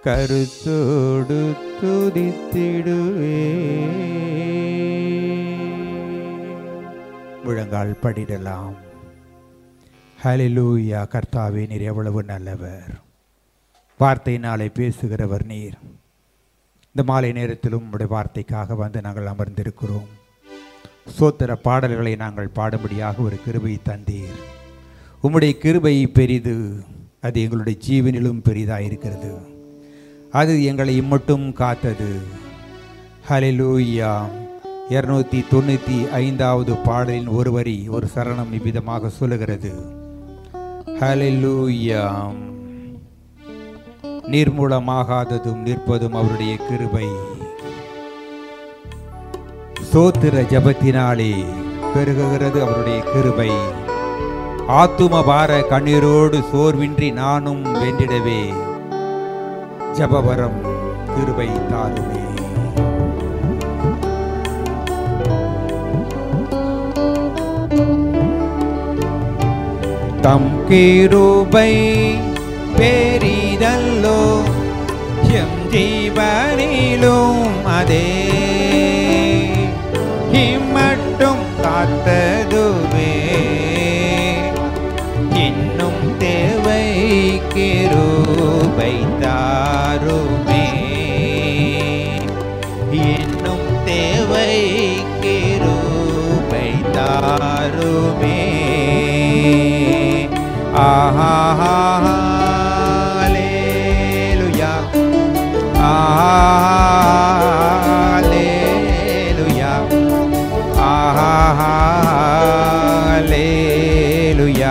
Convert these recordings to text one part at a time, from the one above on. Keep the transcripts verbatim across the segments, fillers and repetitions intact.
கருத்தோடு துதித்திடுவே. முழங்கால் படிடலாம். ஹல்லேலூயா. கர்த்தாவே, நீர் எவ்வளவு நல்லவர். வார்த்தையினாலே பேசுகிறவர் நீர். இந்த மாலை நேரத்திலும் உம்முடைய வார்த்தைக்காக வந்து நாங்கள் அமர்ந்திருக்கிறோம். சோத்திர பாடல்களை நாங்கள் பாடும்படியாக ஒரு கிருபை தந்தீர். உம்முடைய கிருபை பெரிது, அது எங்களுடைய ஜீவனிலும் பெரிதாக இருக்கிறது. அது எங்களை இம்மட்டும் காத்தது. ஹல்லேலூயா. இருநூத்தி தொண்ணூற்றி ஐந்தாவது பாடலின் ஒரு வரி ஒரு சரணம் இவ்விதமாக சொல்லுகிறது. ஹல்லேலூயா. நிர்மூலமாகாததும் நிற்பதும் அவருடைய கிருபை. சோத்திர ஜபத்தினாலே பெருகுகிறது அவருடைய கிருபை. ஆத்தும பார கண்ணீரோடு சோர்வின்றி நானும் வென்றிடவே ஜபவரம் கிருபை தாருமே. தம் கிருபை பெரிதல்லோ, எம் ஜீவனிலும் அதே இம்மட்டும் காத்ததுவே. இன்னும் தேவை கிருபை தாருமே. இன்னும் தேவை கிருபை தாருமே. ஆஹா. ஹல்லேலூயா. ஹல்லேலூயா. ஹல்லேலூயா.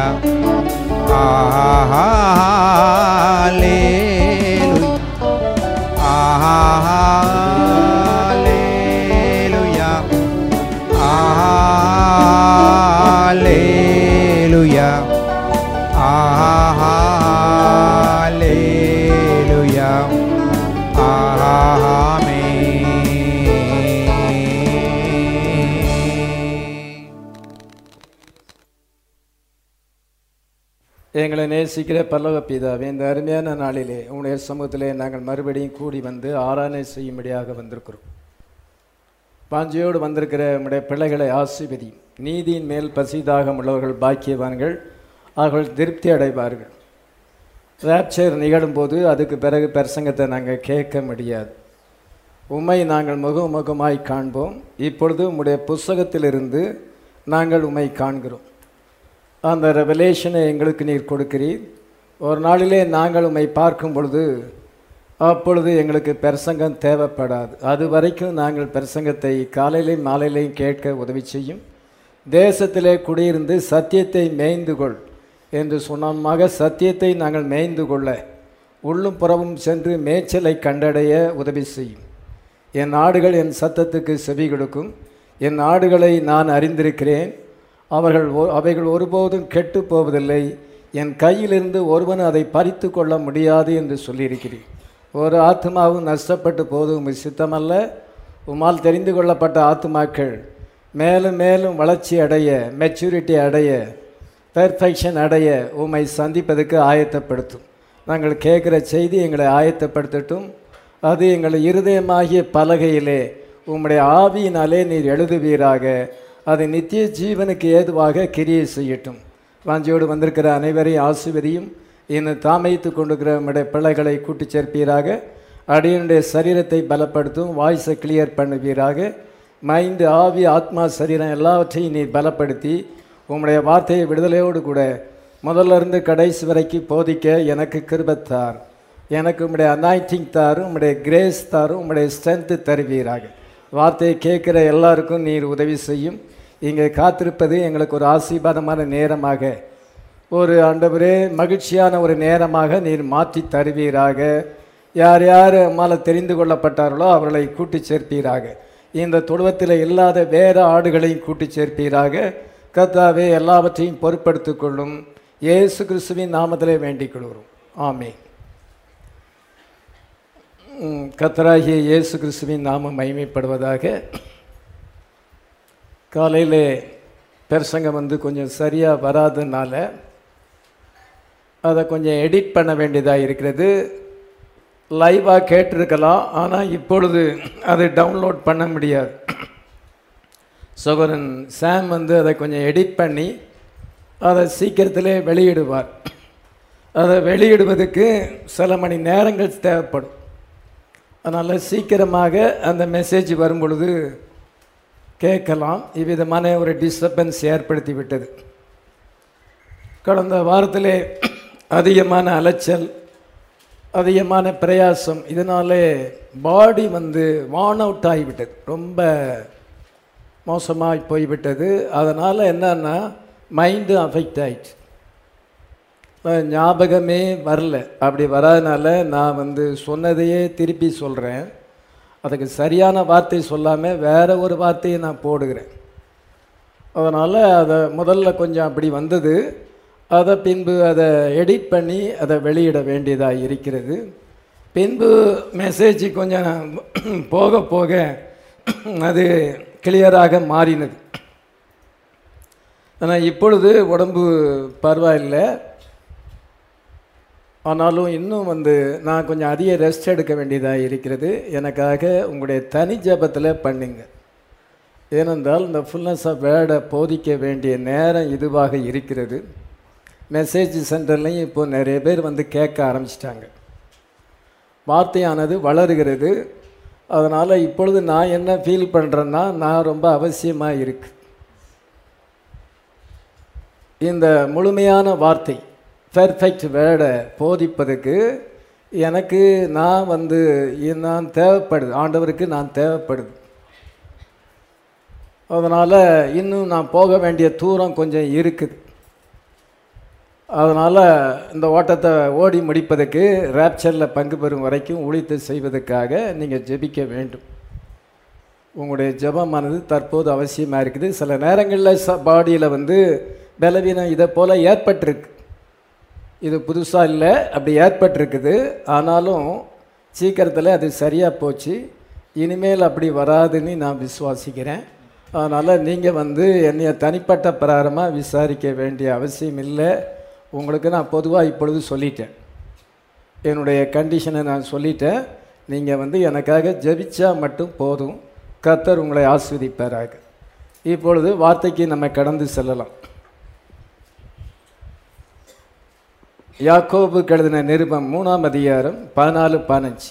ஹல்லேலூயா. ஹல்லேலூயா. எங்களை நேசிக்கிற பரலோக பிதாவே, இந்த அருமையான நாளிலே உங்களுடைய சமூகத்திலே நாங்கள் மறுபடியும் கூடி வந்து ஆராதனை செய்யும்படியாக வந்திருக்கிறோம். பாஞ்சியோடு வந்திருக்கிற நம்முடைய பிள்ளைகளை ஆசீர்வதி. நீதியின் மேல் பசிதாகம் உள்ளவர்கள் பாக்கியவான்கள், அவர்கள் திருப்தி அடைவார்கள். ராப்சர் நிகழும்போது அதுக்கு பிறகு பிரசங்கத்தை நாங்கள் கேட்க முடியாது. உம்மை நாங்கள் முகமுகமாய் காண்போம். இப்பொழுது உம்முடைய புஸ்தகத்திலிருந்து நாங்கள் உம்மை காண்கிறோம். அந்த ரெவலேஷனை எங்களுக்கு நீர் கொடுக்கிறீர். ஒரு நாளிலே நாங்கள் உம்மை பார்க்கும் பொழுது அப்பொழுது எங்களுக்கு பிரசங்கம் தேவைப்படாது. அது வரைக்கும் நாங்கள் பிரசங்கத்தை காலையிலையும் மாலையிலையும் கேட்க உதவி செய்யும். தேசத்திலே குடியிருந்து சத்தியத்தை மேய்ந்து கொள் என்று சொன்னமாக சத்தியத்தை நாங்கள் மேய்ந்து கொள்ள உள்ளும் புறவும் சென்று மேய்ச்சலை கண்டடைய உதவி செய்யும். என் ஆடுகள் என் சத்தத்துக்கு செவி கொடுக்கும். என் ஆடுகளை நான் அறிந்திருக்கிறேன். அவர்கள் அவைகள் ஒருபோதும் கெட்டு போவதில்லை. என் கையிலிருந்து ஒருவன் அதை பறித்து கொள்ள முடியாது என்று சொல்லியிருக்கிறேன். ஒரு ஆத்மாவும் நஷ்டப்பட்டு போதும் உம்மை சித்தமல்ல. உம்மால் தெரிந்து கொள்ளப்பட்ட ஆத்மாக்கள் மேலும் மேலும் வளர்ச்சி அடைய, மெச்சூரிட்டி அடைய, பெர்ஃபெக்ஷன் அடைய உம்மை சந்திப்பதற்கு ஆயத்தப்படுத்தும். நாங்கள் கேட்குற செய்தி எங்களை ஆயத்தப்படுத்தட்டும். அது எங்கள் இருதயமாகிய பலகையிலே உம்முடைய ஆவியினாலே நீர் எழுதுவீராக. அது நித்திய ஜீவனுக்கு ஏதுவாக கிரியை செய்யட்டும். வாஞ்சியோடு வந்திருக்கிற அனைவரையும் ஆசீர்வதியும். இன்னும் தாமைத்து கொண்டிருக்கிற நம்முடைய பிள்ளைகளை கூட்டி சேர்ப்பீராக. அடியனுடைய சரீரத்தை பலப்படுத்தும். வாய்ஸை கிளியர் பண்ணுவீராக. மைண்டு, ஆவி, ஆத்மா, சரீரம் எல்லாவற்றையும் நீ பலப்படுத்தி உம்முடைய வார்த்தையை விடுதலையோடு கூட முதல்ல இருந்து கடைசி வரைக்கும் போதிக்க எனக்கு கிருபத்தார். எனக்கு உம்முடைய அனாயிண்டிங் தாரும், உம்முடைய கிரேஸ் தாரும், உம்முடைய ஸ்ட்ரென்த்து தருவீராக. வார்த்தையை கேட்குற எல்லாருக்கும் நீர் உதவி செய்யும். இங்கே காத்திருப்பது எங்களுக்கு ஒரு ஆசீர்வாதமான நேரமாக, ஒரு ஆண்டவரே மகிழ்ச்சியான ஒரு நேரமாக நீர் மாற்றி தருவீராக. யார் யார் அம்மால தெரிந்து கொள்ளப்பட்டார்களோ அவர்களை கூட்டி சேர்ப்பீராக. இந்த தொழுவத்தில் இல்லாத வேறு ஆடுகளையும் கூட்டி சேர்ப்பீராக. கர்த்தாவே எல்லாவற்றையும் பொறுப்படுத்தி கொள்ளும். இயேசு கிறிஸ்துவின் நாமத்திலே வேண்டிக் கொள்கிறோம். ஆமென். கர்த்தராகிய இயேசு கிறிஸ்துவின் நாமம் மகிமைப்படுவதாக. காலையில் பிரசங்கம் வந்து கொஞ்சம் சரியாக வராதனால அதை கொஞ்சம் எடிட் பண்ண வேண்டியதாக இருக்கிறது. லைவாக கேட்டிருக்கலாம், ஆனால் இப்பொழுது அதை டவுன்லோட் பண்ண முடியாது. சகோதரன் சாம் வந்து அதை கொஞ்சம் எடிட் பண்ணி அதை சீக்கிரத்திலே வெளியிடுவார். அதை வெளியிடுவதற்கு சில மணி நேரங்கள் தேவைப்படும். அதனால் சீக்கிரமாக அந்த மெசேஜ் வரும் பொழுது கேட்கலாம். இவ்விதமான ஒரு டிஸ்டர்பன்ஸ் ஏற்படுத்தி விட்டது. கடந்த வாரத்திலே அதிகமான அலைச்சல், அதிகமான பிரயாசம், இதனாலே பாடி வந்து வார்ன் அவுட் ஆகிவிட்டது, ரொம்ப மோசமாக போய்விட்டது. அதனால் என்னன்னா மைண்டு அஃபெக்ட் ஆயிடுச்சு, ஞாபகமே வரல. அப்படி வராதனால நான் வந்து சொன்னதையே திருப்பி சொல்கிறேன். அதுக்கு சரியான வார்த்தை சொல்லாமல் வேறு ஒரு வார்த்தையை நான் போடுகிறேன். அதனால் அதை முதல்ல கொஞ்சம் அப்படி வந்தது, அதை பின்பு அதை எடிட் பண்ணி அதை வெளியிட வேண்டியதாக இருக்கிறது. பின்பு மெசேஜ் கொஞ்சம் போக போக அது கிளியராக மாறினது. ஆனால் இப்பொழுது உடம்பு பரவாயில்லை. ஆனாலும் இன்னும் வந்து நான் கொஞ்சம் அதிக ரெஸ்ட் எடுக்க வேண்டியதாக இருக்கிறது. எனக்காக உங்களுடைய தனி ஜபத்தில் பண்ணுங்க. ஏனென்றால் இந்த ஃபுல்னஸ் ஆஃப் வேர்டை போதிக்க வேண்டிய நேரம் இதுவாக இருக்கிறது. மெசேஜ் சென்டர்லையும் இப்போ நிறைய பேர் வந்து கேட்க ஆரம்பிச்சிட்டாங்க. வார்த்தையானது வளருகிறது. அதனால் இப்பொழுது நான் என்ன ஃபீல் பண்ணுறேன்னா, நான் ரொம்ப அவசியமாக இருக்கு இந்த முழுமையான வார்த்தை பெர்ஃபெக்ட் வேர்டை போதிப்பதற்கு. எனக்கு நான் வந்து நான் தேவைப்படுது, ஆண்டவருக்கு நான் தேவைப்படுது. அதனால் இன்னும் நான் போக வேண்டிய தூரம் கொஞ்சம் இருக்குது. அதனால் இந்த ஓட்டத்தை ஓடி முடிப்பதற்கு, ராப்சரில் பங்கு பெறும் வரைக்கும் ஊழியத்தை செய்வதற்காக நீங்கள் ஜெபிக்க வேண்டும். உங்களுடைய ஜெபமானது தற்போது அவசியமாக இருக்குது. சில நேரங்களில் ச பாடியில் வந்து பலவீனம் இதை போல் ஏற்பட்டிருக்கு. இது புதுசாக இல்லை, அப்படி ஏற்பட்டிருக்குது. ஆனாலும் சீக்கிரத்தில் அது சரியாக போச்சு. இனிமேல் அப்படி வராதுன்னு நான் விசுவாசிக்கிறேன். அதனால் நீங்கள் வந்து என்னைய தனிப்பட்ட பிரகாரமாக விசாரிக்க வேண்டிய அவசியம் இல்லை. உங்களுக்கு நான் பொதுவாக இப்பொழுது சொல்லிட்டேன், என்னுடைய கண்டிஷனை நான் சொல்லிட்டேன். நீங்கள் வந்து எனக்காக ஜெபிச்சா மட்டும் போதும். கர்த்தர் உங்களை ஆசீர்வதிப்பாராக. இப்பொழுது வார்த்தைக்கு நம்ம கடந்து செல்லலாம். யாக்கோபு எழுதின நிருபம் மூணாம் அதிகாரம் பதினாலு பதினஞ்சு.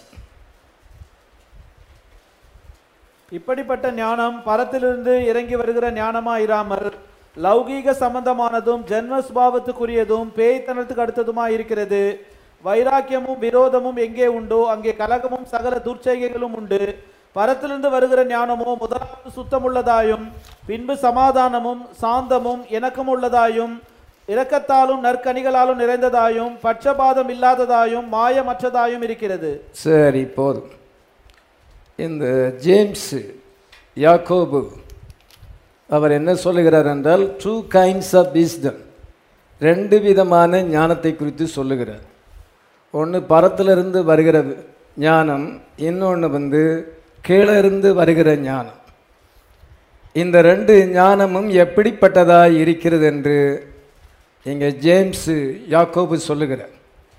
இப்படிப்பட்ட ஞானம் பரத்திலிருந்து இறங்கி வருகிற ஞானமாயிராமல் லௌகீக சம்பந்தமானதும் ஜென்ம சுபாவத்துக்குரியதும் பேய்த்தனத்துக்கு அடுத்ததுமாய் இருக்கிறது. வைராக்கியமும் விரோதமும் எங்கே உண்டோ அங்கே கலகமும் சகல துர்ச்செய்கைகளும் உண்டு. பரத்திலிருந்து வருகிற ஞானமோ முதலாவது சுத்தமுள்ளதாயும் பின்பு சமாதானமும் சாந்தமும் இணக்கம் உள்ளதாயும் இரக்கத்தாலும் நற்கனிகளாலும் நிறைந்ததாயும் பட்சபாதம் இல்லாததாயும் மாயமற்றதாயும் இருக்கிறது. சரி, போதும். இந்த ஜேம்ஸ் யாக்கோபு அவர் என்ன சொல்லுகிறார் என்றால், டூ கைண்ட்ஸ் ஆஃப் விஸ்டம், ரெண்டு விதமான ஞானத்தை குறித்து சொல்லுகிறார். ஒன்று பரத்திலிருந்து வருகிற ஞானம், இன்னொன்று வந்து கீழே இருந்து வருகிற ஞானம். இந்த ரெண்டு ஞானமும் எப்படிப்பட்டதாக இருக்கிறது என்று இங்கே ஜேம்ஸு யாக்கோபு சொல்லுகிறார்.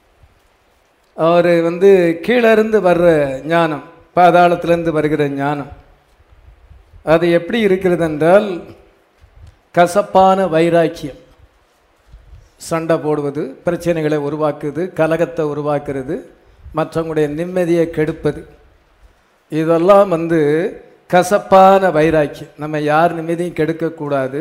அவர் வந்து கீழே இருந்து வர்ற ஞானம், பாதாளத்திலிருந்து வருகிற ஞானம், அது எப்படி இருக்கிறது என்றால் கசப்பான வைராக்கியம், சண்டை போடுவது, பிரச்சனைகளை உருவாக்குது, கலகத்தை உருவாக்குறது, மற்றவங்களுடைய நிம்மதியை கெடுப்பது, இதெல்லாம் வந்து கசப்பான வைராக்கியம். நம்ம யார் நிம்மதியும் கெடுக்கக்கூடாது.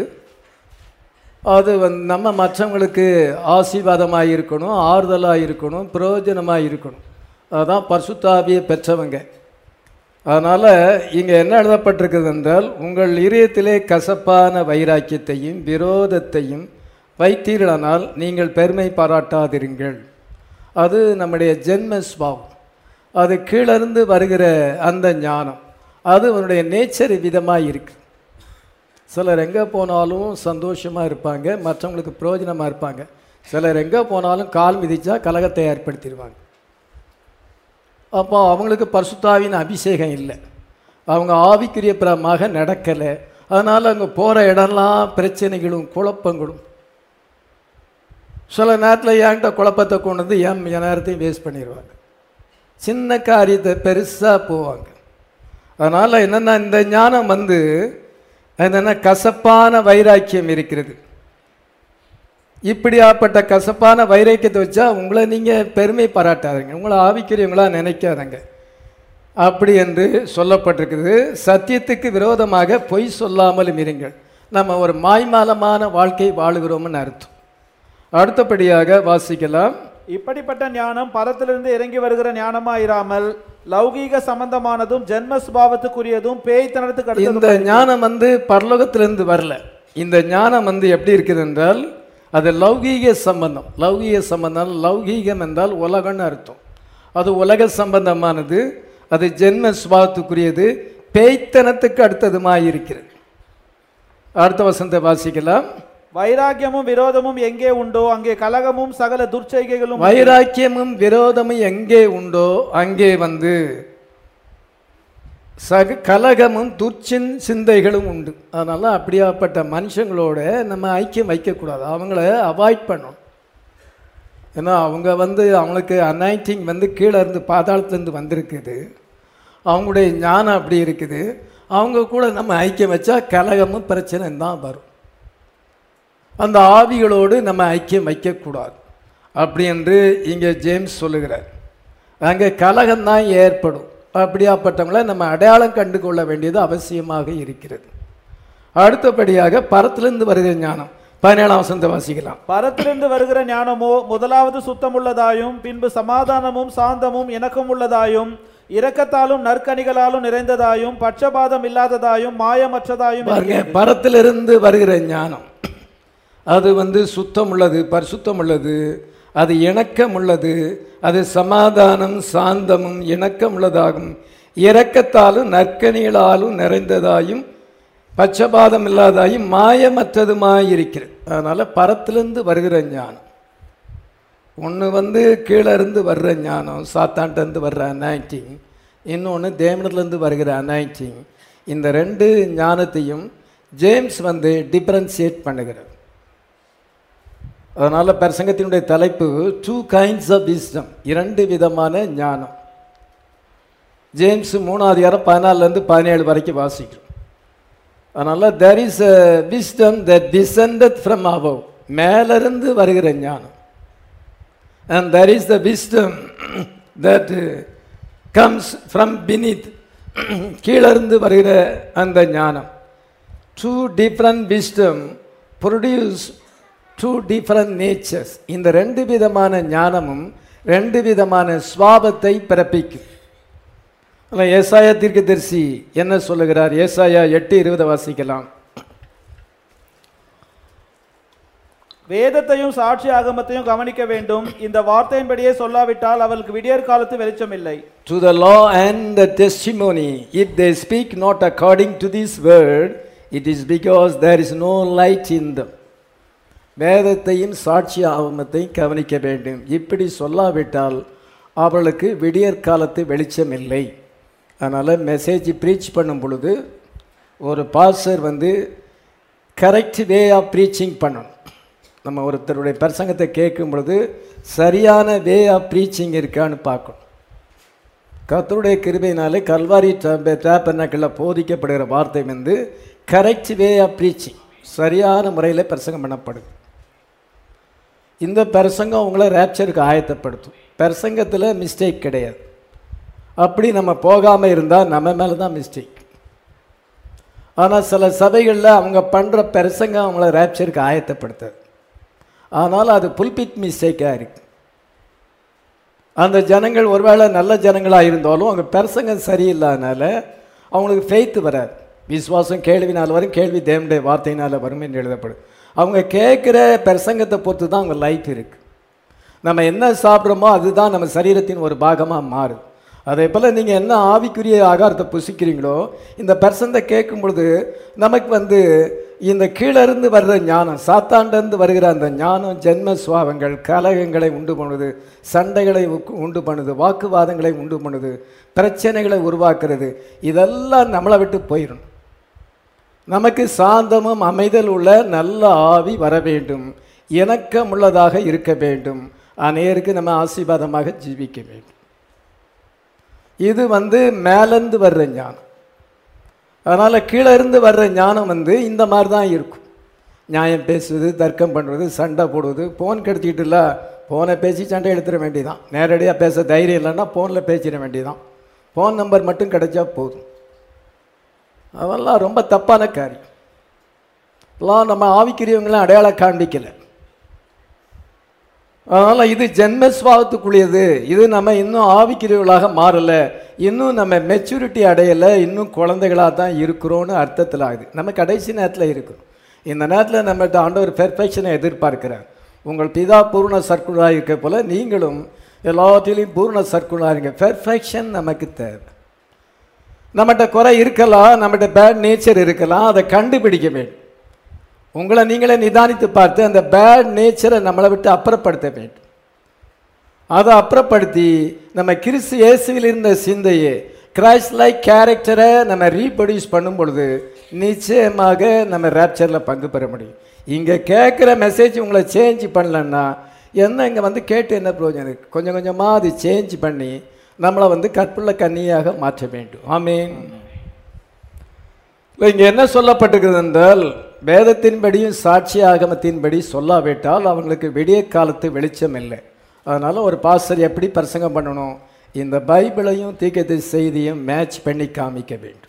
அது வந்து நம்ம மற்றவங்களுக்கு ஆசீர்வாதமாக இருக்கணும், ஆறுதலாக இருக்கணும், பிரயோஜனமாக இருக்கணும். அதுதான் பரிசுத்த ஆவியை பெற்றவங்க. அதனால் இங்கே என்ன எழுதப்பட்டிருக்குது என்றால், உங்கள் இதயத்திலே கசப்பான வைராக்கியத்தையும் விரோதத்தையும் வைத்தீர்களானால் நீங்கள் பெருமை பாராட்டாதிருங்கள். அது நம்முடைய ஜென்ம ஸ்வபாவம். அது கீழிருந்து வருகிற அந்த ஞானம், அது அவனுடைய நேச்சர் விதமாக இருக்குது. சிலர் எங்கே போனாலும் சந்தோஷமாக இருப்பாங்க, மற்றவங்களுக்கு பிரயோஜனமாக இருப்பாங்க. சிலர் எங்கே போனாலும் கால் மிதிச்சா கலகத்தை ஏற்படுத்திடுவாங்க. அப்போ அவங்களுக்கு பரிசுத்தாவின் அபிஷேகம் இல்லை, அவங்க ஆவிக்குரிய பிரமாக நடக்கலை. அதனால் அங்கே போகிற இடம்லாம் பிரச்சனைகளும் குழப்பங்களும். சில நேரத்தில் என்கிட்ட குழப்பத்தை கொண்டு வந்து என் நேரத்தையும் வேஸ்ட் பண்ணிடுவாங்க. சின்ன காரியத்தை பெருசாக போவாங்க. அதனால் என்னென்னா இந்த ஞானம் வந்து என்னென்னா கசப்பான வைராக்கியம் இருக்கிறது. இப்படியாப்பட்ட கசப்பான வைராக்கியத்தை வச்சா உங்களை நீங்கள் பெருமை பாராட்டாதீங்க, உங்களை ஆவிக்குரியவங்களா நினைக்காதங்க. அப்படி என்று சொல்லப்பட்டிருக்குது. சத்தியத்துக்கு விரோதமாக பொய் சொல்லாமலும் இருங்கள். நம்ம ஒரு மாய்மாலமான வாழ்க்கை வாழுகிறோம்னு அர்த்தம். அடுத்தபடியாக வாசிக்கலாம். இப்படிப்பட்ட ஞானம் பரத்திலிருந்து இறங்கி வருகிற ஞானமா இராமல் லௌகீக சம்பந்தமானதும் ஜென்ம சுபாவத்துக்குரியதும் பேய்த்தனத்துக்கு அடுத்ததும். இந்த ஞானம் வந்து பரலோகத்திலிருந்து வரல. இந்த ஞானம் வந்து எப்படி இருக்குது என்றால் அது லௌகீக சம்பந்தம். லௌகீக சம்பந்தம், லௌகீகம் என்றால் உலகம்னு அர்த்தம். அது உலக சம்பந்தமானது, அது ஜென்ம சுபாவத்துக்குரியது, பேய்த்தனத்துக்கு அடுத்ததுமாய் இருக்கிறது. அடுத்த வசனத்தை வாசிக்கலாம். வைராக்கியமும் விரோதமும் எங்கே உண்டோ அங்கே கலகமும் சகல துர்ச்செய்கைகளும். வைராக்கியமும் விரோதமும் எங்கே உண்டோ அங்கே வந்து சக கலகமும் துர்ச்சின் சிந்தைகளும் உண்டு. அதனால அப்படியாப்பட்ட மனுஷங்களோட நம்ம ஐக்கியம் வைக்கக்கூடாது, அவங்கள அவாய்ட் பண்ணணும். ஏன்னா அவங்க வந்து அவங்களுக்கு அனாயிண்டிங் வந்து கீழே இருந்து பாதாளத்துலேருந்து வந்திருக்குது, அவங்களுடைய ஞானம் அப்படி இருக்குது. அவங்க கூட நம்ம ஐக்கியம் வச்சா கலகமும் பிரச்சனை தான் வரும். அந்த ஆவிகளோடு நம்ம ஐக்கியம் வைக்கக்கூடாது அப்படி என்று இங்கே ஜேம்ஸ் சொல்லுகிறார். அங்கே கலகம்தான் ஏற்படும். அப்படியாப்பட்டவங்களை நம்ம அடையாளம் கண்டு கொள்ள வேண்டியது அவசியமாக இருக்கிறது. அடுத்தபடியாக பரத்திலிருந்து வருகிற ஞானம் பதினேழாம் வசனத்தை வாசிக்கலாம். பரத்திலிருந்து வருகிற ஞானமோ முதலாவது சுத்தமுள்ளதாயும் பின்பு சமாதானமும் சாந்தமும் இணக்கம் உள்ளதாயும் இரக்கத்தாலும் நற்கனிகளாலும் நிறைந்ததாயும் பட்சபாதம் இல்லாததாயும் மாயமற்றதாயும். பரத்திலிருந்து வருகிற ஞானம் அது வந்து சுத்தம் உள்ளது, பரிசுத்தம் உள்ளது, அது இணக்கம் உள்ளது, அது சமாதானம் சாந்தமும் இணக்கம் உள்ளதாகும், இரக்கத்தாலும் நற்கனிகளாலும் நிறைந்ததாயும் பட்சபாதம் இல்லாதாயும் மாயமற்றதுமாயிருக்கிறது. அதனால் பரத்திலிருந்து வருகிற ஞானம் ஒன்று வந்து கீழே இருந்து வர்ற ஞானம், சாத்தான்ட்டு வர்ற அனாயிண்டிங், இன்னொன்று தேவனத்துலேருந்து வருகிற அனாயிண்டிங். இந்த ரெண்டு ஞானத்தையும் ஜேம்ஸ் வந்து டிஃபரன்சியேட் பண்ணுகிறார். அதனால் பிரசங்கத்தினுடைய தலைப்பு டூ கைண்ட்ஸ் ஆஃப் விஸ்டம், இரண்டு விதமான ஞானம். ஜேம்ஸ் மூணாவது அதிகாரம் பதினாலுலேருந்து பதினேழு வரைக்கும் வாசிக்கிறோம். அதனால் there is a wisdom that descended from above, மேலிருந்து வருகிற ஞானம். And there is the wisdom that comes from beneath, கீழிருந்து வருகிற அந்த ஞானம். Two different wisdom produce two different natures. இந்த ரெண்டு விதமான ஞானமும் ரெண்டு விதமான சுவாபத்தை பிறப்பிக்கும். ஏசாயா தீர்க்கதரிசி என்ன சொல்லுகிறார்? ஏசாயா எட்டு இருபது வாசிக்கலாம். வேதத்தையும் சாட்சி ஆகமத்தையும் கவனிக்க வேண்டும், இந்த வார்த்தையின்படியே சொல்லாவிட்டால் அவளுக்கு விடியற் காலத்து வெளிச்சம் இல்லை. To the law and the testimony, if they speak not according to this word, it is because there is no light in them. வேதத்தையும் சாட்சி ஆகமத்தையும் கவனிக்க வேண்டும், இப்படி சொல்லாவிட்டால் அவளுக்கு விடியற் காலத்து வெளிச்சம் இல்லை. அதனால் மெசேஜ் ப்ரீச் பண்ணும் பொழுது ஒரு பாஸ்டர் வந்து கரெக்ட் வே ஆஃப் ப்ரீச்சிங் பண்ணணும். நம்ம ஒருத்தருடைய பிரசங்கத்தை கேட்கும் பொழுது சரியான வே ஆஃப் ப்ரீச்சிங் இருக்கான்னு பார்க்கணும். கர்த்தருடைய கிருபையினாலே கல்வாரி டேபர்னக்கிளில் போதிக்கப்படுகிற வார்த்தை வந்து கரெக்ட் வே ஆஃப் ப்ரீச்சிங், சரியான முறையில் பிரசங்கம் பண்ணப்படுது. இந்த பிரசங்கம் உங்களை ரேப்சருக்கு ஆயத்தப்படுத்தும். பிரசங்கத்தில் மிஸ்டேக் கிடையாது. அப்படி நம்ம போகாமல் இருந்தால் நம்ம மேலே தான் மிஸ்டேக். ஆனால் சில சபைகளில் அவங்க பண்ணுற பிரசங்கம் அவங்கள ரேப்சருக்கு ஆயத்தப்படுத்தாது. ஆனால் அது புல்பிட் மிஸ்டேக்காக இருக்கு. அந்த ஜனங்கள் ஒருவேளை நல்ல ஜனங்களாக இருந்தாலும் அவங்க பிரசங்கம் சரியில்லாதனால அவங்களுக்கு ஃபெய்த்து வராது. விசுவாசம் கேள்வினால் வரும், கேள்வி தேவனுடைய வார்த்தையினால் வரும் என்று எழுதப்படும். அவங்க கேட்குற பிரசங்கத்தை பொறுத்து தான் அவங்க லைஃப் இருக்குது. நம்ம என்ன சாப்பிட்றோமோ அதுதான் நம்ம சரீரத்தின் ஒரு பாகமாக மாறுது. அதே போல் நீங்கள் என்ன ஆவிக்குரிய ஆகாரத்தை புசிக்கிறீங்களோ இந்த பிரசங்கத்தை கேட்கும் பொழுது நமக்கு வந்து இந்த கீழிருந்து வர்ற ஞானம், சாத்தாண்டிருந்து வருகிற அந்த ஞானம் ஜென்ம சுவாபங்கள், கலகங்களை உண்டு பண்ணுது, சண்டைகளை உண்டு பண்ணுது, வாக்குவாதங்களை உண்டு பண்ணுது, பிரச்சனைகளை உருவாக்குறது, இதெல்லாம் நம்மளை விட்டு போயிடணும். நமக்கு சாந்தமும் அமைதல் உள்ள நல்ல ஆவி வர வேண்டும், இணக்கம் உள்ளதாக இருக்க வேண்டும், அநேருக்கு நம்ம ஆசீர்வாதமாக ஜீவிக்க வேண்டும். இது வந்து மேலேருந்து வர்ற ஞானம். அதனால் கீழே இருந்து வர்ற ஞானம் வந்து இந்த மாதிரி தான் இருக்கும். நியாயம் பேசுவது, தர்க்கம் பண்ணுறது, சண்டை போடுவது. ஃபோன் கெடுத்துக்கிட்டுல ஃபோனை பேசி சண்டை எடுத்துட வேண்டியதான். நேரடியாக பேச தைரியம் இல்லைன்னா ஃபோனில் பேசிட வேண்டியதான். ஃபோன் நம்பர் மட்டும் கிடைச்சா போதும். அதெல்லாம் ரொம்ப தப்பான காரியம். எல்லாம் நம்ம ஆவிக்குரியவங்களாம் அடையாளம் காண்பிக்கலை. அதனால் இது ஜென்மஸ்வாவத்துக்குரியது. இது நம்ம இன்னும் ஆவிக்குரியவர்களாக மாறலை, இன்னும் நம்ம மெச்சூரிட்டி அடையலை, இன்னும் குழந்தைகளாக தான் இருக்கிறோன்னு அர்த்தத்தில் ஆகுது. நம்ம கடைசி நேரத்தில் இருக்கிறோம். இந்த நேரத்தில் நம்மகிட்ட ஆண்டவர் பெர்ஃபெக்ஷனை எதிர்பார்க்கிறார். உங்கள் பிதா பூர்ண சர்க்குணராக இருக்க போல நீங்களும் எல்லாத்திலையும் பூர்ண சர்க்குணராக இருங்க. பெர்ஃபெக்ஷன் நமக்கு தேவை. நம்மகிட்ட குறை இருக்கலாம், நம்மகிட்ட பேட் நேச்சர் இருக்கலாம், அதை கண்டுபிடிக்க வேண்டும். உங்களை நீங்களே நிதானித்து பார்த்து அந்த பேட் நேச்சரை நம்மளை விட்டு அப்புறப்படுத்த வேண்டும். அதை அப்புறப்படுத்தி நம்ம கிறிஸ்து இயேசுவில் இருந்த சிந்தையை, கிரைஸ்ட் லைக் கேரக்டரை நம்ம ரீப்ரொடியூஸ் பண்ணும் பொழுது நிச்சயமாக நம்ம ரேப்சரில் பங்கு பெற முடியும். இங்கே கேட்குற மெசேஜ் உங்களை சேஞ்ச் பண்ணலன்னா என்ன, இங்கே வந்து கேட்டு என்ன பிரயோஜனம் இருக்குது? கொஞ்சம் கொஞ்சமாக அது சேஞ்ச் பண்ணி நம்மளை வந்து கற்புள்ள கன்னியாக மாற்ற வேண்டும். ஆமீன். இல்லை, இங்கே என்ன சொல்லப்பட்டிருக்கிறது என்றால், வேதத்தின்படியும் சாட்சி ஆகமத்தின்படி சொல்லாவிட்டால் அவங்களுக்கு விடிய காலத்து வெளிச்சம் இல்லை. அதனால் ஒரு பாஸ்டர் எப்படி பிரசங்கம் பண்ணணும்? இந்த பைபிளையும் தீர்க்கதரிசி செய்தியும் மேட்ச் பண்ணி காமிக்க வேண்டும்.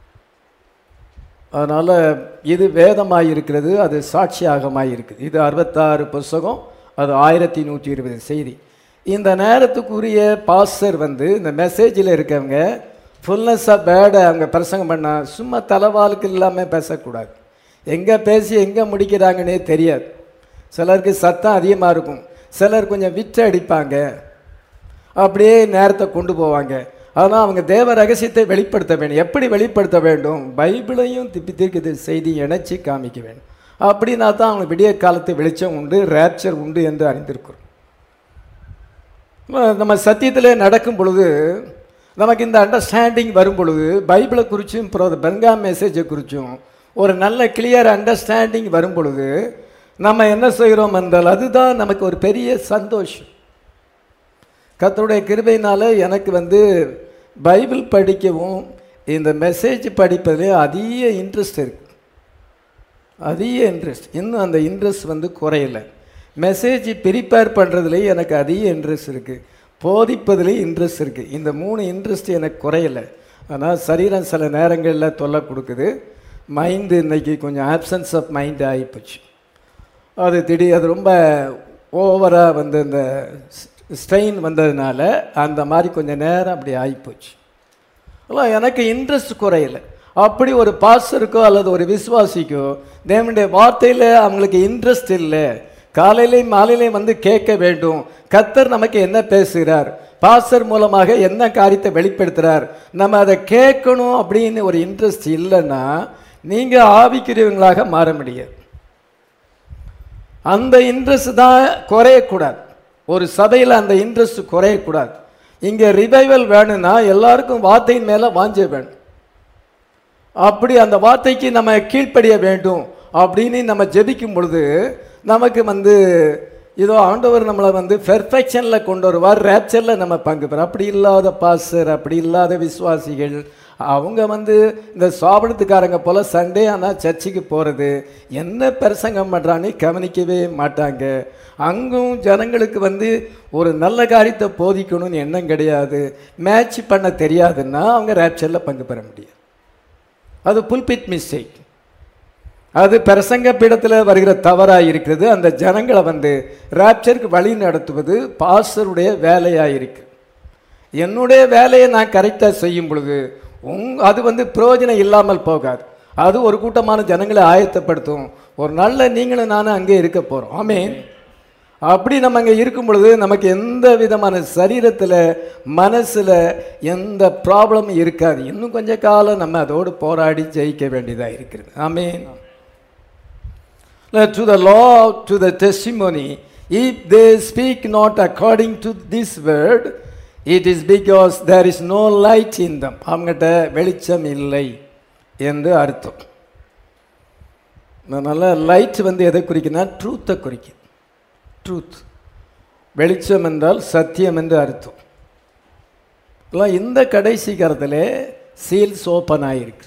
அதனால் இது வேதமாக இருக்கிறது, அது சாட்சியாகமாக இருக்குது. இது அறுபத்தாறு புஸ்தகம், அது ஆயிரத்தி நூற்றி இருபது செய்தி. இந்த நேரத்துக்குரிய பாஸ்டர் வந்து இந்த மெசேஜில் இருக்கவங்க ஃபுல்னஸ் ஆஃப் பேடை அவங்க பிரசங்கம் பண்ணால் சும்மா தலைவாளுக்கு இல்லாமல் பேசக்கூடாது. எங்கே பேசி எங்கே முடிக்கிறாங்கன்னே தெரியாது. சிலருக்கு சத்தம் அதிகமாக இருக்கும், சிலர் கொஞ்சம் விற்று அடிப்பாங்க, அப்படியே நேரத்தை கொண்டு போவாங்க. ஆனால் அவங்க தேவ ரகசியத்தை வெளிப்படுத்த வேண்டும். எப்படி வெளிப்படுத்த வேண்டும்? பைபிளையும் திப்பி தீர்க்கது செய்தி இணைச்சி காமிக்க வேண்டும். அப்படின்னா தான் அவங்க விடிய காலத்து வெளிச்சம் உண்டு, ரேப்சர் உண்டு என்று அறிந்திருக்கிறோம். நம்ம சத்தியத்திலே நடக்கும் பொழுது நமக்கு இந்த அண்டர்ஸ்டாண்டிங் வரும் பொழுது பைபிளை குறித்தும் பெர்காம் மெசேஜை குறித்தும் ஒரு நல்ல கிளியர் அண்டர்ஸ்டாண்டிங் வரும் பொழுது நம்ம என்ன செய்கிறோம் என்றால் அதுதான் நமக்கு ஒரு பெரிய சந்தோஷம். கர்த்தருடைய கிருபையினால் எனக்கு வந்து பைபிள் படிக்கவும் இந்த மெசேஜ் படிப்பதிலே அதிக இன்ட்ரெஸ்ட் இருக்குது. அதிக இன்ட்ரெஸ்ட். இன்னும் அந்த இன்ட்ரெஸ்ட் வந்து குறையலை. மெசேஜ் ப்ரிப்பேர் பண்ணுறதுலேயே எனக்கு அதிக இன்ட்ரெஸ்ட் இருக்குது, போதிப்பதுலேயும் இன்ட்ரெஸ்ட் இருக்குது. இந்த மூணு இன்ட்ரெஸ்ட் எனக்கு குறையலை. ஆனால் சரீரம் சில நேரங்களில் தொல்லை கொடுக்குது. மைண்டு இன்றைக்கி கொஞ்சம் ஆப்சன்ஸ் ஆஃப் மைண்டு ஆகிப்போச்சு. அது திடீர் அது ரொம்ப ஓவராக வந்து இந்த ஸ்ட்ரெயின் வந்ததுனால அந்த மாதிரி கொஞ்சம் நேரம் அப்படி ஆகிப்போச்சு. ஆனால் எனக்கு இன்ட்ரெஸ்ட் குறையலை. அப்படி ஒரு பாஸ்டருக்கோ அல்லது ஒரு விசுவாசிக்கோ தேவனுடைய வார்த்தையில் அவங்களுக்கு இன்ட்ரெஸ்ட் இல்லை. காலையிலையும் மாலையிலையும் வந்து கேட்க வேண்டும், கர்த்தர் நமக்கு என்ன பேசுகிறார், பாஸ்டர் மூலமாக என்ன காரியத்தை வெளிப்படுத்துகிறார், நம்ம அதை கேட்கணும் அப்படின்னு ஒரு இன்ட்ரெஸ்ட் இல்லைன்னா நீங்கள் ஆவிக்குரியவங்களாக மாற முடியாது. அந்த இன்ட்ரெஸ்ட் தான் குறையக்கூடாது. ஒரு சபையில் அந்த இன்ட்ரெஸ்ட் குறையக்கூடாது. இங்கே ரிவைவல் வேணும்னா எல்லாருக்கும் வார்த்தையின் மேலே வாஞ்ச வேணும். அப்படி அந்த வார்த்தைக்கு நம்ம கீழ்ப்படிய வேண்டும் அப்படின்னு நம்ம ஜெபிக்கும் பொழுது நமக்கு வந்து இதோ ஆண்டவர் நம்மளை வந்து பெர்ஃபெக்ஷனில் கொண்டு வருவார், ரேப்சரில் நம்ம பங்கு பெறும். அப்படி இல்லாத பாஸ்டர், அப்படி இல்லாத விசுவாசிகள் அவங்க வந்து இந்த சாபனத்துக்காரங்க போல் சண்டே ஆனால் சர்ச்சுக்கு போகிறது, என்ன பிரசங்கம் பண்ணுறான்னு கவனிக்கவே மாட்டாங்க. அங்கும் ஜனங்களுக்கு வந்து ஒரு நல்ல காரியத்தை போதிக்கணும்னு எண்ணம் கிடையாது. மேட்ச் பண்ண தெரியாதுன்னா அவங்க ரேப்சரில் பங்கு பெற முடியாது. அது புல்பிட் மிஸ்டேக். அது பிரசங்க பீடத்தில் வருகிற தவறாக இருக்கிறது. அந்த ஜனங்களை வந்து ராப்சருக்கு வழி நடத்துவது பாஸ்டருடைய வேலையாக இருக்கு. என்னுடைய வேலையை நான் கரெக்டாக செய்யும் பொழுது உங் அது வந்து பிரயோஜனம் இல்லாமல் போகாது. அது ஒரு கூட்டமான ஜனங்களை ஆயத்தப்படுத்தும். ஒரு நல்ல நீங்களும் நானும் அங்கே இருக்க போகிறோம். ஆமீன். அப்படி நம்ம அங்கே இருக்கும் பொழுது நமக்கு எந்த விதமான சரீரத்தில் மனசில் எந்த ப்ராப்ளமும் இருக்காது. இன்னும் கொஞ்ச காலம் நம்ம அதோடு போராடி ஜெயிக்க வேண்டியதாக இருக்கிறது. ஆமீன். To the law, to the testimony, if they speak not according to this word, it is because there is no light in them. அவங்ககிட்ட வெளிச்சம் இல்லை என்று அர்த்தம். அதனால் லைட் வந்து எதை குறிக்குன்னா ட்ரூத்தை குறிக்கும். ட்ரூத் வெளிச்சம் என்றால் சத்தியம் என்று அர்த்தம். இல்லை இந்த கடைசி காலத்தில் சீல்ஸ் ஓப்பன் ஆகிருக்கு.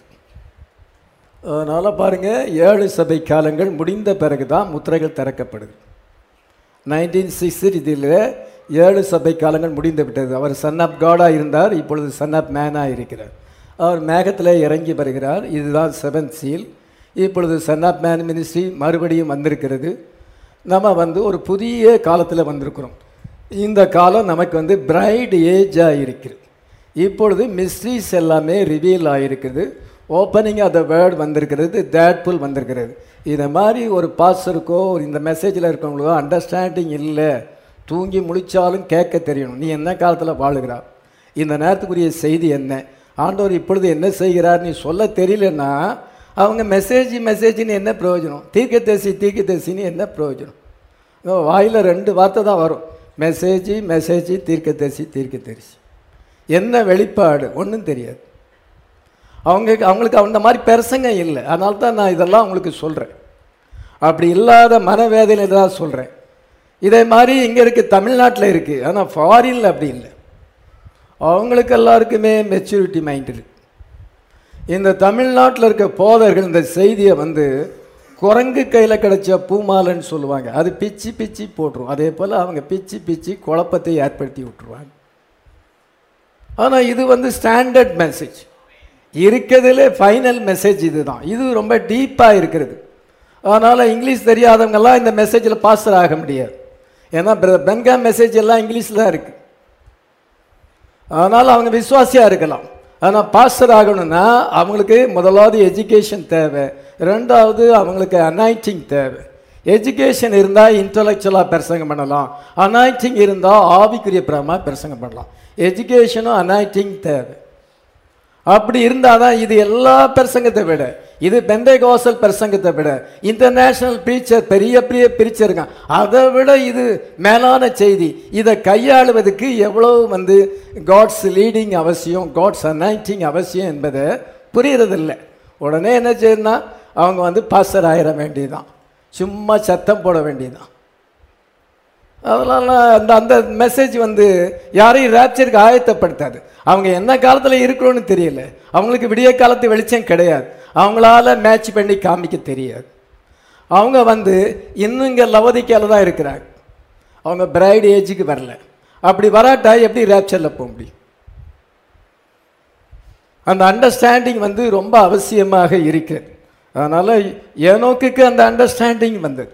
அதனால் பாருங்கள், ஏழு சபை காலங்கள் முடிந்த பிறகு தான் முத்திரைகள் திறக்கப்படுது. நைன்டீன் சிக்ஸ்டியில் ஏழு சபை காலங்கள் முடிந்து விட்டது. அவர் சன் ஆஃப் காடாக இருந்தார், இப்பொழுது சன் ஆஃப் மேனாக இருக்கிறார். அவர் மேகத்தில் இறங்கி வருகிறார். இதுதான் செவன்த் சீல். இப்பொழுது சன் ஆஃப் மேன் மினிஸ்ட்ரி மறுபடியும் வந்திருக்கிறது. நம்ம வந்து ஒரு புதிய காலத்தில் வந்திருக்கிறோம். இந்த காலம் நமக்கு வந்து பிரைட் ஏஜாக இருக்கிறது. இப்பொழுது மிஸ்ட்ரீஸ் எல்லாமே ரிவீல் ஆகிருக்குது. ஓப்பனிங் ஆஃப் த வேர்ட் வந்திருக்கிறது, தேட்ஃபுல் வந்திருக்கிறது. இதை மாதிரி ஒரு பாஸ்டருக்கோ இந்த மெசேஜில் இருக்கவங்களுக்கோ அண்டர்ஸ்டாண்டிங் இல்லை, தூங்கி முழிச்சாலும் கேட்க தெரியணும். நீ என்ன காலத்தில் வாழுகிறா, இந்த நேரத்துக்குரிய செய்தி என்ன, ஆண்டவர் இப்பொழுது என்ன செய்கிறார் நீ சொல்ல தெரியலன்னா அவங்க மெசேஜ் மெசேஜின்னு என்ன பிரயோஜனம்? தீர்க்க தரிசி தீர்க்க தரிசின்னு என்ன பிரயோஜனம்? வாயில் ரெண்டு வார்த்தை தான் வரும், மெசேஜ் மெசேஜ் தீர்க்க தரிசி தீர்க்க தரிசி. என்ன வெளிப்பாடு ஒன்றும் தெரியாது. அவங்க அவங்களுக்கு அந்த மாதிரி பிரசங்க இல்லை. அதனால தான் நான் இதெல்லாம் அவங்களுக்கு சொல்கிறேன். அப்படி இல்லாத மனவேதனை தான் சொல்கிறேன். இதே மாதிரி இங்கே இருக்குது, தமிழ்நாட்டில் இருக்குது. ஆனால் ஃபாரினில் அப்படி இல்லை. அவங்களுக்கு எல்லாருக்குமே மெச்சூரிட்டி மைண்ட் இருக்குது. இந்த தமிழ்நாட்டில் இருக்க போதர்கள் இந்த செய்தியை வந்து குரங்கு கையில் கிடைச்ச பூமாலைன்னு சொல்லுவாங்க. அது பிச்சு பிச்சு போட்டுரும். அதே போல் அவங்க பிச்சு பிச்சு குழப்பத்தை ஏற்படுத்தி விட்டுருவாங்க. ஆனால் இது வந்து ஸ்டாண்டர்ட் மெசேஜ் இருக்கிறதுல ஃபைனல் மெசேஜ் இது தான். இது ரொம்ப டீப்பாக இருக்கிறது. அதனால் இங்கிலீஷ் தெரியாதவங்கெல்லாம் இந்த மெசேஜில் பாஸ்டர் ஆக முடியாது. ஏன்னா பென்காம் மெசேஜ் எல்லாம் இங்கிலீஷில் தான் இருக்குது. அதனால் அவங்க விசுவாசியாக இருக்கலாம். ஆனால் பாஸ்டர் ஆகணும்னா அவங்களுக்கு முதலாவது எஜுகேஷன் தேவை, ரெண்டாவது அவங்களுக்கு அனாயிட்டிங் தேவை. எஜுகேஷன் இருந்தால் இன்டலெக்சுவலாக பிரசங்கம் பண்ணலாம், அனாயிட்டிங் இருந்தால் ஆவிக்குரிய பிரமாக பிரசங்கம் பண்ணலாம். எஜுகேஷனும் அனாயிட்டிங் தேவை. அப்படி இருந்தால் தான் இது எல்லா பிரசங்கத்தை விட, இது பெந்தேகோஸ்தல் பிரசங்கத்தை விட, இன்டர்நேஷ்னல் ப்ரீச்சர் பெரிய பெரிய ப்ரீச்சருங்க, அதை விட இது மேலான செய்தி. இதை கையாளுவதற்கு எவ்வளோ வந்து காட்ஸ் லீடிங் அவசியம், காட்ஸ் அனாயிட்டிங் அவசியம் என்பதை புரியறதில்லை. உடனே என்ன செய்யணும்னா அவங்க வந்து பாஸ்டர் ஆயிட வேண்டியதுதான், சும்மா சத்தம் போட வேண்டியதுதான். அதனால அந்த அந்த மெசேஜ் வந்து யாரையும் ரேப்சருக்கு ஆயத்தப்படுத்தாது. அவங்க என்ன காலத்தில் இருக்கிறோன்னு தெரியல, அவங்களுக்கு விடிய காலத்து வெளிச்சம் கிடையாது, அவங்களால மேட்ச் பண்ணி காமிக்க தெரியாது. அவங்க வந்து இன்னும் இங்கே லவோதிக்கையில் தான் இருக்கிறாங்க. அவங்க பிரைட் ஏஜுக்கு வரல. அப்படி வராட்டா எப்படி ரேப்சரில் போக முடியும்? அந்த அண்டர்ஸ்டாண்டிங் வந்து ரொம்ப அவசியமாக இருக்கிறது. அதனால் ஏனோக்குக்கு அந்த அண்டர்ஸ்டாண்டிங் வந்தது.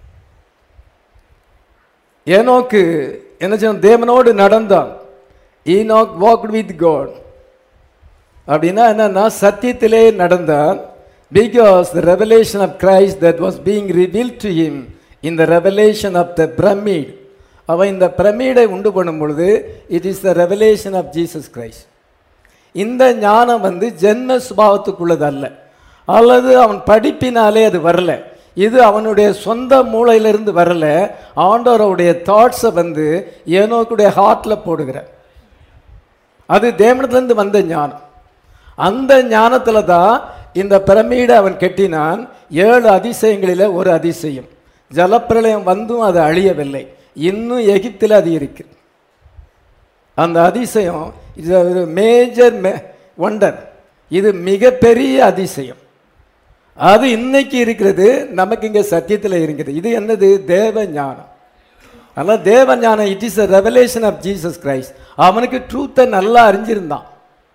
ஏனோக்கு என்ன செய்ய தேவனோடு நடந்தான். Enoch walked with God. அப்படின்னா என்னன்னா சத்தியத்திலே நடந்தான். Because the revelation of Christ that was being revealed to him in the revelation of the pyramid. அவன் இந்த பிரமிடை உண்டு பண்ணும் பொழுது it is the revelation of Jesus Christ. இந்த ஞானம் வந்து ஜென்ம சுபாவத்துக்குள்ளது அல்ல, அல்லது அவன் படிப்பினாலே அது வரல. இது அவனுடைய சொந்த மூளையிலிருந்து வரல. ஆண்டவருடைய தாட்ஸை வந்து ஏனோக்குடைய ஹார்ட்டில் போடுகிற அது தேவனத்திலிருந்து வந்த ஞானம். அந்த ஞானத்தில் தான் இந்த பிரமிடை அவன் கட்டினான். ஏழு அதிசயங்களில் ஒரு அதிசயம், ஜலப்பிரளயம் வந்தும் அது அழியவில்லை, இன்னும் எகிப்தில் அது இருக்கு. அந்த அதிசயம் இது மேஜர் ஒண்டர், இது மிகப்பெரிய அதிசயம். அது இன்னைக்கு இருக்கிறது, நமக்கு இங்கே சத்தியத்தில் இருக்கிறது. இது என்னது? தேவ ஞானம். அதனால் தேவ ஞானம் it is a revelation of Jesus Christ. அவனுக்கு ட்ரூத்தை நல்லா அறிஞ்சிருந்தான்.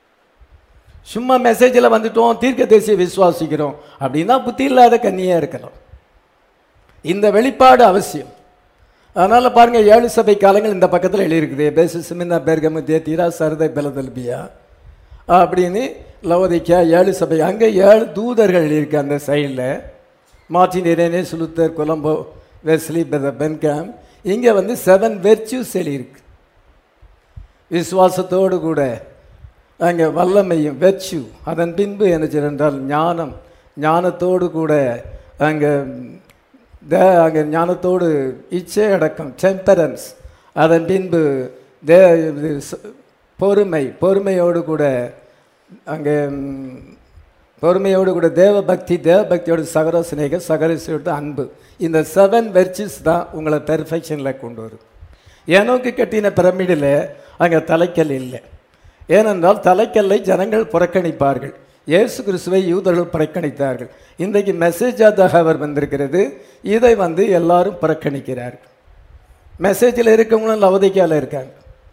சும்மா மெசேஜில் வந்துட்டோம், தீர்க்க தரிசியை விசுவாசிக்கிறோம் அப்படின்னா புத்தி இல்லாத கன்னியாக இருக்கலாம். இந்த வெளிப்பாடு அவசியம். அதனால் பாருங்கள், ஏழு சபை காலங்கள் இந்த பக்கத்தில் எழுதியிருக்குது. பேசு சிமிந்தா பேர்கமு தேத்தீரா சரதை பெலதல்பியா அப்படின்னு லவோதிக்கா ஏழு சபை. அங்கே ஏழு தூதர்கள் எழுதியிருக்கு அந்த சைடில். Martin Irenaeus, Luther, Columba, Wesley, Branham. இங்கே வந்து செவன் வெர்ச்சுஸ் எழுதியிருக்கு. விசுவாசத்தோடு கூட அங்கே வல்லமையும் வெர்ச்சு, அதன் பின்பு என்ன செய்தால் ஞானம், ஞானத்தோடு கூட அங்கே தே அங்கே ஞானத்தோடு இச்சை அடக்கம், டெம்பரன்ஸ், அதன் பின்பு தே பொறுமை, பொறுமையோடு கூட அங்கே பொறுமையோடு கூட தேவ பக்தி, தேவ பக்தியோட சகர சிநேக, சகரசியோட அன்பு. இந்த செவன் வெர்ச்சுஸ் தான் உங்களை பெர்ஃபெக்ஷனில் கொண்டு வரும். ஏனோக்கு கட்டின பிரமிடில் அங்கே தலைக்கல் இல்லை. ஏனென்றால் தலைக்கல்லை ஜனங்கள் புறக்கணிப்பார்கள். இயேசு கிறிஸ்துவை யூதர்கள் புறக்கணித்தார்கள். இன்றைக்கு மெசேஜ் தகவல் வந்திருக்கிறது, இதை வந்து எல்லாரும் புறக்கணிக்கிறார்கள். மெசேஜில் இருக்கவங்களும் லவோதிக்கேயாவில் இருக்காங்க.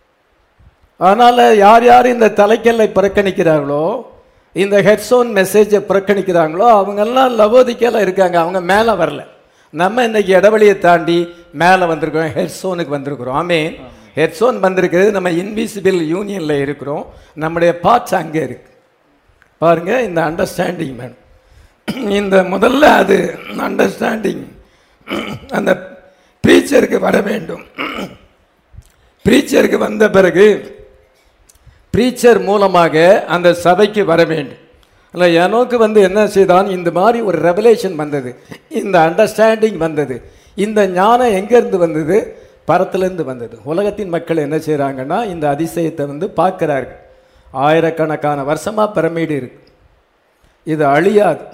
அதனால் யார் யார் இந்த தலைக்கல்லை புறக்கணிக்கிறார்களோ, இந்த ஹெட்ஸோன் மெசேஜை புறக்கணிக்கிறாங்களோ, அவங்கெல்லாம் லவோதிக்கேயாவில் இருக்காங்க. அவங்க மேலே வரல. நம்ம இன்னைக்கு இடவெளியை தாண்டி மேலே வந்திருக்கிறோம், ஹெட்ஸோனுக்கு வந்திருக்கிறோம். ஆமென். ஹெட்ஸோன் வந்திருக்கிறது, நம்ம இன்விசிபிள் யூனியனில் இருக்கிறோம். நம்முடைய பார்ட்ஸ் அங்கே இருக்கு பாருங்க. இந்த அண்டர்ஸ்டாண்டிங் வேணும். இந்த முதல்ல அது அண்டர்ஸ்டாண்டிங் அந்த ப்ரீச்சருக்கு வர வேண்டும். ப்ரீச்சருக்கு வந்த பிறகு ப்ரீச்சர் மூலமாக அந்த சபைக்கு வர வேண்டும். இல்லை, எனோக்கு வந்து என்ன செய்தான், இந்த மாதிரி ஒரு ரெவலேஷன் வந்தது, இந்த அண்டர்ஸ்டாண்டிங் வந்தது. இந்த ஞானம் எங்கேருந்து வந்தது? பரத்திலேருந்து வந்தது. உலகத்தின் மக்கள் என்ன செய்கிறாங்கன்னா, இந்த அதிசயத்தை வந்து பார்க்குறார்கள். ஆயிரக்கணக்கான வருஷமாக பிரமிடு இருக்கு, இது அழியாது.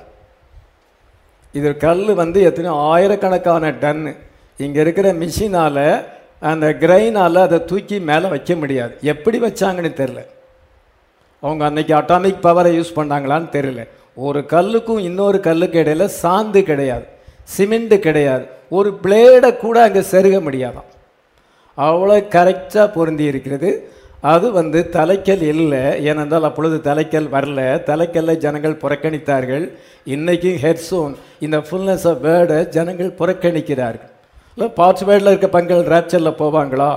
இது கல் வந்து எத்தனையோ ஆயிரக்கணக்கான டன்னு. இங்கே இருக்கிற மிஷினால், அந்த கிரைனால் அதை தூக்கி மேலே வைக்க முடியாது. எப்படி வச்சாங்கன்னு தெரில. அவங்க அன்னைக்கு அட்டாமிக் பவரை யூஸ் பண்ணாங்களான்னு தெரியல. ஒரு கல்லுக்கும் இன்னொரு கல்லுக்கு இடையில சாந்து கிடையாது, சிமெண்ட் கிடையாது, ஒரு பிளேடை கூட அங்கே செருக முடியாதான். அவ்வளோ கரெக்டாக பொருந்தி இருக்கிறது. அது வந்து தலைக்கல் இல்லை. ஏனென்றால் அப்பொழுது தலைக்கல் வரல. தலைக்கல்லை ஜனங்கள் புறக்கணித்தார்கள். இன்றைக்கும் ஹெட்ஸோன் இந்த ஃபுல்னஸ் ஆஃப் வேர்டை ஜனங்கள் புறக்கணிக்கிறார்கள். இல்லை, பார்ட்ஸ் வேர்டில் இருக்க பங்கள் ரேப்சரில் போவாங்களா?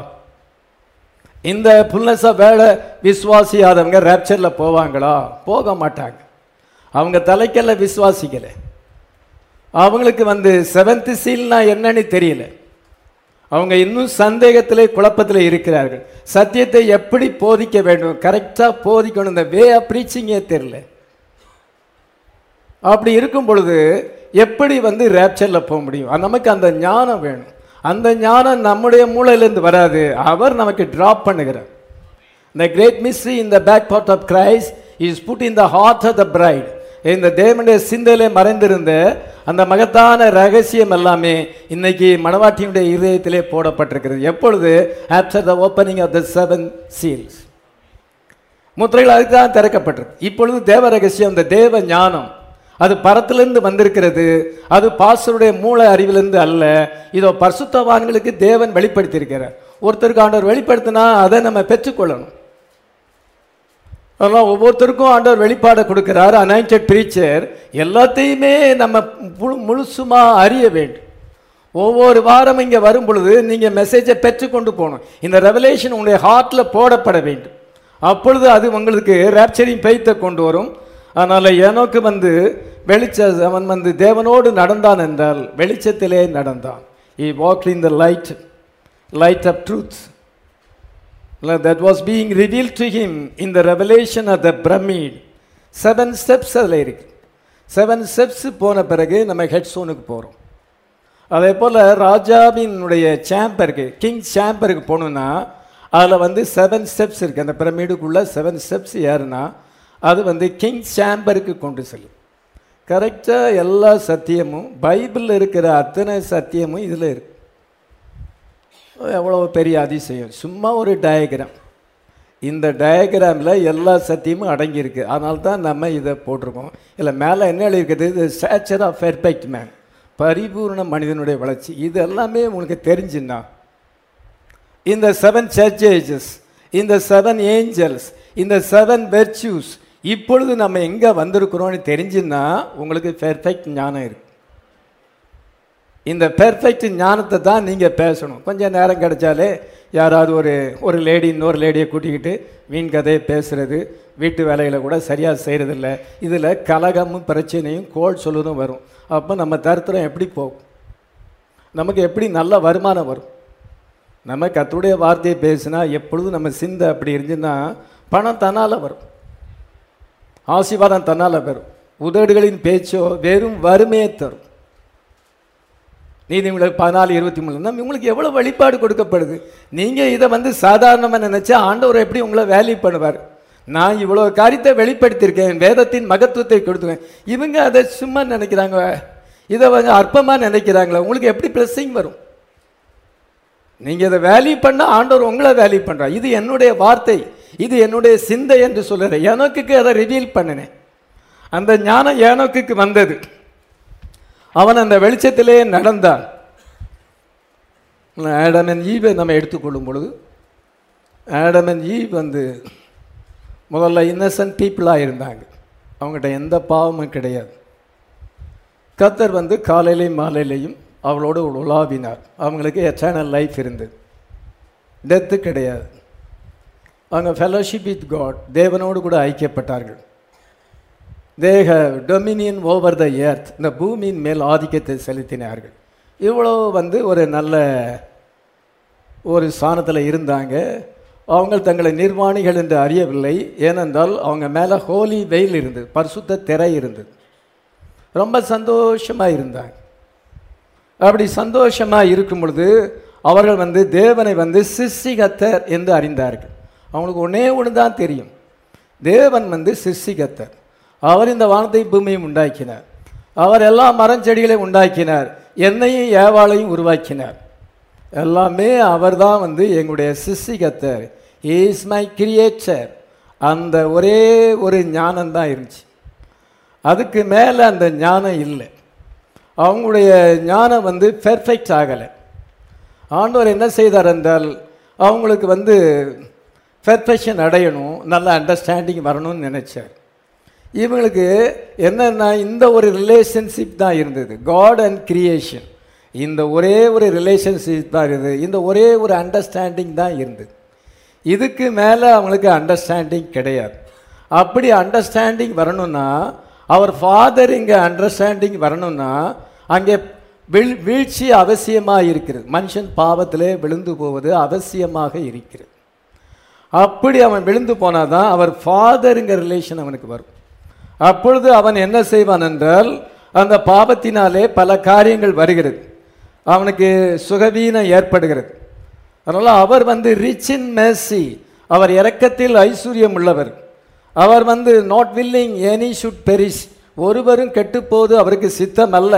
இந்த ஃபுல்னஸ் ஆஃப் வேர்டை விசுவாசியாதவங்க ரேப்சரில் போவாங்களா? போக மாட்டாங்க. அவங்க தலைக்கல்ல விசுவாசிக்கலை. அவங்களுக்கு வந்து செவன்த் சீல்னா என்னன்னு தெரியல. அவங்க இன்னும் சந்தேகத்திலே குழப்பத்தில் இருக்கிறார்கள். சத்தியத்தை எப்படி போதிக்க வேண்டும், கரெக்டாக போதிக்கணும், இந்த வே ஆஃப் ப்ரீச்சிங்கே தெரியல. அப்படி இருக்கும் பொழுது எப்படி வந்து ரேப்சரில் போக முடியும்? நமக்கு அந்த ஞானம் வேணும். அந்த ஞானம் நம்முடைய மூளையிலேருந்து வராது, அவர் நமக்கு ட்ராப் பண்ணுகிறார். The great mystery in the back part of Christ is put in the heart of the bride. இந்த தேவனுடைய சிந்தையிலே மறைந்திருந்த அந்த மகத்தான ரகசியம் எல்லாமே இன்னைக்கு மணவாட்டியுடைய இதயத்திலே போடப்பட்டிருக்கிறது. எப்பொழுது? After the opening of the seven seals. முத்திரைகள் அதுக்கு தான் திறக்கப்பட்டிருக்கு. இப்பொழுது தேவ ரகசியம், இந்த தேவ ஞானம், அது பரத்திலிருந்து வந்திருக்கிறது. அது பாஸ்டருடைய மூளை அறிவிலிருந்து அல்ல. இதோ பரிசுத்தவான்களுக்கு தேவன் வெளிப்படுத்தி இருக்கிறார். ஒருத்தருக்கு ஆண்டவர் வெளிப்படுத்தினா அதை நம்ம பெற்றுக்கொள்ளணும். அதெல்லாம் ஒவ்வொருத்தருக்கும் ஆண்டவர் வெளிப்பாடை கொடுக்கிறார். அனாயிண்டட் ப்ரீச்சர் எல்லாத்தையுமே நம்ம முழு முழுசுமாக அறிய வேண்டும். ஒவ்வொரு வாரம் இங்கே வரும் பொழுது நீங்கள் மெசேஜை பெற்றுக்கொண்டு போகணும். இந்த ரெவலேஷன் உங்களுடைய ஹார்ட்டில் போடப்பட வேண்டும். அப்பொழுது அது உங்களுக்கு ரேப்சரிங் பெய்த்தை கொண்டு வரும். அதனால் எனோக்கு வந்து வெளிச்ச அவன் வந்து தேவனோடு நடந்தான் என்றால் வெளிச்சத்திலே நடந்தான். He walked in the light, light of truth. That was being revealed to him in the revelation of the Brahmin. Seven steps அதில் இருக்கு. செவன் ஸ்டெப்ஸ் போன பிறகு நம்ம ஹெட்ஸோனுக்கு போகிறோம். அதே போல் ராஜாவினுடைய சேம்பருக்கு, கிங் சேம்பருக்கு போகணுன்னா அதில் வந்து செவன் ஸ்டெப்ஸ் இருக்குது. அந்த பிரமிடுக்குள்ளே செவன் ஸ்டெப்ஸ் ஏறுனா அது வந்து கிங் சேம்பருக்கு கொண்டு செல்லும். கரெக்டாக எல்லா சத்தியமும் பைபிளில் இருக்கிற அத்தனை சத்தியமும் இதில் இருக்கு. எவ்வளோ பெரிய அதிசயம்! சும்மா ஒரு டயக்ராம். இந்த டயக்ராமில் எல்லா சத்தியமும் அடங்கியிருக்கு. அதனால தான் நம்ம இதை போட்டிருக்கோம். இல்லை மேலே என்ன எழுதியிருக்கிறது? இது ஸ்டாச்சர் ஆஃப் பெர்ஃபெக்ட் மேன், பரிபூர்ண மனிதனுடைய வளர்ச்சி. இது எல்லாமே உங்களுக்கு தெரிஞ்சுன்னா இந்த செவன் சர்ச்சேஜஸ், இந்த செவன் ஏஞ்சல்ஸ், இந்த செவன் வெர்ச்சூஸ், இப்பொழுது நம்ம எங்கே வந்திருக்கிறோன்னு தெரிஞ்சுன்னா உங்களுக்கு பெர்ஃபெக்ட் ஞானம் இருக்குது. இந்த பெர்ஃபெக்ட் ஞானத்தை தான் நீங்கள் பேசணும். கொஞ்சம் நேரம் கிடைச்சாலே யாராவது ஒரு ஒரு லேடி இன்னொரு லேடியை கூட்டிக்கிட்டு வீண் கதையை பேசுகிறது, வீட்டு வேலைகளை கூட சரியாக செய்கிறதில்ல. இதில் கலகமும் பிரச்சனையும் கோல் சொல்லுதும் வரும். அப்போ நம்ம தரித்திரம் எப்படி போகும்? நமக்கு எப்படி நல்ல வருமானம் வரும்? நம்ம கர்த்தருடைய வார்த்தையை பேசினா எப்பொழுதும் நம்ம சிந்தை அப்படி இருந்துன்னா பணம் தன்னால் வரும், ஆசீர்வாதம் தன்னால் வரும். உதடுகளின் பேச்சோ வெறும் வறுமையை தரும். நீதிமொழிகள் பதினாலு இருபத்தி மூணு நம்ம உங்களுக்கு எவ்வளோ வெளிப்பாடு கொடுக்கப்படுது. நீங்கள் இதை வந்து சாதாரணமாக நினச்சா ஆண்டவர் எப்படி உங்களை வேல்யூ பண்ணுவார்? நான் இவ்வளோ காரியத்தை வெளிப்படுத்தியிருக்கேன், வேதத்தின் மகத்துவத்தை கொடுத்துருக்கேன். இவங்க அதை சும்மா நினைக்கிறாங்க, இதை வந்து அற்பமாக நினைக்கிறாங்களா? உங்களுக்கு எப்படி பிளஸிங் வரும்? நீங்கள் இதை வேல்யூ பண்ணால் ஆண்டவர் உங்களை வேல்யூ பண்ணுறார். இது என்னுடைய வார்த்தை, இது என்னுடைய சிந்தை என்று சொல்லுற ஏனோக்குக்கு அதை ரிவீல் பண்ணினேன். அந்த ஞானம் ஏனோக்குக்கு வந்தது. அவன் அந்த வெளிச்சத்திலே நடந்தான். ஆடம் அண்ட் ஈவை நம்ம எடுத்துக்கொள்ளும் பொழுது ஆடம் அண்ட் ஈவ் வந்து முதல்ல இன்னசென்ட் பீப்புளாக இருந்தாங்க. அவங்ககிட்ட எந்த பாவமும் கிடையாது. கர்த்தர் வந்து காலையிலையும் மாலையிலையும் அவளோடு உலாவினார். அவங்களுக்கு எட்டர்னல் லைஃப் இருந்தது, டெத்து கிடையாது. அவங்க ஃபெலோஷிப் வித் காட், தேவனோடு கூட ஐக்கியப்பட்டார்கள். They have dominion over the earth, இந்த பூமியின் மேல் ஆதிக்கத்தை செலுத்தினார்கள். இவ்வளோ வந்து ஒரு நல்ல ஒரு ஸ்தானத்தில் இருந்தாங்க. அவங்க தங்களை நிர்வாணிகள் என்று அறியவில்லை. ஏனென்றால் அவங்க மேலே ஹோலி வெயில் இருந்தது, பரிசுத்த திரை இருந்தது. ரொம்ப சந்தோஷமாக இருந்தாங்க. அப்படி சந்தோஷமாக இருக்கும் பொழுது அவர்கள் வந்து தேவனை வந்து சிருஷ்டிகர்த்தர் என்று அறிந்தார்கள். அவங்களுக்கு ஒன்றே ஒன்று தான் தெரியும், தேவன் வந்து சிருஷ்டிகர்த்தர். அவர் இந்த வானத்தை பூமியும் உண்டாக்கினார். அவர் எல்லா மரஞ்செடிகளையும் உண்டாக்கினார். என்னையும் ஏவாளையும் உருவாக்கினார். எல்லாமே அவர் தான் வந்து எங்களுடைய சிருஷ்டிகர்த்தர். Is my creator. அந்த ஒரே ஒரு ஞானம் தான் இருந்துச்சு. அதுக்கு மேலே அந்த ஞானம் இல்லை. அவங்களுடைய ஞானம் வந்து பெர்ஃபெக்ட் ஆகலை. ஆண்டவர் என்ன செய்தார் என்றால் அவங்களுக்கு வந்து பெர்ஃபெக்ஷன் அடையணும், நல்ல அண்டர்ஸ்டாண்டிங் வரணும்னு நினைச்சார். இவங்களுக்கு என்னன்னா இந்த ஒரு ரிலேஷன்ஷிப் தான் இருந்தது, காட் அண்ட் கிரியேஷன். இந்த ஒரே ஒரு ரிலேஷன்ஷிப் தான் இருந்தது, இந்த ஒரே ஒரு அண்டர்ஸ்டாண்டிங் தான் இருந்தது. இதுக்கு மேலே அவங்களுக்கு அண்டர்ஸ்டாண்டிங் கிடையாது. அப்படி அண்டர்ஸ்டாண்டிங் வரணும்னா, அவர் ஃபாதர் இங்கே அண்டர்ஸ்டாண்டிங் வரணும்னா அங்கே வீழ் வீழ்ச்சி அவசியமாக இருக்கிறது. மனுஷன் பாவத்திலே விழுந்து போவது அவசியமாக இருக்கிறது. அப்படி அவன் விழுந்து போனால் தான் அவர் ஃபாதருங்கிற ரிலேஷன் அவனுக்கு வரும். அப்பொழுது அவன் என்ன செய்வான் என்றால், அந்த பாவத்தினாலே பல காரியங்கள் வருகிறது, அவனுக்கு சுகவீனம் ஏற்படுகிறது. அதனால் அவர் வந்து ரிச் இன் மெர்சி, அவர் இரக்கத்தில் ஐஸ்வர்யம் உள்ளவர். அவர் வந்து not willing any should perish, ஒருவரும் கெட்டுப்போது அவருக்கு சித்தம் அல்ல.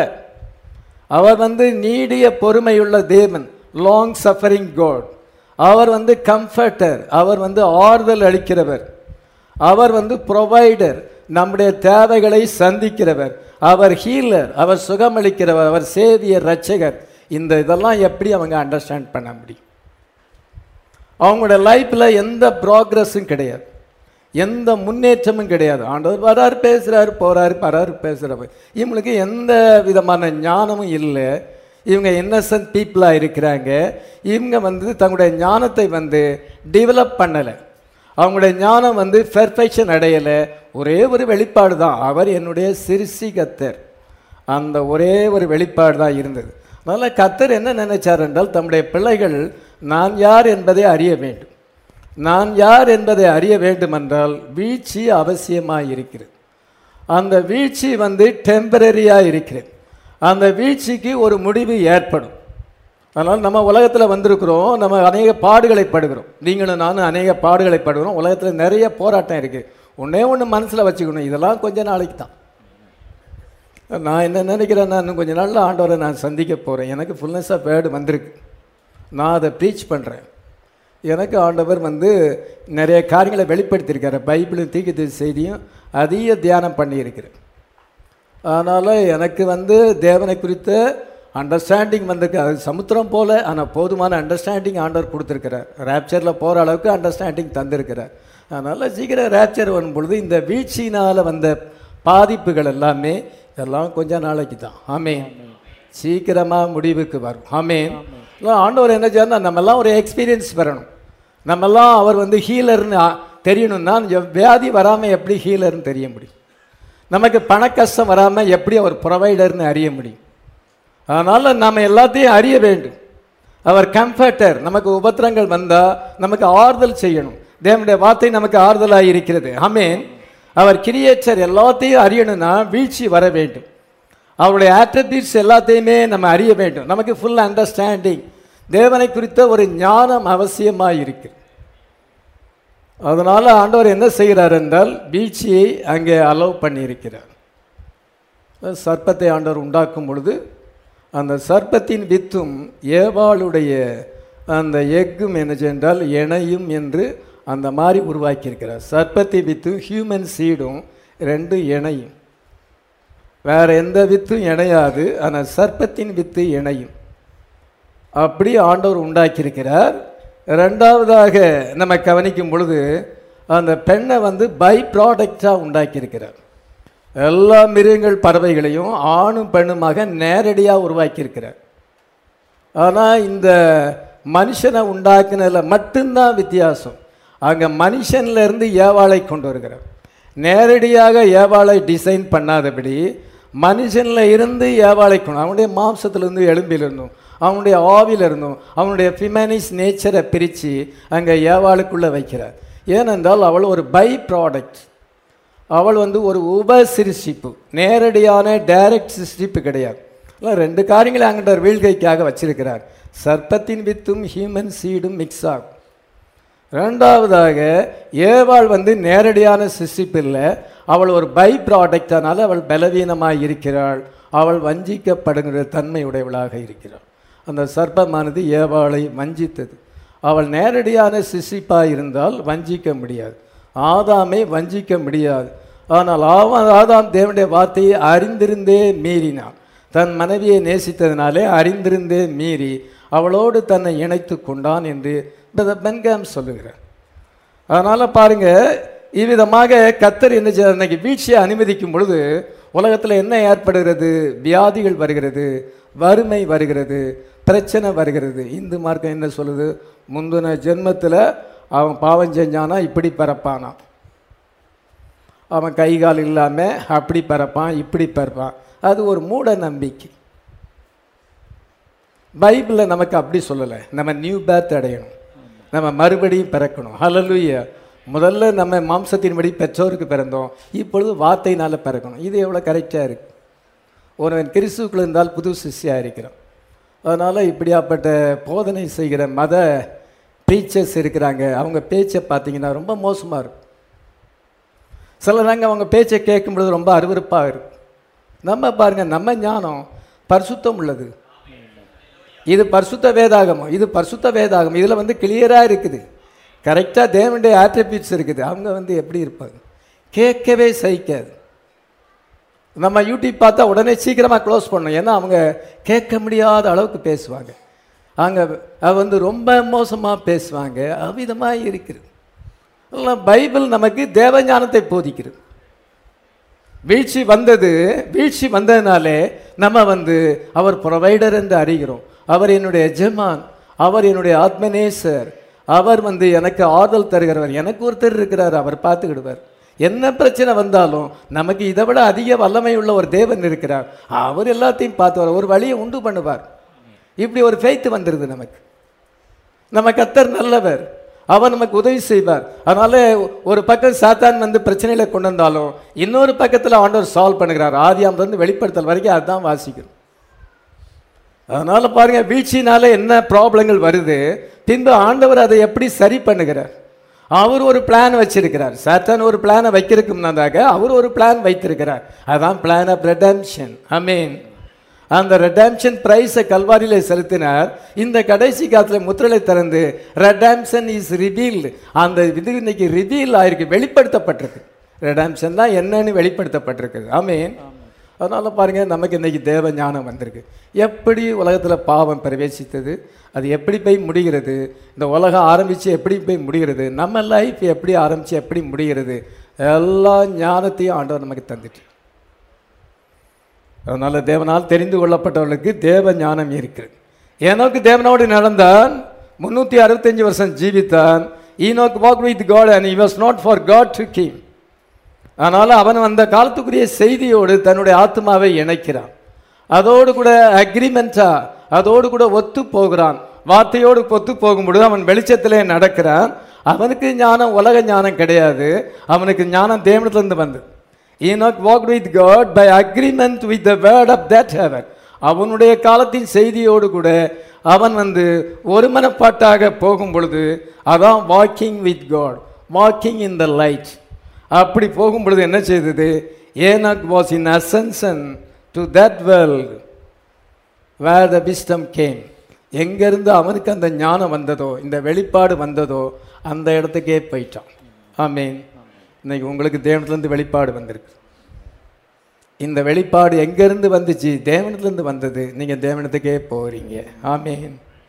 அவர் வந்து நீடிய பொறுமையுள்ள தேவன், லாங் சஃபரிங் காட். அவர் வந்து கம்ஃபர்டர், அவர் வந்து ஆறுதல் அளிக்கிறவர். அவர் வந்து ப்ரொவைடர், நம்முடைய தேவைகளை சந்திக்கிறவர். அவர் ஹீலர், அவர் சுகமளிக்கிறவர். அவர் சேவியர், ரட்சகர். இந்த இதெல்லாம் எப்படி அவங்க அண்டர்ஸ்டாண்ட் பண்ண முடியும்? அவங்களோட லைஃப்பில் எந்த ப்ராக்ரஸும் கிடையாது, எந்த முன்னேற்றமும் கிடையாது. ஆண்டவர் வராரு, பேசுகிறாரு, போகிறாரு, வராரு, பேசுகிறாரு. இவங்களுக்கு எந்த விதமான ஞானமும் இல்லை. இவங்க இன்னசென்ட் பீப்புளாக இருக்கிறாங்க. இவங்க வந்து தங்களுடைய ஞானத்தை வந்து டெவலப் பண்ணலை. அவங்களுடைய ஞானம் வந்து பெர்ஃபெக்ஷன் அடையலை. ஒரே ஒரு வெளிப்பாடு தான், அவர் என்னுடைய சிருஷ்டிகர்த்தர். அந்த ஒரே ஒரு வெளிப்பாடு தான் இருந்தது. அதனால் கர்த்தர் என்ன நினைச்சார் என்றால், தம்முடைய பிள்ளைகள் நான் யார் என்பதை அறிய வேண்டும். நான் யார் என்பதை அறிய வேண்டும் என்றால் வீழ்ச்சி அவசியமாக இருக்கிறது. அந்த வீழ்ச்சி வந்து டெம்பரரியாக இருக்கிறது. அந்த வீழ்ச்சிக்கு ஒரு முடிவு ஏற்படும். அதனால் நம்ம உலகத்தில் வந்திருக்கிறோம், நம்ம அநேக பாடுகளை படுகிறோம். நீங்களும் நானும் அநேக பாடுகளை படுகிறோம். உலகத்தில் நிறைய போராட்டம் இருக்குது. ஒன்றே ஒன்று மனசில் வச்சுக்கணும், இதெல்லாம் கொஞ்ச நாளைக்கு தான். நான் என்ன நினைக்கிறேன், நான் இன்னும் கொஞ்ச நாளில் ஆண்டவரை நான் சந்திக்க போகிறேன். எனக்கு ஃபுல்னஸ் ஆஃப் வேர்டு வந்திருக்கு, நான் அதை ப்ரீச் பண்ணுறேன். எனக்கு ஆண்டவர் வந்து நிறைய காரியங்களை வெளிப்படுத்தியிருக்காரு. பைபிளும் தீர்க்கதரிசி செய்தியும் அதிக தியானம் பண்ணியிருக்கிறேன். அதனால் எனக்கு வந்து தேவனை குறித்த அண்டர்ஸ்டாண்டிங் வந்திருக்கு. அது சமுத்திரம் போல், ஆனால் போதுமான அண்டர்ஸ்டாண்டிங் ஆண்டவர் கொடுத்துருக்கிறார். ரேப்சரில் போகிற அளவுக்கு அண்டர்ஸ்டாண்டிங் தந்திருக்கிறார். அதனால் சீக்கிரம் ரேப்சர் வரும் பொழுது இந்த வீழ்ச்சினால் வந்த பாதிப்புகள் எல்லாமே இதெல்லாம் கொஞ்ச நாளைக்கு தான். ஆமேன். சீக்கிரமாக முடிவுக்கு வரும். ஆமேன். ஆண்டவர் என்ன செய்யணும், நம்மெல்லாம் ஒரு எக்ஸ்பீரியன்ஸ் பெறணும். நம்மெல்லாம் அவர் வந்து ஹீலர்னு தெரியணும்னா, வியாதி வராமல் எப்படி ஹீலர்னு தெரிய முடியும்? நமக்கு பண கஷ்டம் வராமல் எப்படி அவர் ப்ரொவைடர்னு அறிய முடியும்? அதனால் நம்ம எல்லாத்தையும் அறிய வேண்டும். அவர் கம்ஃபர்டர். நமக்கு உபத்திரங்கள் வந்தால் நமக்கு ஆறுதல் செய்யணும். தேவனுடைய வார்த்தை நமக்கு ஆறுதலாக இருக்கிறது. ஆமேன். அவர் கிரியேட்டர். எல்லாத்தையும் அறியணும்னா வீழ்ச்சி வர வேண்டும். அவருடைய ஆட்ரிபியூட்ஸ் எல்லாத்தையுமே நம்ம அறிய வேண்டும். நமக்கு ஃபுல் அண்டர்ஸ்டாண்டிங், தேவனை குறித்த ஒரு ஞானம் அவசியமாக இருக்கு. அதனால் ஆண்டவர் என்ன செய்கிறார் என்றால் வீழ்ச்சியை அங்கே அலோவ் பண்ணியிருக்கிறார். சர்ப்பத்தை ஆண்டவர் உண்டாக்கும் பொழுது அந்த சர்ப்பத்தின் வித்தும் ஏவாளுடைய அந்த எக்கும் என்ன சென்றால் இணையும் என்று அந்த மாதிரி உருவாக்கியிருக்கிறார். சர்ப்பத்தை வித்தும் ஹியூமன் சீடும் ரெண்டு இணையும். வேறு எந்த வித்தும் இணையாது, ஆனால் சர்ப்பத்தின் வித்து இணையும். அப்படி ஆண்டவர் உண்டாக்கியிருக்கிறார். ரெண்டாவதாக நம்ம கவனிக்கும் பொழுது அந்த பெண்ணை வந்து பை ப்ராடக்டாக உண்டாக்கியிருக்கிறார். எல்லா மிருகங்கள் பறவைகளையும் ஆணும் பெண்ணுமாக நேரடியாக உருவாக்கியிருக்கிறார். ஆனால் இந்த மனுஷனை உண்டாக்குனதில் மட்டும்தான் வித்தியாசம். அங்கே மனுஷன்லேருந்து ஏவாளை கொண்டு வருகிறார். நேரடியாக ஏவாளை டிசைன் பண்ணாதபடி மனுஷனில் இருந்து ஏவாளை கொண்டு, அவனுடைய மாம்சத்திலிருந்து எலும்பிலிருந்தும் அவனுடைய ஆவிலிருந்தும் அவனுடைய ஃபிமனிஸ் நேச்சரை பிரித்து அங்கே ஏவாளுக்குள்ளே வைக்கிறார். ஏனென்றால் அவள் ஒரு பை ப்ராடக்ட். அவள் வந்து ஒரு உப சிருஷ்டிப்பு, நேரடியான டைரக்ட் சிருஷ்டிப்பு கிடையாது. ரெண்டு காரியங்களை அங்கிட்ட வீழ்கைக்காக வச்சிருக்கிறார். சர்ப்பத்தின் வித்தும் ஹியூமன் சீடும் மிக்ஸ் ஆகும். ரெண்டாவதாக ஏவாள் வந்து நேரடியான சிருஷ்டிப்பு இல்லை, அவள் ஒரு பை ப்ராடக்டானால அவள் பலவீனமாக இருக்கிறாள். அவள் வஞ்சிக்கப்படுகிற தன்மை உடையவளாக இருக்கிறாள். அந்த சர்ப்பமானது ஏவாளை வஞ்சித்தது. அவள் நேரடியான சிருஷ்டிப்பாக இருந்தால் வஞ்சிக்க முடியாது, ஆதாமை வஞ்சிக்க முடியாது. ஆனால் ஆவா ஆதாம் தேவனுடைய வார்த்தையை அறிந்திருந்தே மீறினான். தன் மனைவியை நேசித்ததினாலே அறிந்திருந்தே மீறி அவளோடு தன்னை இணைத்து கொண்டான் என்று பென்காம் சொல்லுகிறார். அதனால் பாருங்கள், இவ்விதமாக கர்த்தர் என்ன செய்ய இன்னைக்கு வீழ்ச்சியை அனுமதிக்கும் பொழுது உலகத்தில் என்ன ஏற்படுகிறது? வியாதிகள் வருகிறது, வறுமை வருகிறது, பிரச்சனை வருகிறது. இந்து மார்க்கம் என்ன சொல்லுது? முந்தின ஜென்மத்தில் அவன் பாவம் செஞ்சானா இப்படி பிறப்பானா, அவன் கை கால் இல்லாமல் அப்படி பிறப்பான் இப்படி பிறப்பான். அது ஒரு மூட நம்பிக்கை. பைபிளில் நமக்கு அப்படி சொல்லலை. நம்ம நியூ பேர்த் அடையணும், நம்ம மறுபடியும் பிறக்கணும். ஹல்லேலூயா. முதல்ல நம்ம மாம்சத்தின்படி பெற்றோருக்கு பிறந்தோம், இப்பொழுது வார்த்தையினால் பிறக்கணும். இது எவ்வளோ கரெக்டாக இருக்குது. ஒருவன் கிறிஸ்துக்குள்ள இருந்தால் புது சிஷ்யாக இருக்கிறான். அதனால் இப்படியாப்பட்ட போதனை செய்கிற மத ப்ரீச்சர்ஸ் இருக்கிறாங்க. அவங்க பேச்சை பார்த்தீங்கன்னா ரொம்ப மோசமாக இருக்கும். சில நாங்கள் அவங்க பேச்சை கேட்கும் பொழுது ரொம்ப அருவருப்பாக இருக்கும். நம்ம பாருங்கள், நம்ம ஞானம் பரிசுத்தம் உள்ளது. இது பரிசுத்த வேதாகமம், இது பரிசுத்த வேதாகமம். இதில் வந்து கிளியராக இருக்குது, கரெக்டாக தேவனுடைய ஆட்ரிபியூட்ஸ் இருக்குது. அவங்க வந்து எப்படி இருப்பாங்க? கேட்கவே சகிக்காது. நம்ம யூடியூப் பார்த்தா உடனே சீக்கிரமாக க்ளோஸ் பண்ணணும். ஏன்னா அவங்க கேட்க முடியாத அளவுக்கு பேசுவாங்க. அங்கே வந்து ரொம்ப மோசமாக பேசுவாங்க. அவ்விதமாக இருக்குது. பைபிள் நமக்கு தேவஞானத்தை போதிக்கிறது. வீழ்ச்சி வந்தது, வீழ்ச்சி வந்ததுனாலே நம்ம வந்து அவர் ப்ரொவைடர் என்று அறிகிறோம். அவர் என்னுடைய எஜமான், அவர் என்னுடைய ஆத்மநேசர், அவர் வந்து எனக்கு ஆறுதல் தருகிறவர். எனக்கு ஒருத்தர் இருக்கிறார், அவர் பார்த்துக்கிடுவார். என்ன பிரச்சனை வந்தாலும் நமக்கு இதை விட அதிக வல்லமை உள்ள ஒரு தேவன் இருக்கிறார். அவர் எல்லாத்தையும் பார்த்துவார், ஒரு வழியை உண்டு பண்ணுவார். இப்படி ஒரு ஃபெய்த் வந்துடுது நமக்கு. நம்ம கர்த்தர் நல்லவர், அவர் நமக்கு உதவி செய்வார். அதனால ஒரு பக்கம் சாத்தான் வந்து பிரச்சனைகளை கொண்டு வந்தாலும் இன்னொரு பக்கத்தில் ஆண்டவர் சால்வ் பண்ணுகிறார். ஆதியாம் வந்து வெளிப்படுத்தல் வரைக்கும் அதுதான் வாசிக்கிறோம். அதனால பாருங்க, வீழ்ச்சினால என்ன ப்ராப்ளங்கள் வருது, பின்பு ஆண்டவர் அதை எப்படி சரி பண்ணுகிறார். அவர் ஒரு பிளான் வச்சிருக்கிறார். சாத்தான் ஒரு பிளானை வைக்கிறதுக்கு அவர் ஒரு பிளான் வைத்திருக்கிறார். அதான் பிளான் ஆஃப் ரெடம்ஷன். ஆமென். அந்த ரெடம்ஷன் பிரைஸை கல்வாரியிலே செலுத்தினார். இந்த கடைசி காலத்தில் முத்திரலை திறந்து ரெடம்ஷன் இஸ் ரிவீல்டு, அந்த இது இன்னைக்கு ரிவீல் ஆயிருக்கு, வெளிப்படுத்தப்பட்டிருக்கு. ரெடம்ஷன் தான் என்னன்னு வெளிப்படுத்தப்பட்டிருக்கு. ஆமென். அதனால பாருங்க, நமக்கு இன்னைக்கு தேவ ஞானம் வந்திருக்கு. எப்படி உலகத்தில் பாவம் பிரவேசித்தது, அது எப்படி போய் முடிகிறது, இந்த உலகம் ஆரம்பித்து எப்படி போய் முடிகிறது, நம்ம லைஃப் எப்படி ஆரம்பித்து எப்படி முடிகிறது, எல்லா ஞானத்தையும் ஆண்டவர் நமக்கு தந்துட்டு. அதனால தேவனால் தெரிந்து கொள்ளப்பட்டவர்களுக்கு தேவ ஞானம் இருக்கிறது. ஏனோக்கு தேவனோடு நடந்தான், முன்னூற்றி அறுபத்தஞ்சு வருஷம் ஜீவித்தான். Enoch walk with God and he was not for God took him. அதனால் அவன் அந்த காலத்துக்குரிய செய்தியோடு தன்னுடைய ஆத்மாவை இணைக்கிறான். அதோடு கூட அக்ரிமெண்ட்டா, அதோடு கூட ஒத்து போகிறான். வார்த்தையோடு ஒத்து போகும்பொழுது அவன் வெளிச்சத்திலே நடக்கிறான். அவனுக்கு ஞானம் உலக ஞானம் கிடையாது, அவனுக்கு ஞானம் தேவனிடத்திலிருந்து வந்தது. Enoch walked with God by agreement with the word of that heaven. அவனுடைய காலத்தின் செய்தியோடு கூட அவன் வந்து ஒரு மனப்பாட்டாக போகும் பொழுது அதான் walking with God, walking in the light. அப்படி போகும் பொழுது என்ன செய்தது? Enoch was in ascension to that world where the wisdom came. எங்கிருந்து அவனுக்கு அந்த ஞானம் வந்ததோ, இந்த வெளிப்பாடு வந்ததோ, அந்த இடத்துக்கே போயிட்டான். ஆமீன். இன்னைக்கு உங்களுக்கு தேவனிலிருந்து வெளிப்பாடு வந்திருக்கு. இந்த வெளிப்பாடு எங்கேருந்து வந்துச்சு? தேவனிலிருந்து வந்தது. நீங்கள் தேவனத்துக்கே போகிறீங்க. ஆமீன்.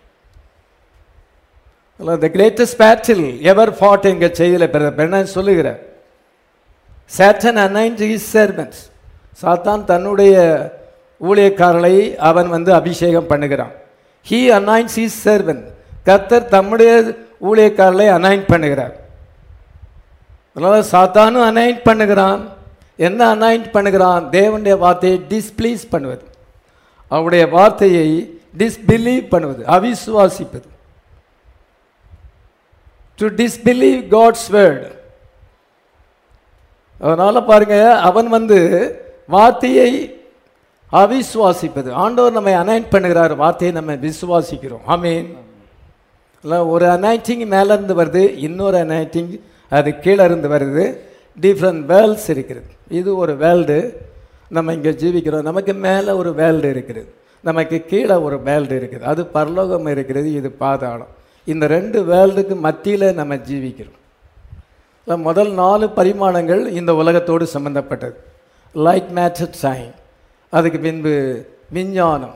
த கிரேட்டஸ்ட் பேட்டில் எவர் ஃபாட் எங்க செய்தியில் பெற சொல்லுகிற சாட்டன் அனாயிண்ட் ஹிஸ் சர்வன்ட்ஸ். சாத்தான் தன்னுடைய ஊழியக்காரர்களை அவன் வந்து அபிஷேகம் பண்ணுகிறான். He anoints his servant. கர்த்தர் தம்முடைய ஊழியக்காரர்களை அனாயிண்ட் பண்ணுகிறார். அதனால் சாத்தானும் அனாயிண்ட் பண்ணுகிறான். என்ன அனாயிண்ட் பண்ணுகிறான்? தேவனுடைய வார்த்தையை டிஸ்பிளீஸ் பண்ணுவது, அவருடைய வார்த்தையை டிஸ்பிலீவ் பண்ணுவது, அவிசுவாசிப்பது. To disbelieve God's word. அதனால பாருங்க, அவன் வந்து வார்த்தையை அவிசுவாசிப்பது. ஆண்டவர் நம்மை அனாயிண்ட் பண்ணுகிறார், வார்த்தையை நம்ம விசுவாசிக்கிறோம். ஆமீன். ஒரு அனாயிண்டிங் மேலே இருந்து வருது, இன்னொரு அனாயிண்டிங் அது கீழே இருந்து வருது. டிஃப்ரெண்ட் வேர்ல்ட்ஸ் இருக்கிறது. இது ஒரு வேர்ல்டு, நம்ம இங்கே ஜீவிக்கிறோம். நமக்கு மேலே ஒரு வேர்ல்டு இருக்கிறது, நமக்கு கீழே ஒரு வேர்ல்டு இருக்குது. அது பரலோகம் இருக்கிறது, இது பாதாளம். இந்த ரெண்டு வேர்ல்டுக்கு மத்தியில் நம்ம ஜீவிக்கிறோம். முதல் நாலு பரிமாணங்கள் இந்த உலகத்தோடு சம்பந்தப்பட்டது. Light matter sign. அதுக்கு பின்பு விஞ்ஞானம்,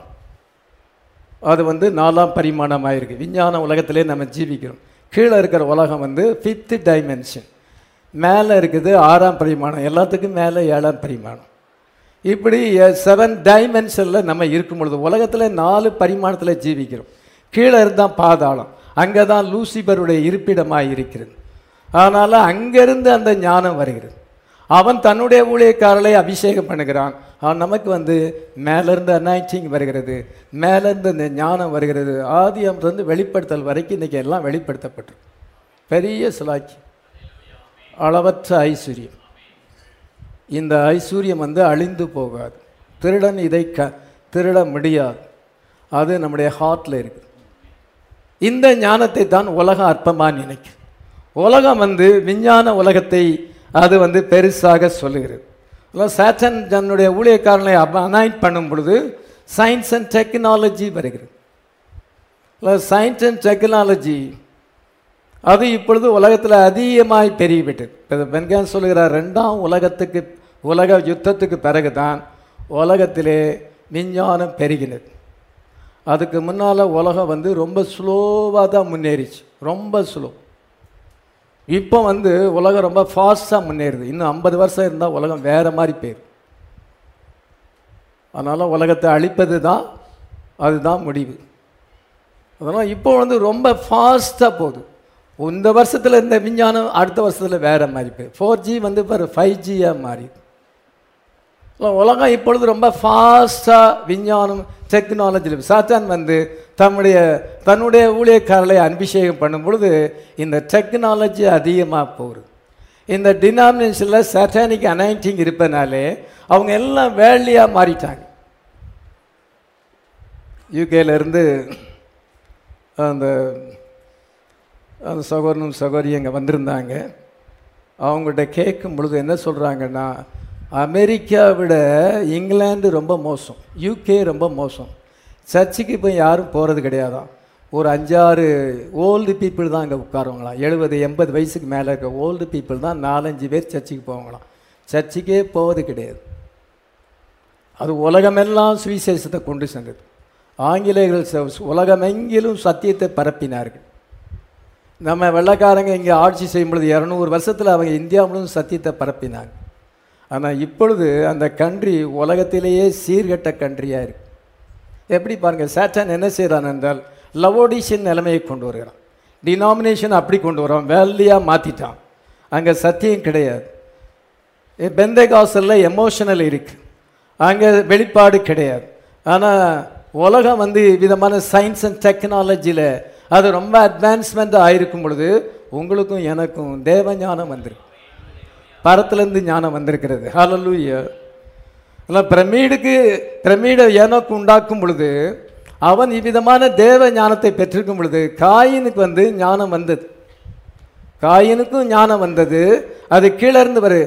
அது வந்து நாலாம் பரிமாணமாக இருக்குது. விஞ்ஞான உலகத்திலே நம்ம ஜீவிக்கிறோம். கீழே இருக்கிற உலகம் வந்து ஃபிஃப்த்து டைமென்ஷன். மேலே இருக்குது ஆறாம் பரிமாணம், எல்லாத்துக்கும் மேலே ஏழாம் பரிமாணம். இப்படி செவன் டைமென்ஷனில் நம்ம இருக்கும் பொழுது உலகத்தில் நாலு பரிமாணத்தில் ஜீவிக்கிறோம். கீழே இருந்தால் பாதாளம், அங்கே தான் லூசிபருடைய இருப்பிடமாக இருக்கிறது. அதனால் அங்கேருந்து அந்த ஞானம் வருகிறது. அவன் தன்னுடைய ஊழியக்காரர்களை அபிஷேகம் பண்ணுகிறான். அவன் நமக்கு வந்து மேலேருந்து அனாயிண்டிங் வருகிறது, மேலேருந்து இந்த ஞானம் வருகிறது. ஆதியம்லேருந்து வெளிப்படுத்தல் வரைக்கும் இன்றைக்கி எல்லாம் வெளிப்படுத்தப்பட்டிருக்கு. பெரிய சிலாக்கி, அளவற்ற ஐஸ்வர்யம். இந்த ஐஸ்வர்யம் வந்து அழிந்து போகாது. திருடன் இதை க திருட முடியாது. அது நம்முடைய ஹார்ட்டில் இருக்குது. இந்த ஞானத்தை தான் உலகம் அற்பமாக நினைக்கும். உலகம் வந்து விஞ்ஞான உலகத்தை அது வந்து பெருசாக சொல்லுகிறது. சாட்டன் தன்னுடைய ஊழியக்காரனை அனாயிண்ட் பண்ணும் பொழுது சயின்ஸ் அண்ட் டெக்னாலஜி வருகிறது. சயின்ஸ் அண்ட் டெக்னாலஜி அது இப்பொழுது உலகத்தில் அதிகமாய் பெருகிவிட்டது. பென்கான் சொல்லுகிறார், ரெண்டாம் உலகத்துக்கு உலக யுத்தத்துக்கு பிறகு தான் உலகத்திலே விஞ்ஞானம் பெருகினது. அதுக்கு முன்னால் உலகம் வந்து ரொம்ப ஸ்லோவாக தான் முன்னேறிச்சு, ரொம்ப ஸ்லோ. இப்போ வந்து உலகம் ரொம்ப ஃபாஸ்ட்டாக முன்னேறுது. இன்னும் ஐம்பது வருஷம் இருந்தால் உலகம் வேறு மாதிரி போயிடும். அதனால் உலகத்தை அழிப்பது தான் அதுதான் முடிவு. அதனால் இப்போ வந்து ரொம்ப ஃபாஸ்ட்டாக போகுது. இந்த வருஷத்தில் இருந்த விஞ்ஞானம் அடுத்த வருஷத்தில் வேறு மாதிரி போயிடும். ஃபோர் ஜி வந்து இப்போ ஃபைவ் ஜியாக மாறி உலகம் இப்பொழுது ரொம்ப ஃபாஸ்ட்டாக விஞ்ஞானம் டெக்னாலஜியில். சாத்தான் வந்து தன்னுடைய தன்னுடைய ஊழியக்காரர்களை அபிஷேகம் பண்ணும் பொழுது இந்த டெக்னாலஜி அதிகமாக போகுது. இந்த டினாமினேஷனில் சாட்டானிக் அனாயிண்டிங் இருப்பதனாலே அவங்க எல்லாம் வேலையாக மாறிட்டாங்க. யூகேலேருந்து அந்த அந்த சகோதரனும் சகோதரி அங்கே வந்திருந்தாங்க. அவங்கள்ட்ட கேட்கும் பொழுது என்ன சொல்கிறாங்கன்னா, அமெரிக்கா விட இங்கிலாந்து ரொம்ப மோசம், யூகே ரொம்ப மோசம். சர்ச்சுக்கு இப்போ யாரும் போகிறது கிடையாதான். ஒரு அஞ்சாறு ஓல்டு பீப்புள் தான் அங்கே உட்காருவாங்களாம். எழுபது எண்பது வயசுக்கு மேலே இருக்க ஓல்டு பீப்புள் தான் நாலஞ்சு பேர் சர்ச்சுக்கு போவாங்களாம். சர்ச்சுக்கே போவது கிடையாது. அது உலகமெல்லாம் சுவிசேஷத்தை கொண்டு சென்றது. ஆங்கிலேயர்கள் உலகமெங்கிலும் சத்தியத்தை பரப்பினார்கள். நம்ம வெள்ளைக்காரங்க இங்கே ஆட்சி செய்யும் பொழுது இரநூறு வருஷத்தில் அவங்க இந்தியா முழுவதும் சத்தியத்தை பரப்பினாங்க. ஆனால் இப்பொழுது அந்த கண்ட்ரி உலகத்திலேயே சீர்கெட்ட கண்ட்ரியாக இருக்குது. எப்படி பாருங்கள், சாட்டன் என்ன செய்கிறான் என்றால் லவோடிஷியன் நிலைமையை கொண்டு வருகிறான். டினாமினேஷன் அப்படி கொண்டு வரான், வேலையாக மாற்றிட்டான். அங்கே சத்தியம் கிடையாது. பெந்தேகாஸ்டில் எமோஷனல் இருக்குது, அங்கே வெளிப்பாடு கிடையாது. ஆனால் உலகம் வந்து விதமான சயின்ஸ் அண்ட் டெக்னாலஜியில் அது ரொம்ப அட்வான்ஸ்மெண்ட் ஆகிருக்கும் பொழுது உங்களுக்கும் எனக்கும் தேவ ஞானம் வந்திருக்கு, பரத்திலேருந்து ஞானம் வந்திருக்கிறது. ஹல்லேலூயா. இல்லை பிரமிடுக்கு பிரமிடை எனக்கு உண்டாக்கும் பொழுது அவன் இவ்விதமான தேவ ஞானத்தை பெற்றிருக்கும் பொழுது காயினுக்கு வந்து ஞானம் வந்தது. காயினுக்கும் ஞானம் வந்தது. அது கீழே இருந்து வரு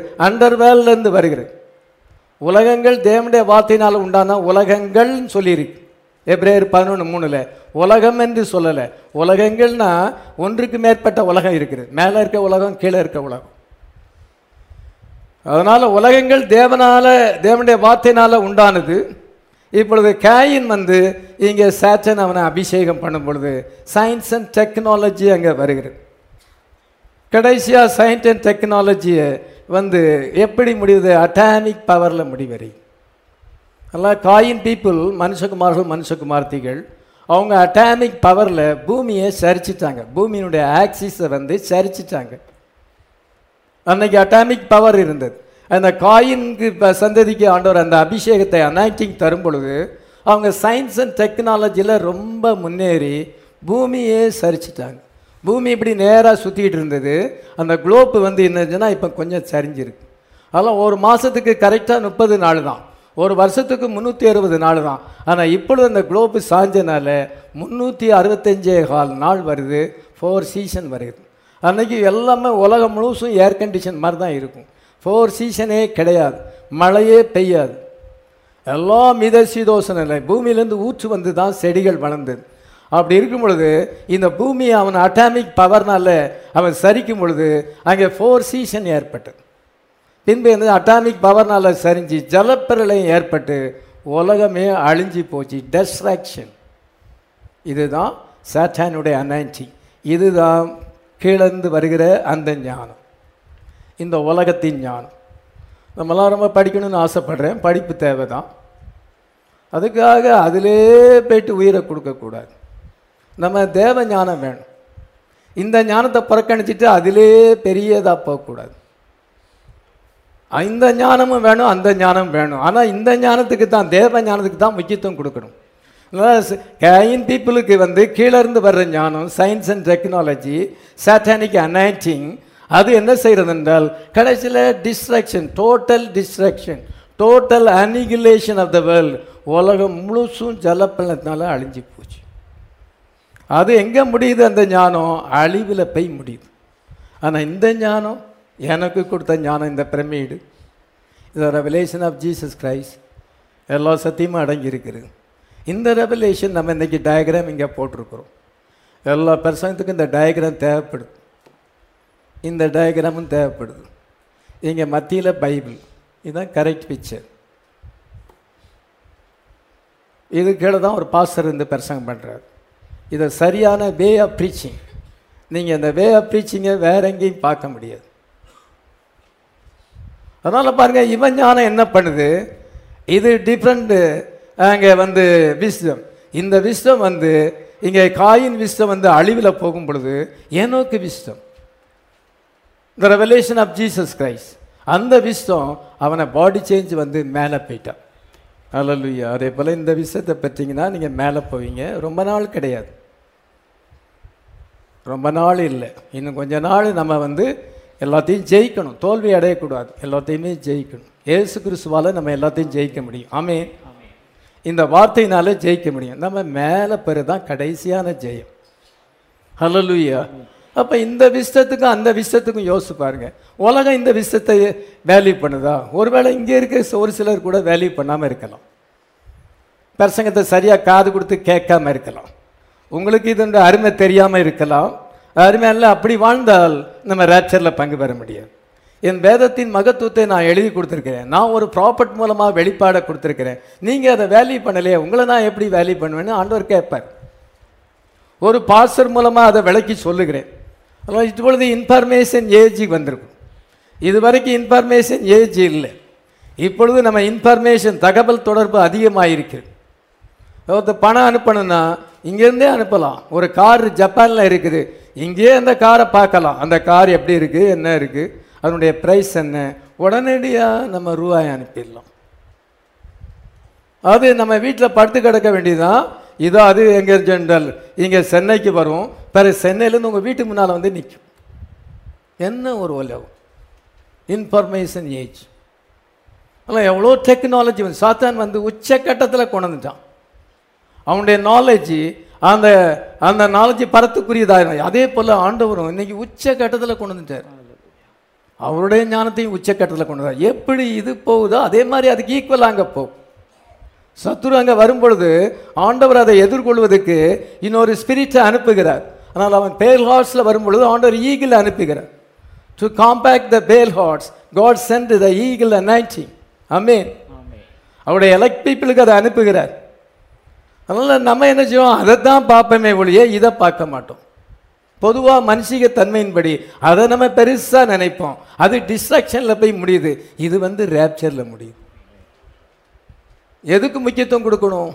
அண்டர்வேல்லேருந்து வருகிறது. உலகங்கள் தேவனுடைய வார்த்தையினால் உண்டான உலகங்கள்னு சொல்லியிருக்கு. எபிரேயர் பதினொன்று மூணுல உலகம் என்று சொல்லலை. உலகங்கள்னா ஒன்றுக்கு மேற்பட்ட உலகம் இருக்குது. மேலே இருக்க உலகம், கீழே இருக்க உலகம். அதனால் உலகங்கள் தேவனால தேவனுடைய வார்த்தையினால் உண்டானது. இப்பொழுது காயின் வந்து இங்கே சாட்டன் அவனை அபிஷேகம் பண்ணும் பொழுது சயின்ஸ் அண்ட் டெக்னாலஜி அங்கே வருகிறது. கடைசியாக சயின்ஸ் அண்ட் டெக்னாலஜியை வந்து எப்படி முடியுது? அட்டாமிக் பவரில் முடிவரை. அதனால் காயின் பீப்புள், மனுஷகுமார்கள் மனுஷகுமார்த்திகள், அவங்க அட்டாமிக் பவரில் பூமியை சரிச்சிட்டாங்க. பூமியினுடைய ஆக்சிஸை வந்து சரிச்சிட்டாங்க. அன்னைக்கு அட்டாமிக் பவர் இருந்தது. அந்த காயின்கு சந்ததிக்கு ஆண்டவர் அந்த அபிஷேகத்தை அனாயிட்டிங் தரும் பொழுது அவங்க சயின்ஸ் அண்ட் டெக்னாலஜியில் ரொம்ப முன்னேறி பூமியே சரிச்சிட்டாங்க. பூமி இப்படி நேராக சுற்றிக்கிட்டு இருந்தது. அந்த குளோப்பு வந்து என்னதுன்னா இப்போ கொஞ்சம் சரிஞ்சிருக்கு. அதெல்லாம் ஒரு மாதத்துக்கு கரெக்டாக முப்பது நாள் தான், ஒரு வருஷத்துக்கு முந்நூற்றி அறுபது நாள் தான். ஆனால் இப்பொழுது அந்த குளோப்பு சாஞ்சனால முந்நூற்றி அறுபத்தஞ்சே கால் நாள் வருது. ஃபோர் சீசன் வருது. அன்றைக்கி எல்லாமே உலகம் முழுசும் ஏர் கண்டிஷன் மாதிரி தான் இருக்கும். ஃபோர் சீசனே கிடையாது, மழையே பெய்யாது. எல்லாம் மித சீதோஷ நிலை. பூமியிலேருந்து ஊற்று வந்து தான் செடிகள் வளர்ந்தது. அப்படி இருக்கும் பொழுது இந்த பூமியை அவன் அட்டாமிக் பவர்னால அவன் சரிக்கும் பொழுது அங்கே ஃபோர் சீசன் ஏற்பட்டது. பின்பு வந்து அட்டாமிக் பவர்னால் சரிஞ்சு ஜலப்பிரளயம் ஏற்பட்டு உலகமே அழிஞ்சு போச்சு. டெஸ்ட்ராக்ஷன். இதுதான் சாத்தானுடைய அனாயிண்டிங். இதுதான் கீழந்து வருகிற அந்த ஞானம், இந்த உலகத்தின் ஞானம். நம்மளாம் ரொம்ப படிக்கணும்னு ஆசைப்படுறேன். படிப்பு தேவை தான். அதுக்காக அதிலே போய்ட்டு உயிரை கொடுக்கக்கூடாது. நம்ம தேவ ஞானம் வேணும். இந்த ஞானத்தை புறக்கணிச்சிட்டு அதிலே பெரியதாக போகக்கூடாது. இந்த ஞானமும் வேணும், அந்த ஞானம் வேணும். ஆனால் இந்த ஞானத்துக்கு தான், தேவ ஞானத்துக்கு தான் முக்கியத்துவம் கொடுக்கணும். காயின் பீப்புளுக்கு வந்து கீழே இருந்து வர்ற ஞானம், science and technology, satanic anointing, அது என்ன செய்கிறது என்றால் கடைசியில் destruction, total destruction, total annihilation of the world. உலகம் முழுசும் ஜலப்பள்ளத்தினால அழிஞ்சு போச்சு. அது எங்கே முடியுது? அந்த ஞானம் அழிவில் போய் முடியுது. ஆனால் இந்த ஞானம், எனக்கு கொடுத்த ஞானம், இந்த பிரமிடு, இந்த ரெவலேஷன் ஆஃப் ஜீசஸ் கிரைஸ்ட், எல்லா சத்தியமும் அடங்கி இருக்குது. இந்த ரெவலேஷன் நம்ம இன்றைக்கி டயக்ராம் இங்கே போட்டிருக்கிறோம். எல்லா பிரசங்கத்துக்கும் இந்த டயக்ராம் தேவைப்படுது. இந்த டயக்ராமும் தேவைப்படுது. இங்கே மத்தியில் பைபிள், இதுதான் கரெக்ட் பிக்சர். இது கீழே தான் ஒரு பாஸ்டர் இருந்து பிரசங்கம் பண்ணுறாரு. இதை சரியான வே ஆஃப் ப்ரீச்சிங். நீங்கள் இந்த வே ஆஃப் ப்ரீச்சிங்கை வேற எங்கேயும் பார்க்க முடியாது. அதனால் பாருங்கள், இவன் ஞானம் என்ன பண்ணுது? இது டிஃப்ரெண்ட்டு. அங்கே வந்து விஸ்டம், இந்த விஸ்டம் வந்து இங்கே காயின் விஸ்டம் வந்து அழிவில் போகும் பொழுது ஏனோக்கு wisdom, the revelation of Jesus Christ, அந்த விஸ்டம் அவனை பாடி சேஞ்ச் வந்து மேலே போயிட்டான். அல்லேலூயா. அதே போல் இந்த விஷயத்தை பற்றிங்கன்னா நீங்கள் மேலே போவீங்க. ரொம்ப நாள் கிடையாது, ரொம்ப நாள் இல்லை, இன்னும் கொஞ்ச நாள் நம்ம வந்து எல்லாத்தையும் ஜெயிக்கணும். தோல்வி அடையக்கூடாது, எல்லாத்தையுமே ஜெயிக்கணும். இயேசு கிறிஸ்துவால் நம்ம எல்லாத்தையும் ஜெயிக்க முடியும். ஆமென். இந்த வார்த்தையினால ஜெயிக்க முடியும். நம்ம மேலே பெறுதான் கடைசியான ஜெயம். ஹல்லேலூயா. அப்போ இந்த விஷயத்துக்கும் அந்த விஷயத்துக்கும் யோசிச்சு பாருங்க. உலகம் இந்த விஷயத்தை வேல்யூ பண்ணுதா? ஒருவேளை இங்கே இருக்க ஒரு சிலர் கூட வேல்யூ பண்ணாமல் இருக்கலாம். பிரசங்கத்தை சரியாக காது கொடுத்து கேட்காம இருக்கலாம். உங்களுக்கு இதோட அருமை தெரியாமல் இருக்கலாம். அருமையில்லை. அப்படி வாழ்ந்தால் நம்ம ரேப்சரில் பங்கு பெற முடியாது. என் வேதத்தின் மகத்துவத்தை நான் எழுதி கொடுத்துருக்கிறேன். நான் ஒரு ப்ராப்பர்ட் மூலமாக வெளிப்பாடை கொடுத்துருக்கிறேன். நீங்கள் அதை வேல்யூ பண்ணலையே, உங்களை நான் எப்படி வேல்யூ பண்ணுவேன்னு ஆண்டவர் கேட்பார். ஒரு பாஸ்டர் மூலமாக அதை விளக்கி சொல்லுகிறேன். அதனால் இப்பொழுது இன்ஃபர்மேஷன் ஏஜ் வந்திருக்கும். இது வரைக்கும் இன்ஃபர்மேஷன் ஏஜ் இல்லை. இப்பொழுது நம்ம இன்ஃபர்மேஷன், தகவல் தொடர்பு அதிகமாக இருக்குது. ஒருத்தர் பணம் அனுப்பணும்னா இங்கேருந்தே அனுப்பலாம். ஒரு கார் ஜப்பானில் இருக்குது, இங்கேயே அந்த காரை பார்க்கலாம். அந்த கார் எப்படி இருக்குது, என்ன இருக்குது, அதனுடைய ப்ரைஸ் என்ன, உடனடியாக நம்ம ரூபாய் அனுப்பிடலாம். அது நம்ம வீட்டில் படுத்து கிடக்க வேண்டியதுதான். இதோ அது எங்கே ஜென்ரல் இங்கே சென்னைக்கு வரும், பிறகு சென்னையிலேருந்து உங்கள் வீட்டுக்கு முன்னால் வந்து நிற்கும். என்ன ஒரு உலகம்! Information age. ஆனால் எவ்வளோ டெக்னாலஜி வந்து சாத்தான் வந்து உச்சக்கட்டத்தில் கொண்டு வந்துட்டான். அவனுடைய நாலேஜ், அந்த அந்த நாலேஜ் பரத்துக்குரியதாக. அதே போல் ஆண்டவரும் இன்னைக்கு உச்சக்கட்டத்தில் கொண்டு வந்துட்டார். அவருடைய ஞானத்தையும் உச்சக்கட்டத்தில் கொண்டு வந்தார். எப்படி இது போகுதோ அதே மாதிரி அதுக்கு ஈக்குவலாக அங்கே போகும். சத்துரு அங்கே வரும்பொழுது ஆண்டவர் அதை எதிர்கொள்வதற்கு இன்னொரு ஸ்பிரிட்டை அனுப்புகிறார். ஆனால் அவன் பேல் ஹார்ட்ஸில் வரும்பொழுது ஆண்டவர் ஈகிள் அனுப்புகிறார். To compact the pale hearts God sent the eagle anointing. ஆமென். அவருடைய எலக்ட் பீப்புளுக்கு அதை அனுப்புகிறார். அதனால் நம்ம என்ன செய்வோம், அதை தான் பார்ப்போமே ஒழிய இதை பார்க்க மாட்டோம். பொதுவாக மனுஷிக தன்மையின்படி அதை நம்ம பெருசாக நினைப்போம். அது டிஸ்ட்ராக்ஷனில் போய் முடியுது. இது வந்து ரேப்சரில் முடியுது. எதுக்கு முக்கியத்துவம் கொடுக்கணும்?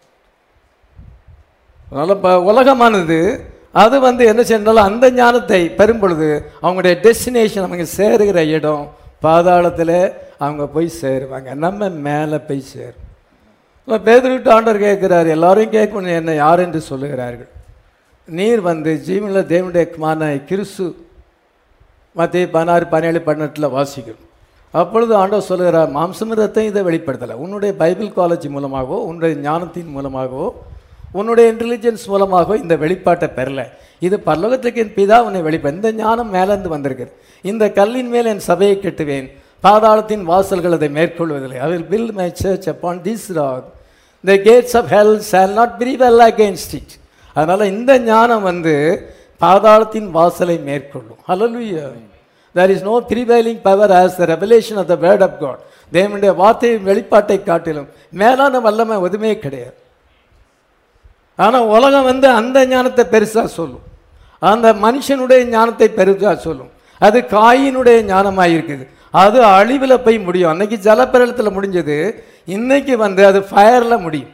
அதனால் இப்போ உலகமானது அது வந்து என்ன செய்யறாலும் அந்த ஞானத்தை பெறும் பொழுது அவங்களுடைய டெஸ்டினேஷன் அவங்க சேருகிற இடம் பாதாளத்தில் அவங்க போய் சேருவாங்க. நம்ம மேலே போய் சேரும். பேதுருவிட்டு ஆண்டவர் கேட்கிறார், எல்லாரையும் கேட்கணும், என்ன யார் என்று சொல்லுகிறார்கள். நீர் வந்து ஜீவனில் தேவனுடைய குமாரனாய் கிறிஸ்து மத்திய பதினாறு பதினேழு பதினெட்டில் வாசிக்கணும். அப்பொழுது ஆண்டவர் சொல்லுகிறார், மாம்சம் ரத்தம் இதை வெளிப்படுத்தலை, உன்னுடைய பைபிள் காலேஜ் மூலமாகவோ உன்னுடைய ஞானத்தின் மூலமாகவோ உன்னுடைய இன்டெலிஜென்ஸ் மூலமாகவோ இந்த வெளிப்பாட்டை பெறலை. இது பரலோகத்துக்கு என் பிதா உன்னை வெளிப்பட. இந்த ஞானம் மேலேருந்து வந்திருக்குது. இந்த கல்லின் மேல் என் சபையை கட்டுவேன், பாதாளத்தின் வாசல்கள் அதை மேற்கொள்வதில்லை. I will build my church upon this rock. The gates of hell shall not prevail against it. அதனால் இந்த ஞானம் வந்து பாதாளத்தின் வாசலை மேற்கொள்ளும். Hallelujah. There is no prevailing power as the revelation of the word of God. தேவனுடைய வார்த்தை வெளிப்பாட்டை காட்டிலும் மேலான வல்லமை எதுவுமே கிடையாது. ஆனால் உலகம் வந்து அந்த ஞானத்தை பெருசாக சொல்லும், அந்த மனுஷனுடைய ஞானத்தை பெருசாக சொல்லும். அது காயினுடைய ஞானமாக இருக்குது. அது அழிவில் போய் முடியும். அன்னைக்கு ஜலப்பிரளயத்தில் முடிஞ்சது, இன்னைக்கு வந்து அது ஃபயரில் முடியும்.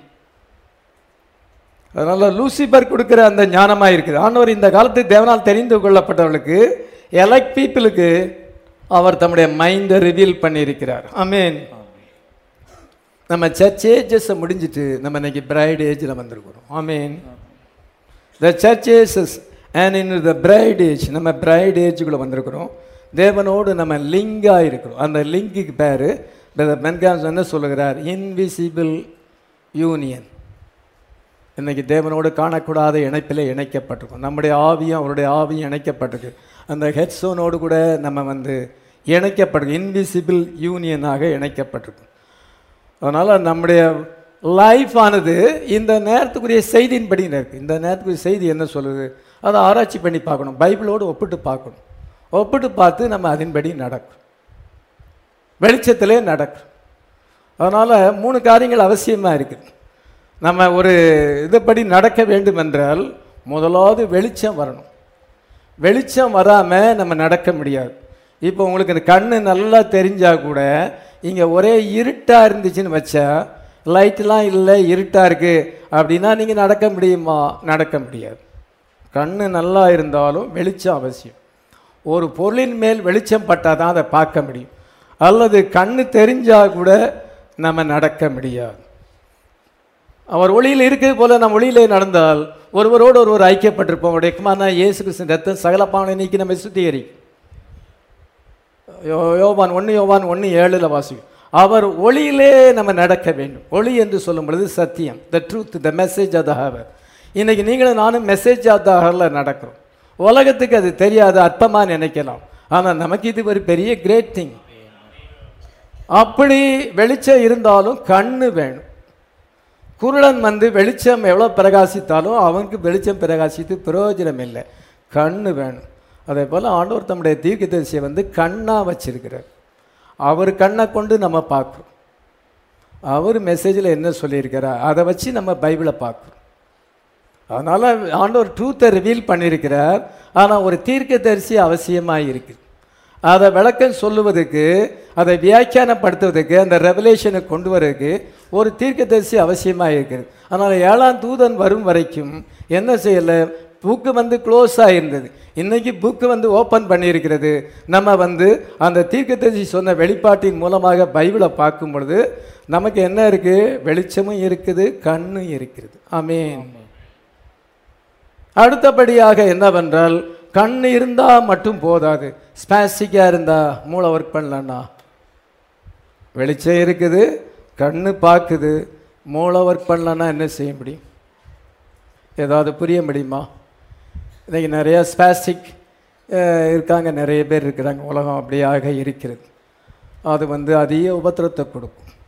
அதனால் லூசிபர் கொடுக்குற அந்த ஞானமாக இருக்குது. ஆண்டவர் இந்த காலத்து தேவனால் தெரிந்து கொள்ளப்பட்டவர்களுக்கு எலக்ட் பீப்புளுக்கு அவர் தம்முடைய மைண்டை ரிவீல் பண்ணியிருக்கிறார். ஆமென். நம்ம சர்ச் ஏஜஸை முடிஞ்சிட்டு நம்ம இன்னைக்கு பிரைட் ஏஜில் வந்திருக்கிறோம். ஆமென். The church ages and in the bride age, நம்ம பிரைட் ஏஜுக்குள்ளே வந்திருக்கிறோம். தேவனோடு நம்ம லிங்காக இருக்கிறோம். அந்த லிங்குக்கு பேர் பென்காம்ஸ் என்ன சொல்லுகிறார், இன்விசிபிள் யூனியன். இன்றைக்கி தேவனோடு காணக்கூடாத இணைப்பில் இணைக்கப்பட்டிருக்கும். நம்முடைய ஆவியும் அவருடைய ஆவியும் இணைக்கப்பட்டிருக்கு. அந்த ஹெட்ஸோனோடு கூட நம்ம வந்து இணைக்கப்பட்டிருக்கு. இன்விசிபிள் யூனியனாக இணைக்கப்பட்டிருக்கும். அதனால் நம்முடைய லைஃப் ஆனது இந்த நேரத்துக்குரிய செய்தியின்படி இருக்குது. இந்த நேரத்துக்குரிய செய்தி என்ன சொல்லுது, அதை ஆராய்ச்சி பண்ணி பார்க்கணும், பைபிளோடு ஒப்பிட்டு பார்க்கணும். ஒப்பிட்டு பார்த்து நம்ம அதன்படி நடக்கும், வெளிச்சத்திலே நடக்கும். அதனால் மூணு காரியங்கள் அவசியமாக இருக்குது. நம்ம ஒரு இதுபடி நடக்க வேண்டும் என்றால் முதலாவது வெளிச்சம் வரணும். வெளிச்சம் வராமல் நம்ம நடக்க முடியாது. இப்போ உங்களுக்கு இந்த கண்ணு நல்லா தெரிஞ்சால் கூட இங்கே ஒரே இருட்டாக இருந்துச்சுன்னு வச்சா, லைட்லாம் இல்லை இருட்டாக இருக்குது அப்படின்னா நீங்கள் நடக்க முடியுமா? நடக்க முடியாது. கண்ணு நல்லா இருந்தாலும் வெளிச்சம் அவசியம். ஒரு பொருளின் மேல் வெளிச்சம் பட்டால் தான் அதை பார்க்க முடியும். அல்லது கண்ணு தெரிஞ்சால் கூட நம்ம நடக்க முடியாது. அவர் ஒளியில் இருக்கிறது போல நம்ம ஒளியிலே நடந்தால் ஒருவரோடு ஒருவர் ஐக்கியப்பட்டிருப்போம். அவருடைய குமாரனான இயேசு கிறிஸ்து ரத்தம் சகல பாவங்களை நீக்கி நம்மை சுத்திகரிக்கும். யோவான் ஒன்று யோவான் ஒன்று ஏழில் வாசிக்கும். அவர் ஒளியிலே நம்ம நடக்க வேண்டும். ஒளி என்று சொல்லும் பொழுது சத்தியம், the truth, the message of the hour. இன்னைக்கு நீங்களும் நானும் மெசேஜ் ஆஃப் த ஹவரில் நடக்கிறோம். உலகத்துக்கு அது தெரியாது, அற்பமாக நினைக்கலாம். ஆனால் நமக்கு இது ஒரு பெரிய கிரேட் திங். அப்படி வெளிச்சம் இருந்தாலும் கண்ணு வேணும். குருடன் வந்து வெளிச்சம் எவ்வளோ பிரகாசித்தாலும் அவனுக்கு வெளிச்சம் பிரகாசித்து பிரயோஜனம் இல்லை, கண்ணு வேணும். அதே போல் ஆண்டவர் தம்முடைய தீர்க்கதரிசியை வந்து கண்ணாக வச்சிருக்கிறார். அவர் கண்ணை கொண்டு நம்ம பார்க்குறோம். அவர் மெசேஜில் என்ன சொல்லியிருக்கிறார் அதை வச்சு நம்ம பைபிளை பார்க்குறோம். அதனால் ஆண்டவர் ட்ரூத்தை ரிவீல் பண்ணியிருக்கிறார். ஆனால் ஒரு தீர்க்கதரிசி அவசியமாக இருக்குது. அதை விளக்கம் சொல்லுவதுக்கு, அதை வியாக்கியானப்படுத்துவதற்கு, அந்த ரெவலேஷனை கொண்டு வரதுக்கு ஒரு தீர்க்கதரிசி அவசியமாக இருக்குது. அதனால் ஏழாம் தூதன் வரும் வரைக்கும் என்ன செய்யலை, புக்கு வந்து க்ளோஸ் ஆகிருந்தது. இன்றைக்கி புக்கு வந்து ஓப்பன் பண்ணியிருக்கிறது. நம்ம வந்து அந்த தீர்க்கதரிசி சொன்ன வெளிப்பாட்டின் மூலமாக பைபிளை பார்க்கும் பொழுது நமக்கு என்ன இருக்குது, வெளிச்சமும் இருக்குது, கண்ணும் இருக்கிறது. ஆமென். அடுத்தபடியாக என்னவென்றால், கண் இருந்தால் மட்டும் போதாது. ஸ்பாஸ்டிக்காக இருந்தால் மூளை ஒர்க் பண்ணலன்னா, வெளிச்சம் இருக்குது, கண்ணு பார்க்குது, மூளை ஒர்க் பண்ணலன்னா என்ன செய்ய முடியும்? ஏதாவது புரிய முடியுமா? இன்றைக்கி நிறையா ஸ்பாஸ்டிக் இருக்காங்க, நிறைய பேர் இருக்கிறாங்க. உலகம் அப்படியாக இருக்கிறது. அது வந்து அதிக உபத்திரத்தை கொடுக்கும்.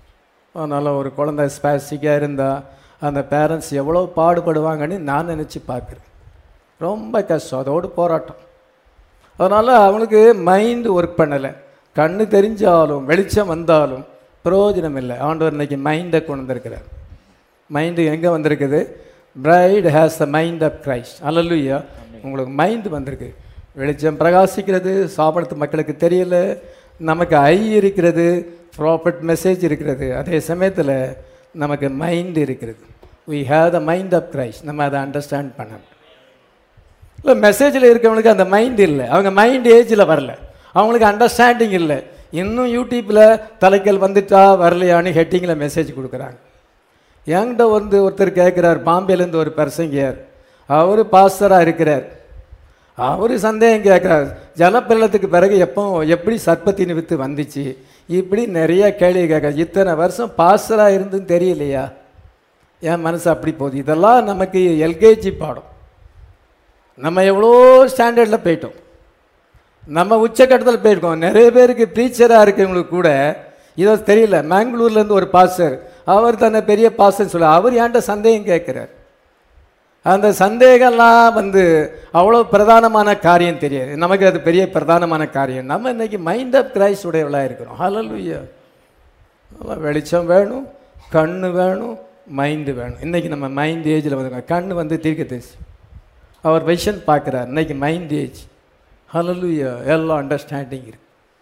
அதனால் ஒரு குழந்தை ஸ்பாஸ்டிக்காக இருந்தால் அந்த பேரண்ட்ஸ் எவ்வளோ பாடுபடுவாங்கன்னு நான் நினச்சி பார்க்குறேன். ரொம்ப கஷ்டம், அதோடு போராட்டம். அதனால் அவனுக்கு மைண்டு ஒர்க் பண்ணலை. கண்ணு தெரிஞ்சாலும் வெளிச்சம் வந்தாலும் பிரயோஜனம் இல்லை. ஆண்டவர் இன்னைக்கு மைண்டை கொண்டு வந்திருக்கிறார். மைண்டு எங்கே வந்திருக்குது? Bride has the mind of Christ. அல்லேலூயா. உங்களுக்கு மைண்டு வந்திருக்கு. வெளிச்சம் பிரகாசிக்கிறது, சாப்பிட்றது மக்களுக்கு தெரியல. நமக்கு ஐ இருக்கிறது, ப்ராப்பர்ட் மெசேஜ் இருக்கிறது. அதே சமயத்தில் நமக்கு மைண்டு இருக்கிறது. we have the mind of Christ. நம்ம அதை அண்டர்ஸ்டாண்ட் பண்ணணும். இல்லை, மெசேஜில் இருக்கவங்களுக்கு அந்த மைண்ட் இல்லை. அவங்க மைண்ட் ஏஜில் வரல, அவங்களுக்கு அண்டர்ஸ்டாண்டிங் இல்லை. இன்னும் யூடியூப்பில் தலைக்கல் வந்துட்டா வரலையான்னு ஹெட்டிங்கில் மெசேஜ் கொடுக்குறாங்க. என்கிட்ட வந்து ஒருத்தர் கேட்குறார், பாம்பேலேருந்து ஒரு பிரசங்கியார், அவர் பாஸ்டராக இருக்கிறார். அவர் சந்தேகம் கேட்குறார், ஜலப்பிரளத்துக்கு பிறகு எப்போ எப்படி சர்ப்பத்தின் வித்து வந்துச்சு, இப்படி நிறைய கேள்வி கேட்க. இத்தனை வருஷம் பாஸ்டராக இருந்துன்னு தெரியலையா? என் மனசு அப்படி போகுது. இதெல்லாம் நமக்கு எல்கேஜி பாடம். நம்ம எவ்வளோ ஸ்டாண்டர்டில் போயிட்டோம், நம்ம உச்சக்கட்டத்தில் போயிருக்கோம். நிறைய பேருக்கு டீச்சராக இருக்கவங்களுக்கு கூட இதோ தெரியல. மேங்களூர்லேருந்து ஒரு பாஸ்டர், அவர் தன்னை பெரிய பாஸ்டர்னு சொல்ல, அவர் ஏன்ட்ட சந்தேகம் கேட்குறார். அந்த சந்தேகம்லாம் வந்து அவ்வளோ பிரதானமான காரியம் தெரியாது நமக்கு. அது பெரிய பிரதானமான காரியம். நம்ம இன்னைக்கு மைண்ட் ஆஃப் கிரைஸ்ட் உடையவளாக இருக்கிறோம். ஹல்லேலூயா. வெளிச்சம் வேணும், கண்ணு வேணும், மைண்டு வேணும். இன்றைக்கி நம்ம மைண்ட் ஏஜில் வந்து, கண்ணு வந்து தீர்க்கதரிசி, அவர் விஷன் பார்க்குறார். இன்னைக்கு மைண்ட் ஏஜ். ஹல்லேலூயா. எல்லாம் அண்டர்ஸ்டாண்டிங் இருக்கு.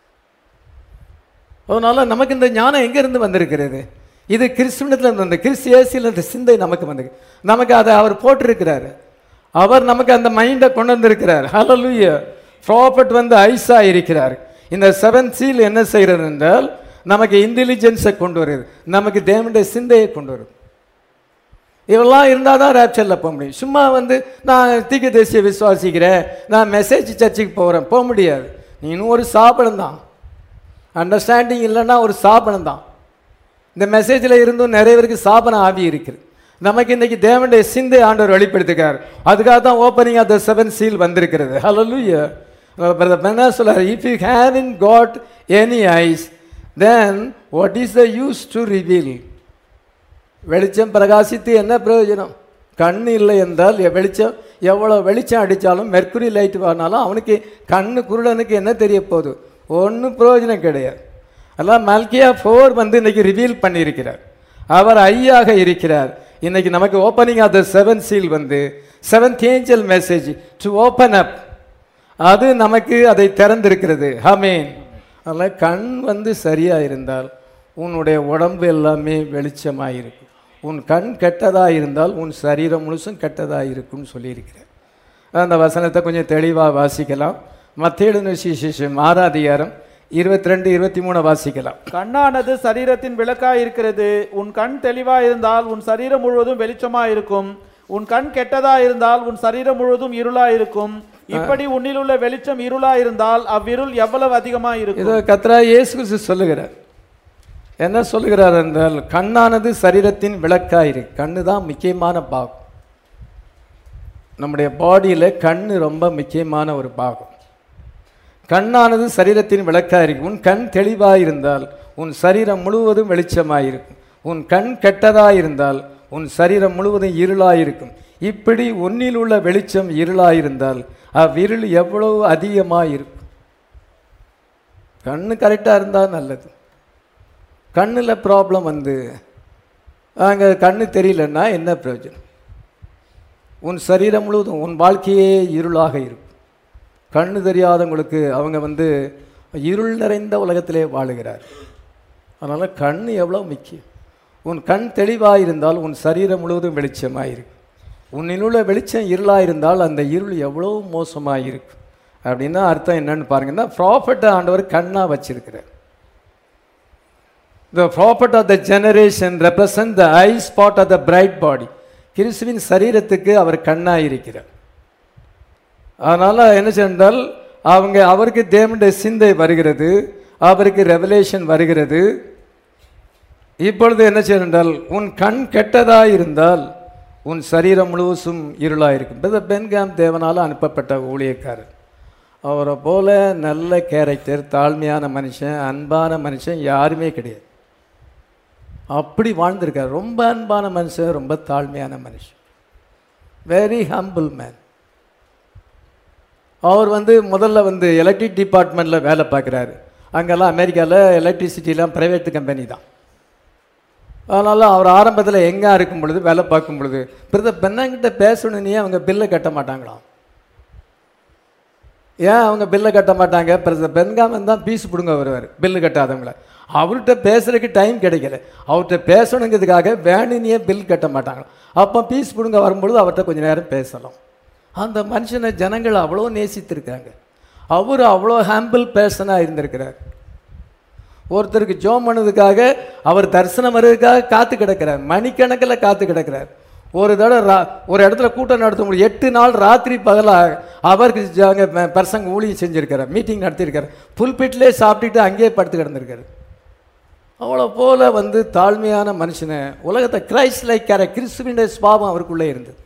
அதனால் நமக்கு இந்த ஞானம் எங்கேருந்து வந்திருக்கிறது? இது கிறிஸ்துவத்தில் வந்து கிறிஸ்தியேசியில் இந்த சிந்தை நமக்கு வந்து நமக்கு அதை அவர் போட்டிருக்கிறார். அவர் நமக்கு அந்த மைண்டை கொண்டு வந்திருக்கிறார். ஹல்லேலூயா. ப்ராப்பர்ட் வந்து ஐஸா இருக்கிறார். இந்த செவன் சீல் என்ன செய்கிறது என்றால் நமக்கு இன்டெலிஜென்ஸை கொண்டு வருது, நமக்கு தேவனுடைய சிந்தையை கொண்டு வருது. இவெல்லாம் இருந்தால் தான் ரேப்சரில் போக முடியும். சும்மா வந்து நான் தீர்க்கதரிசியை விசுவாசிக்கிறேன், நான் மெசேஜ் சர்ச்சுக்கு போகிறேன், போக முடியாது. நீ இன்னும் ஒரு சாப்பிடம் தான். அண்டர்ஸ்டாண்டிங் இல்லைன்னா ஒரு சாபனம் தான். இந்த மெசேஜில் இருந்தும் நிறைய பேருக்கு சாபன ஆவி இருக்குது. நமக்கு இன்றைக்கி தேவனுடைய சிந்தை ஆண்டவர் வெளிப்படுத்துகிறார். அதுக்காக தான் opening of the seven seal வந்திருக்கிறது. ஹல்லேலூயா. என்ன சொல்றார்? If you haven't got any eyes then what is the use to reveal? வெளிச்சம் பிரகாசித்து என்ன பிரயோஜனம்? கண் இல்லை என்றால் வெளிச்சம் எவ்வளோ வெளிச்சம் அடித்தாலும் மெர்க்குரி லைட் வாங்கினாலும் அவனுக்கு கண்ணு குருடனுக்கு என்ன தெரிய போகுது? ஒன்றும் பிரயோஜனம் கிடையாது. அதான் மல்கியா ஃபோர் வந்து இன்னைக்கு ரிவீல் பண்ணியிருக்கிறார். அவர் ஐயாக இருக்கிறார். இன்னைக்கு நமக்கு opening of the seven seal வந்து seventh angel message to open up, அது நமக்கு அதை திறந்திருக்கிறது. ஆமென். அதனால் கண் வந்து சரியாக இருந்தால் உன்னுடைய உடம்பு எல்லாமே வெளிச்சமாக இருக்கும். உன் கண் கெட்டதாக இருந்தால் உன் சரீரம் முழுசும் கெட்டதாக இருக்கும்னு சொல்லியிருக்கிறேன். அந்த வசனத்தை கொஞ்சம் தெளிவாக வாசிக்கலாம். மத்தேயு சுவிசேஷம் ஆறாம் அதிகாரம் இருபத்தி ரெண்டு இருபத்தி மூணு வாசிக்கலாம். கண்ணானது சரீரத்தின் விளக்காய் இருக்கிறது. உன் கண் தெளிவா இருந்தால் உன் சரீரம் முழுவதும் வெளிச்சமா இருக்கும். உன் கண் கெட்டதா இருந்தால் உன் சரீரம் முழுவதும் இருளா இருக்கும். இப்படி உன்னில் உள்ள வெளிச்சம் இருளா இருந்தால் அவ்விருள் எவ்வளவு அதிகமா இருக்கும்? இதோ கர்த்தராகிய இயேசு கிறிஸ்து சொல்லுகிறார். என்ன சொல்லுகிறார் என்றால், கண்ணானது சரீரத்தின் விளக்காய் இருக்கு. கண்ணு தான் முக்கியமான பாகம். நம்முடைய பாடியில் கண்ணு ரொம்ப முக்கியமான ஒரு பாகம். கண்ணானது சரீரத்தின் விளக்காயிருக்கும். உன் கண் தெளிவாயிருந்தால் உன் சரீரம் முழுவதும் வெளிச்சமாயிருக்கும். உன் கண் கெட்டதாயிருந்தால் உன் சரீரம் முழுவதும் இருளாயிருக்கும். இப்படி உன்னில் உள்ள வெளிச்சம் இருளாயிருந்தால் அவ்விருள் எவ்வளவு அதிகமாயிருக்கும். கண்ணு கரெக்டாக இருந்தால் நல்லது. கண்ணில் ப்ராப்ளம் வந்து அங்கே கண்ணு தெரியலன்னா என்ன பிரயோஜனம்? உன் சரீரம் முழுவதும் உன் வாழ்க்கையே இருளாக இருக்கும். கண்ணு தெரியாதவங்களுக்கு அவங்க வந்து இருள் நிறைந்த உலகத்திலே வாழுகிறார். அதனால் கண் எவ்வளோ முக்கியம். உன் கண் தெளிவாக இருந்தால் உன் சரீரம் முழுவதும் வெளிச்சமாக இருக்கும். உன்னிலுள்ள வெளிச்சம் இருளாக இருந்தால் அந்த இருள் எவ்வளோ மோசமாக இருக்கும். அப்படின்னா அர்த்தம் என்னன்னு பாருங்கன்னா, ப்ராஃபட் ஆண்டவர் கண்ணாக வச்சிருக்கிறார். The prophet of the generation represent the eye spot of the bright body. கிறிஸ்துவின் சரீரத்துக்கு அவர் கண்ணாக இருக்கிறார். அதனால் என்ன சென்றால் அவங்க அவருக்கு தேவனுடைய சிந்தை வருகிறது, அவருக்கு ரெவலேஷன் வருகிறது. இப்பொழுது என்ன செய்தால், உன் கண் கெட்டதாக இருந்தால் உன் சரீரம் முழுவதும் இருளாக இருக்கும். பிரதர் பென்காம் தேவனால் அனுப்பப்பட்ட ஊழியக்காரர். அவரை போல நல்ல கேரக்டர், தாழ்மையான மனுஷன், அன்பான மனுஷன் யாருமே கிடையாது. அப்படி வாழ்ந்திருக்கார். ரொம்ப அன்பான மனுஷன், ரொம்ப தாழ்மையான மனுஷன், வெரி ஹம்பிள் மேன். அவர் வந்து முதல்ல வந்து எலக்ட்ரிக் டிபார்ட்மெண்ட்டில் வேலை பார்க்குறாரு. அங்கெல்லாம் அமெரிக்காவில் எலக்ட்ரிசிட்டிலாம் ப்ரைவேட் கம்பெனி தான். அதனால் அவர் ஆரம்பத்தில் எங்கே இருக்கும் பொழுது வேலை பார்க்கும் பொழுது பிரதர் பெண்ணங்கிட்ட பேசணுன்னே அவங்க பில்லை கட்ட மாட்டாங்களாம். ஏன் அவங்க பில்லை கட்ட மாட்டாங்க? பிரதர் பென்காமன் தான் பீஸ் பிடுங்க வருவார் பில்லு கட்டாதவங்கள. அவர்கிட்ட பேசுறதுக்கு டைம் கிடைக்கல, அவர்கிட்ட பேசணுங்கிறதுக்காக வேணுனியே பில் கட்ட மாட்டாங்களாம். அப்போ பீஸ் பிடுங்க வரும்பொழுது அவர்கிட்ட கொஞ்சம் நேரம் பேசலாம். அந்த மனுஷனை ஜனங்கள் அவ்வளோ நேசித்திருக்காங்க. அவர் அவ்வளோ ஹேம்பிள் பேர்சனாக இருந்திருக்கிறார். ஒருத்தருக்கு ஜோம் பண்ணதுக்காக அவர் தரிசனம் வர்றதுக்காக காத்து கிடக்கிறார், மணிக்கணக்கில் காத்து கிடக்கிறார். ஒரு தடவை ரா ஒரு இடத்துல கூட்டம் நடத்த முடியும், எட்டு நாள் ராத்திரி பகலாக அவருக்கு அங்கே பர்சங்க ஊழியம் செஞ்சுருக்கிறார், மீட்டிங் நடத்தியிருக்கார். புல்பிட்லேயே சாப்பிட்டுட்டு அங்கேயே படுத்து கிடந்திருக்காரு. அவ்வளோ போல வந்து தாழ்மையான மனுஷனை உலகத்தை கிரைஸ்ட் லைக் கேர கிறிஸ்துவினுடைய சுபாவம் அவருக்குள்ளே இருந்தது.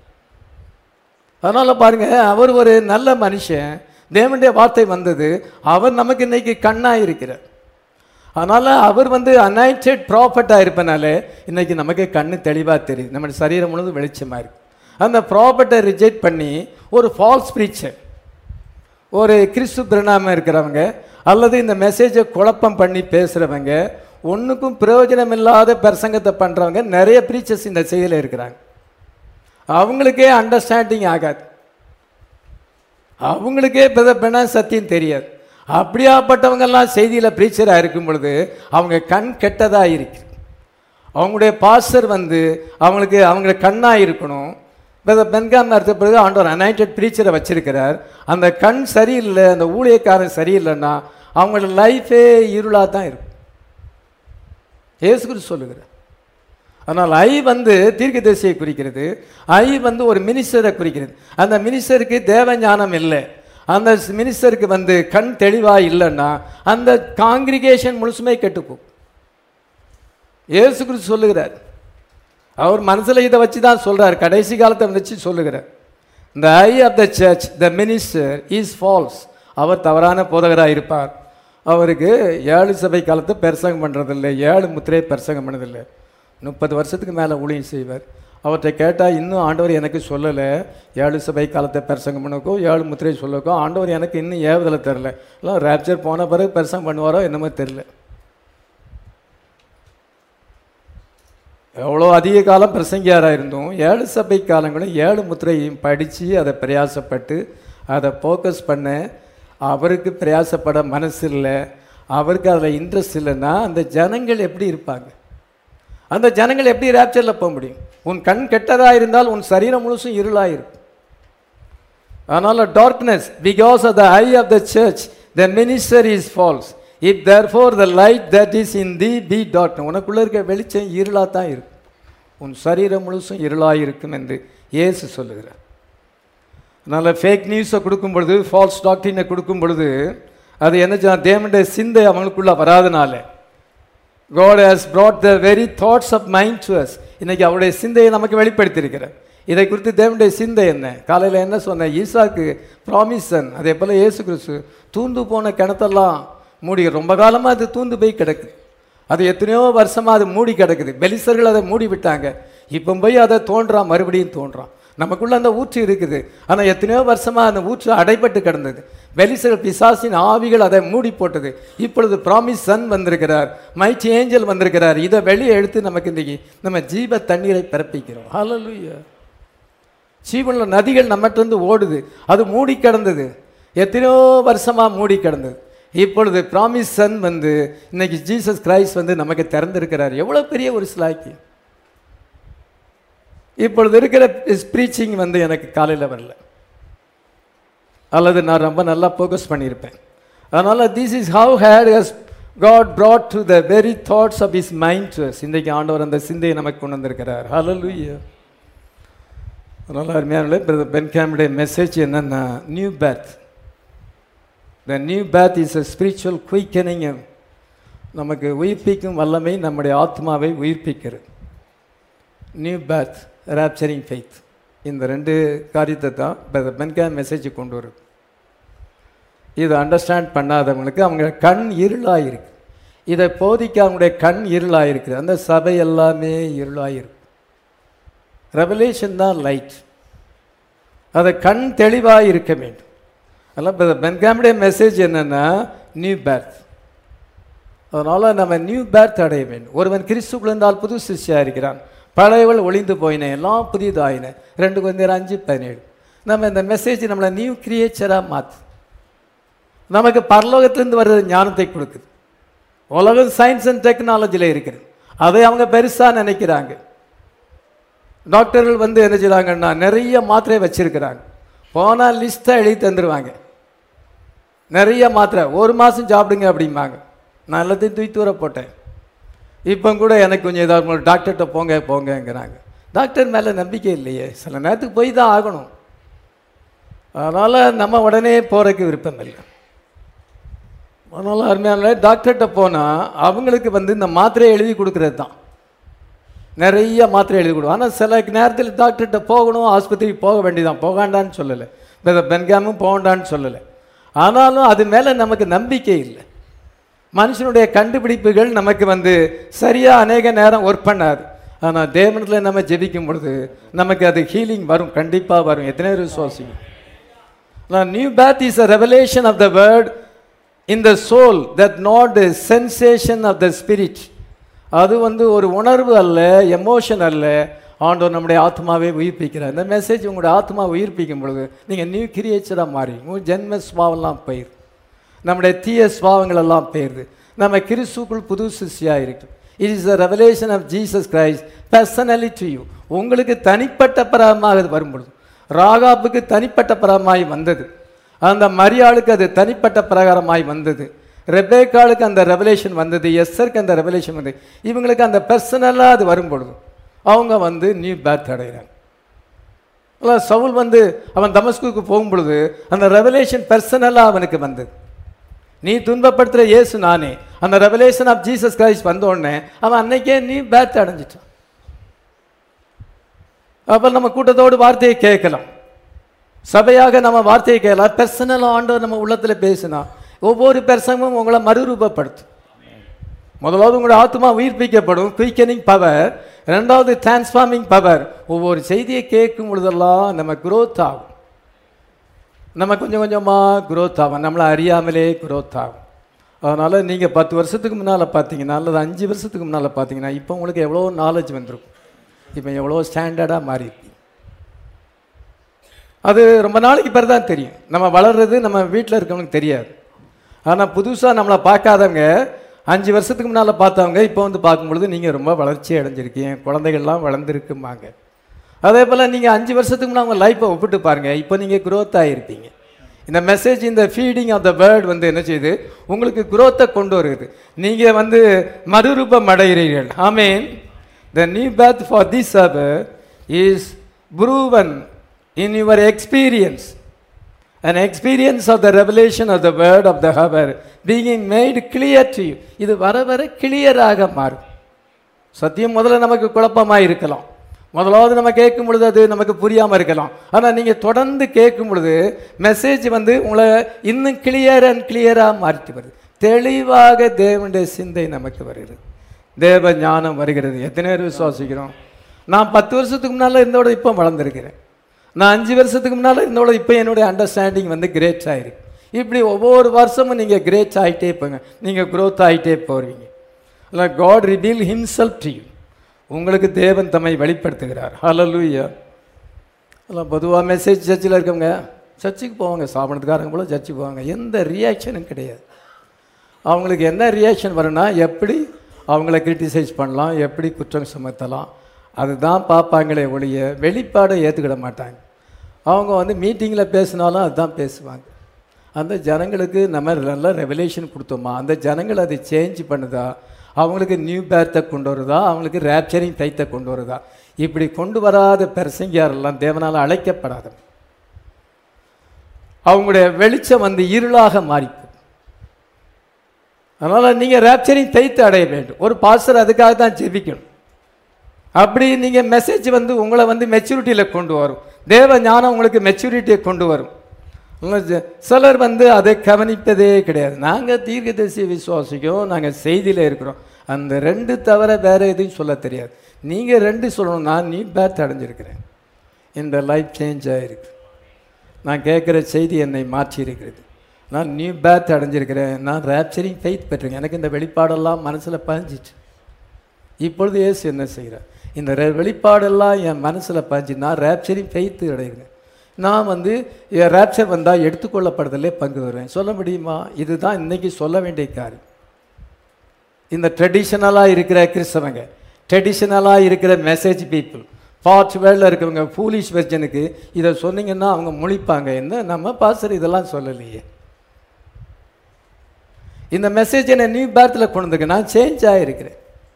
அதனால் பாருங்கள், அவர் ஒரு நல்ல மனுஷன், தேவனுடைய வார்த்தை வந்தது, அவர் நமக்கு இன்னைக்கு கண்ணாக இருக்கிறார். அதனால் அவர் வந்து அனாயிண்டட் ப்ராஃபட்டாக இருப்பனால இன்றைக்கி நமக்கு கண்ணு தெளிவாக தெரியுது, நம்ம சரீரம் முழுவதும் வெளிச்சமாக இருக்குது. அந்த ப்ராஃபட்டை ரிஜெக்ட் பண்ணி ஒரு ஃபால்ஸ் ப்ரீச்சர், ஒரு கிறிஸ்து பிரணாம இருக்கிறவங்க அல்லது இந்த மெசேஜை குழப்பம் பண்ணி பேசுகிறவங்க, ஒன்றுக்கும் பிரயோஜனம் இல்லாத பிரசங்கத்தை பண்ணுறவங்க நிறைய ப்ரீச்சர்ஸ் இந்த செயலில் இருக்கிறாங்க. அவங்களுக்கே அண்டர்ஸ்டாண்டிங் ஆகாது, அவங்களுக்கே பெண்ணா சத்தியம் தெரியாது. அப்படியாப்பட்டவங்கெல்லாம் செய்தியில் ப்ரீச்சராக இருக்கும் பொழுது அவங்க கண் கெட்டதாக இருக்கு. அவங்களுடைய பாஸ்டர் வந்து அவங்களுக்கு அவங்கள கண்ணாக இருக்கணும். பெண்காம் நடத்த பிறகு ஆண்டவர் அனாயிண்டட் ப்ரீச்சரை வச்சிருக்கிறார். அந்த கண் சரியில்லை, அந்த ஊழியக்காரன் சரியில்லைன்னா அவங்களோட லைஃபே இருளாக தான் இருக்கும். இயேசு கிறிஸ்து சொல்லுகிறார். ஆனால் ஐ வந்து தீர்க்கதரிசியை குறிக்கிறது, ஐ வந்து ஒரு மினிஸ்டரை குறிக்கிறது. அந்த மினிஸ்டருக்கு தேவ ஞானம் இல்லை, அந்த மினிஸ்டருக்கு வந்து கண் தெளிவாக இல்லைன்னா அந்த காங்கிரிகேஷன் முழுசுமே கெட்டுப்போம். இயேசு கிறிஸ்து சொல்லுகிறார், அவர் மனசில் இதை வச்சு தான் சொல்கிறார், கடைசி காலத்தை வச்சு சொல்லுகிறார். இந்த eye of the church the minister is false. அவர் தவறான போதகராக இருப்பார். அவருக்கு ஏழு சபை காலத்தை பிரசங்கம் பண்ணுறதில்லை, ஏழு முத்திரையை பிரசங்கம் பண்ணதில்லை. முப்பது வருஷத்துக்கு மேலே ஊழியம் செய்வார். அவர்கிட்ட கேட்டால் இன்னும் ஆண்டவர் எனக்கு சொல்லலை, ஏழு சபை காலத்தை பிரசங்கம் பண்ணக்கோ ஏழு முத்திரை சொல்லக்கோ ஆண்டவர் எனக்கு இன்னும் ஏவுதலை தெரில, எல்லாம் ரேப்சர் போன பிறகு பிரசங்கம் பண்ணுவாரோ என்னமோ தெரில. எவ்வளோ அதிக காலம் பிரசங்கியாராக இருந்தோம், ஏழு சபை காலங்களும் ஏழு முத்திரையும் படித்து அதை பிரயாசப்பட்டு அதை ஃபோக்கஸ் பண்ண அவருக்கு பிரயாசப்பட மனசு இல்லை, அவருக்கு அதில் இன்ட்ரெஸ்ட் இல்லைன்னா அந்த ஜனங்கள் எப்படி இருப்பாங்க? அந்த ஜனங்கள் எப்படி ரேப்சரில் போக முடியும்? உன் கண் கெட்டதாக இருந்தால் உன் சரீரம் முழுசும் இருளாக இருக்கும். அதனால் darkness because of the eye of the church the minister is false. If therefore the light that is in thee be darkness. உனக்குள்ளே இருக்க வெளிச்சம் இருளாக தான் இருக்கும், உன் சரீரம் முழுசும் இருளாக இருக்கும் என்று இயேசு சொல்லுகிறார். அதனால் ஃபேக் நியூஸை கொடுக்கும் பொழுது, ஃபால்ஸ் டாக்டரினை கொடுக்கும் பொழுது அது என்ன செய்ய, தேவனுடைய சிந்தை அவங்களுக்குள்ளே வராதனால God has brought the very thoughts of mind to us. இன்றைக்கி அவருடைய சிந்தையை நமக்கு வெளிப்படுத்தியிருக்கிறார். இதை குறித்து தேவனுடைய சிந்தை என்ன? காலையில் என்ன சொன்னேன், ஈசாக்கு ப்ராமிசன். அதே போல் இயேசு கிறிஸ்து தூந்து போன கிணத்தெல்லாம் மூடி, ரொம்ப காலமாக அது தூந்து போய் கிடக்குது, அது எத்தனையோ வருஷமாக அது மூடி கிடக்குது. பெலிசர்கள் அதை மூடி விட்டாங்க, இப்போ போய் அதை தோன்றான், மறுபடியும் தோன்றான். நமக்குள்ளே அந்த ஊற்று இருக்குது, ஆனால் எத்தனையோ வருஷமாக அந்த ஊற்று அடைபட்டு கிடந்தது. பெலிசர்கள் பிசாசின் ஆவிகள் அதை மூடி போட்டது. இப்பொழுது ப்ராமிஸ் சன் வந்திருக்கிறார், மைட்டி ஏஞ்சல் வந்திருக்கிறார். இதை வெளியே எடுத்து நமக்கு இன்றைக்கி நம்ம ஜீவ தண்ணீரை பிறப்பிக்கிறோம். ஹல்லேலூயா. ஜீவனில் நதிகள் நம்மகிட்ட ஓடுது, அது மூடி கிடந்தது, எத்தனையோ வருஷமாக மூடி கிடந்தது. இப்பொழுது ப்ராமிஸ் சன் வந்து இன்னைக்கு ஜீசஸ் கிரைஸ்ட் வந்து நமக்கு திறந்திருக்கிறார். எவ்வளோ பெரிய ஒரு ஸ்லாக்கியம்! இப்பொழுது இருக்கிற ப்ரீச்சிங் வந்து எனக்கு காலையில் வரல, அல்லது நான் ரொம்ப நல்லா ஃபோக்கஸ் பண்ணியிருப்பேன். அதனால் this is how had has God brought to the very thoughts of his mind to us. இன்றைக்கு ஆண்டவர் அந்த சிந்தையை நமக்கு கொண்டு வந்திருக்கிறார். ஹல்லேலூயா. அதனால் அருமையான பிரதர் பென்காமுடைய மெசேஜ் என்னென்னா, new birth. The new birth is a spiritual quickening. நமக்கு உயிர்ப்பிக்கும் வல்லமை நம்முடைய ஆத்மாவை உயிர்ப்பிக்கிறது. நியூ பேர்த், ராப்சரிங் ஃபெய்த், இந்த ரெண்டு காரியத்தை தான் பென்காம் மெசேஜ் கொண்டு வரும். இதை அண்டர்ஸ்டாண்ட் பண்ணாதவங்களுக்கு அவங்க கண் இருளாக இருக்கு. இதை போதிக்க அவங்களுடைய கண் இருளாயிருக்குது. அந்த சபை எல்லாமே இருளாயிருக்கு. ரெவலேஷன் தான் லைட். அதை கண் தெளிவாக இருக்க வேண்டும். அதெல்லாம் இப்போ பென்காமுடைய மெசேஜ் என்னென்னா நியூ பேர்த். அதனால் நம்ம நியூ பேர்த் அடைய வேண்டும். ஒருவன் கிறிஸ்துக்குள் இருந்தால் புது சிஷ்யாக இருக்கிறான், பழையவள் ஒளிந்து போயின, எல்லாம் புதியதாயின. ரெண்டு குழந்தையர் அஞ்சு பதினேழு. நம்ம இந்த மெசேஜ் நம்மளை நியூ கிரியேச்சராக மாற்று. நமக்கு பரலோகத்திலிருந்து வர்ற ஞானத்தை கொடுக்குது. உலகம் சயின்ஸ் அண்ட் டெக்னாலஜியில் இருக்குது, அதை அவங்க பெருசாக நினைக்கிறாங்க. டாக்டர்கள் வந்து என்ன செய்கிறாங்கன்னா நிறைய மாத்திரை வச்சுருக்கிறாங்க. போனால் லிஸ்ட்டாக எழுதி தந்துடுவாங்க. நிறைய மாத்திரை ஒரு மாதம் சாப்பிடுங்க அப்படிம்பாங்க. நான் எல்லாத்தையும் தூக்கி தூர போட்டேன். இப்போ கூட எனக்கு கொஞ்சம் ஏதாவது டாக்டர்கிட்ட போங்க போங்கங்கிறாங்க. டாக்டர் மேலே நம்பிக்கை இல்லையே, சில நேரத்துக்கு போய் தான் ஆகணும். அதனால் நம்ம உடனே போகிறதுக்கு விருப்பம் இல்லை. அதனால் அருமையான டாக்டர்கிட்ட போனால் அவங்களுக்கு வந்து இந்த மாத்திரையை எழுதி கொடுக்குறது தான். நிறைய மாத்திரை எழுதி கொடுக்கும். ஆனால் சில நேரத்தில் டாக்டர்கிட்ட போகணும், ஆஸ்பத்திரிக்கு போக வேண்டியதான், போகாண்டான்னு சொல்லலை, பென்காமும் போகண்டான்னு சொல்லலை. ஆனாலும் அது மேலே நமக்கு நம்பிக்கை இல்லை. மனுஷனுடைய கண்டுபிடிப்புகள் நமக்கு வந்து சரியாக அநேக நேரம் ஒர்க் பண்ணாது. ஆனால் தேவனத்தில் நம்ம ஜெபிக்கும் பொழுது நமக்கு அது ஹீலிங் வரும், கண்டிப்பாக வரும். எத்தனை பேர் விசுவாசிங்க? New birth is a revelation of the word in the soul, that not the sensation of the spirit. அது வந்து ஒரு உணர்வு அல்ல, எமோஷன் அல்ல. ஆண்டவர் நம்முடைய ஆத்மாவை உயிர்ப்பிக்கிறார். இந்த மெசேஜ் உங்களுடைய ஆத்மா உயிர்ப்பிக்கும் பொழுது நீங்கள் நியூ கிரியேச்சராக மாறி உங்கள் ஜென்ம ஸ்வாவெல்லாம் போயிரு, நம்முடைய தீய ஸ்வாவங்கள் எல்லாம் போயிடுது. நம்ம கிறிஸ்துக்குள் புது சிஷ்யாக இருக்கும். It is a revelation of Jesus Christ personally to you. உங்களுக்கு தனிப்பட்ட பிரகமாக அது வரும்பொழுது, ராகாப்புக்கு தனிப்பட்ட பிரகமாய் வந்தது, அந்த மரியாளுக்கு அது தனிப்பட்ட பிரகாரமாய் வந்தது, ரெபேக்காளுக்கு அந்த ரெவலேஷன் வந்தது, எஸ்ஸருக்கு அந்த ரெவலேஷன் வந்தது. இவங்களுக்கு அந்த பர்சனலாக அது வரும்பொழுது அவங்க வந்து நியூ பேர்த் அடைகிறாங்க. சவுல் வந்து அவன் தமஸ்குக்கு போகும் பொழுது அந்த ரெவலேஷன் பர்சனலாக அவனுக்கு வந்தது. நீ துன்பப்படுத்துகிற இயேசு நானே, அந்த ரெவலேஷன் ஆஃப் ஜீசஸ் கிரைஸ்ட் வந்த உடனே அவன் அன்னைக்கே நியூ பேர்த் அடைஞ்சிட்டான். அப்போ நம்ம கூட்டத்தோடு வார்த்தையை கேட்கலாம், சபையாக நம்ம வார்த்தையை கேட்கலாம். பர்சனலாக ஆண்டவர் நம்ம உள்ளத்தில் பேசினா ஒவ்வொரு பிரசங்கமும் உங்களை மறுரூபப்படுத்தும். முதலாவது உங்களோட ஆத்மா உயிர்ப்பிக்கப்படும், குயிக்கனிங் பவர். ரெண்டாவது டிரான்ஸ்ஃபார்மிங் பவர். ஒவ்வொரு செய்தியை கேட்கும் பொழுதெல்லாம் நம்ம குரோத் ஆகும், நம்ம கொஞ்சம் கொஞ்சமாக குரோத் ஆகும், நம்மளை அறியாமலே குரோத் ஆகும். அதனால் நீங்கள் பத்து வருஷத்துக்கு முன்னால் பார்த்தீங்கன்னா அல்லது அஞ்சு வருஷத்துக்கு முன்னால் பார்த்தீங்கன்னா இப்போ உங்களுக்கு எவ்வளோ நாலேஜ் வந்திருக்கும், இப்போ எவ்வளோ ஸ்டாண்டர்டாக மாறிருக்கு. அது ரொம்ப நாளைக்கு பிறகு தான் தெரியும். நம்ம வளர்றது நம்ம வீட்டில் இருக்கவங்களுக்கு தெரியாது. ஆனால் புதுசாக நம்மளை பார்க்காதவங்க, அஞ்சு வருஷத்துக்கு முன்னால் பார்த்தவங்க இப்போ வந்து பார்க்கும்பொழுது நீங்கள் ரொம்ப வளர்ச்சி அடைஞ்சிருக்கீங்க, குழந்தைகள்லாம் வளர்ந்துருக்குமாங்க. அதே போல் நீங்கள் அஞ்சு வருஷத்துக்கு முன்னாடி உங்கள் லைஃப்பை ஒப்பிட்டு பாருங்கள், இப்போ நீங்கள் குரோத் ஆகிருப்பீங்க. இந்த மெசேஜ், இந்த ஃபீடிங் ஆஃப் த வேர்ட் வந்து என்ன செய்யுது, உங்களுக்கு குரோத்தை கொண்டு வருது. நீங்கள் வந்து மறுரூபம் அடைகிறீர்கள். ஆமீன். The new birth for this server is proven in your experience, an experience of the revelation of the word of the hour being made clear to you. இது வர வர கிளியராக மாறும். சத்தியம் முதல்ல நமக்கு குழப்பமாக இருக்கலாம், முதலாவது நம்ம கேட்கும் பொழுது அது நமக்கு புரியாமல் இருக்கலாம். ஆனால் நீங்கள் தொடர்ந்து கேட்கும் பொழுது மெசேஜ் வந்து உங்களை இன்னும் கிளியர் அண்ட் கிளியராக மாறிட்டு வருது. தெளிவாக தேவனுடைய சிந்தை நமக்கு வருகிறது, தேவ ஞானம் வருகிறது. எத்தனை பேர் விசுவாசிக்கிறோம்? நான் பத்து வருஷத்துக்கு முன்னால் இருந்தோட இப்போ வளர்ந்துருக்கிறேன், நான் அஞ்சு வருஷத்துக்கு முன்னால் இருந்தோட இப்போ என்னுடைய அண்டர்ஸ்டாண்டிங் வந்து கிரேட் ஆகிருக்கு. இப்படி ஒவ்வொரு வருஷமும் நீங்கள் கிரேட் ஆகிட்டே போங்க, நீங்கள் க்ரோத் ஆகிட்டே போவீங்க. இல்லை, God reveal himself to you. உங்களுக்கு தேவன் தம்மை வெளிப்படுத்துகிறார். ஹல்லேலூயா. இல்லை, பொதுவாக மெசேஜ் சர்ச்சில் இருக்கவங்க சர்ச்சுக்கு போவாங்க, சாப்பிட்றதுக்காரங்க போல் சர்ச்சுக்கு போவாங்க, எந்த ரியாக்ஷனும் கிடையாது. அவங்களுக்கு என்ன ரியாக்ஷன் வரும்னா, எப்படி அவங்கள கிரிட்டிசைஸ் பண்ணலாம், எப்படி குற்றம் சுமத்தலாம், அதுதான் பார்ப்பாங்களே ஒழிய வெளிப்பாடை ஏற்றுக்கிட மாட்டாங்க. அவங்க வந்து மீட்டிங்கில் பேசினாலும் அதுதான் பேசுவாங்க. அந்த ஜனங்களுக்கு நம்ம நல்லா ரெவலேஷன் கொடுத்தோமா, அந்த ஜனங்கள் அதை சேஞ்ச் பண்ணுதா, அவங்களுக்கு நியூ பேர்த்தை கொண்டு வருதா, அவங்களுக்கு ரேப்சரிங் டைத்தை கொண்டு வருதா? இப்படி கொண்டு வராத பெருசங்கியாரெல்லாம் தேவனால் அழைக்கப்படாத, அவங்களுடைய வெளிச்சம் வந்து இருளாக மாறிப்போம். அதனால் நீங்கள் ரேப்சரிங் டைத்தை அடைய வேண்டும். ஒரு பாஸ்டர் அதுக்காக தான் ஜெபிக்கணும். அப்படி நீங்கள் மெசேஜ் வந்து உங்களை வந்து மெச்சூரிட்டியில் கொண்டு வரும். தேவ ஞானம் உங்களுக்கு மெச்சூரிட்டியை கொண்டு வரும். சிலர் வந்து அதை கவனிப்பதே கிடையாது. நாங்கள் தீர்க்கதரிசி விசுவாசிக்கும், நாங்கள் செய்தியில் இருக்கிறோம், அந்த ரெண்டு தவிர வேறு எதையும் சொல்ல தெரியாது. நீங்கள் ரெண்டு சொல்லணும். நான் நியூ பேர்த் அடைஞ்சிருக்கிறேன், இந்த லைஃப் சேஞ்ச் ஆகிருக்கு, நான் கேட்குற செய்தி என்னை மாற்றி இருக்கிறது, நான் நியூ பேர்த் அடைஞ்சிருக்கிறேன், நான் ரேப்சரிங் ஃபெய்த் பெற்றிருக்கேன், எனக்கு இந்த வெளிப்பாடெல்லாம் மனசில் பதிஞ்சிச்சு. இப்பொழுது இயேசு என்ன செய்கிறார்? இந்த வெளிப்பாடெல்லாம் என் மனசில் பதிஞ்சு நான் ரேப்சரிங் ஃபெய்த்து அடைகிறேன், நான் வந்து ரேப்சர் வந்தால் எடுத்துக்கொள்ளப்படுறதில்லே பங்கு வருவேன். சொல்ல முடியுமா? இதுதான் இன்றைக்கி சொல்ல வேண்டிய காரியம். இந்த ட்ரெடிஷ்னலாக இருக்கிற கிறிஸ்தவங்க, ட்ரெடிஷ்னலாக இருக்கிற மெசேஜ் பீப்புள், பார்ட் வேர்ல்டில் இருக்கிறவங்க, ஃபூலிஷ் வெர்ஜனுக்கு இதை சொன்னீங்கன்னா அவங்க முழிப்பாங்க, என்ன நம்ம பாஸ்டர் இதெல்லாம் சொல்லலையே. இந்த மெசேஜ் என்னை நியூ பேர்த்தில் கொண்டு வந்துருக்கு, நான் சேஞ்ச் ஆகிருக்கிறேன்,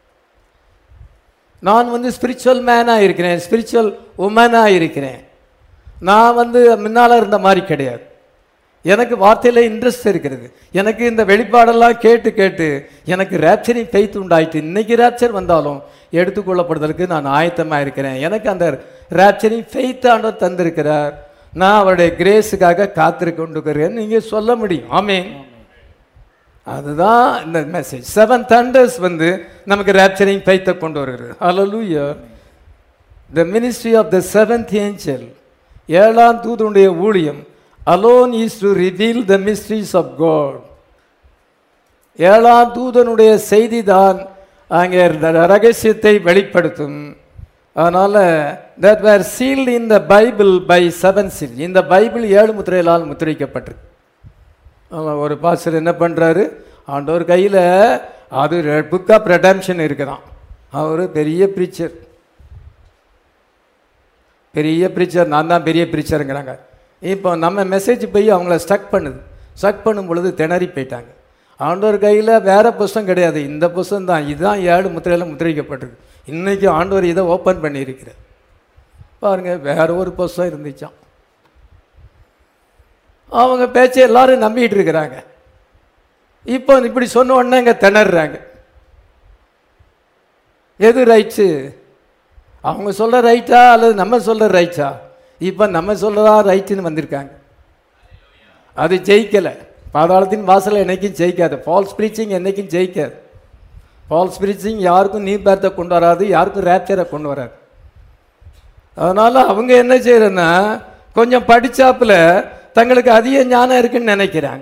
நான் வந்து ஸ்பிரிச்சுவல் மேனாக இருக்கிறேன், ஸ்பிரிச்சுவல் உமனாக இருக்கிறேன், நான் வந்து முன்னால் இருந்த மாதிரி கிடையாது, எனக்கு வார்த்தையில் இன்ட்ரெஸ்ட் இருக்கிறது, எனக்கு இந்த வெளிப்பாடெல்லாம் கேட்டு கேட்டு எனக்கு ரேப்சரிங் ஃபெய்த் உண்டாயிட்டு, இன்றைக்கி ரேப்சர் வந்தாலும் எடுத்துக்கொள்ளப்படுவதற்கு நான் ஆயத்தமாக இருக்கிறேன், எனக்கு அந்த ரேப்சரிங் ஃபெய்த் ஆண்டவர் தந்திருக்கிறார், நான் அவருடைய கிரேஸுக்காக காத்திருக்க கொண்டிருக்கிறேன் நீங்கள் சொல்ல முடியும். ஆமென். அதுதான் இந்த மெசேஜ். செவன் தண்டர்ஸ் வந்து நமக்கு ரேப்சரிங் ஃபெய்த்தை கொண்டு வருகிறது. ஹல்லேலூயா. The ministry of the seventh angel, ஏழாம் தூதனுடைய ஊழியம், alone is to reveal the mysteries of God. ஏழாம் தூதனுடைய செய்தி தான் அங்கே ரகசியத்தை வெளிப்படுத்தும். அதனால் that were sealed in the Bible by seven seals. இந்த பைபிள் ஏழு முத்திரைகளால் முத்திரிக்கப்பட்டிருக்கு. ஒரு பாஸ்டர் என்ன பண்ணுறாரு, ஆண்டவர் கையில் அது புக் ஆஃப் ரெடம்ஷன் இருக்குதான், அவர் பெரிய ப்ரீச்சர், பெரிய ப்ரீச்சர், நான் தான் பெரிய ப்ரீச்சருங்கிறாங்க. இப்போ நம்ம மெசேஜ் போய் அவங்கள ஸ்டக் பண்ணுது, ஸ்டக் பண்ணும் பொழுது திணறி போயிட்டாங்க. ஆண்டவர் கையில் வேறு புஸ்தகம் கிடையாது, இந்த புஸ்தகம் தான், இதுதான் ஏழு முத்திரையில் முத்திரிக்கப்பட்டிருக்கு. இன்றைக்கி ஆண்டவர் இதை ஓப்பன் பண்ணியிருக்கிறார் பாருங்கள், வேற ஒரு புஸ்தகம் இருந்துச்சான். அவங்க பேச்சை எல்லாரும் நம்பிக்கிட்டு இருக்கிறாங்க. இப்போ இப்படி சொன்ன உடனே இங்கே திணறாங்க. எது ரைட்ஸு? அவங்க சொல்கிற ரைட்டா அல்லது நம்ம சொல்கிற ரைட்ஸா? இப்போ நம்ம சொல்கிறதா ரைட்டுன்னு வந்திருக்காங்க. அது ஜெயிக்கலை. பாதாளத்தின் வாசலை என்றைக்கும் ஜெயிக்காது. ஃபால்ஸ் ப்ரீச்சிங் என்றைக்கும் ஜெயிக்காது. ஃபால்ஸ் ப்ரீச்சிங் யாருக்கும் நியூ பேர்த்தை கொண்டு வராது, யாருக்கும் ரேப்சரை கொண்டு வராது. அதனால் அவங்க என்ன செய்யறதுன்னா, கொஞ்சம் படித்தாப்பில் தங்களுக்கு அதிக ஞானம் இருக்குன்னு நினைக்கிறாங்க.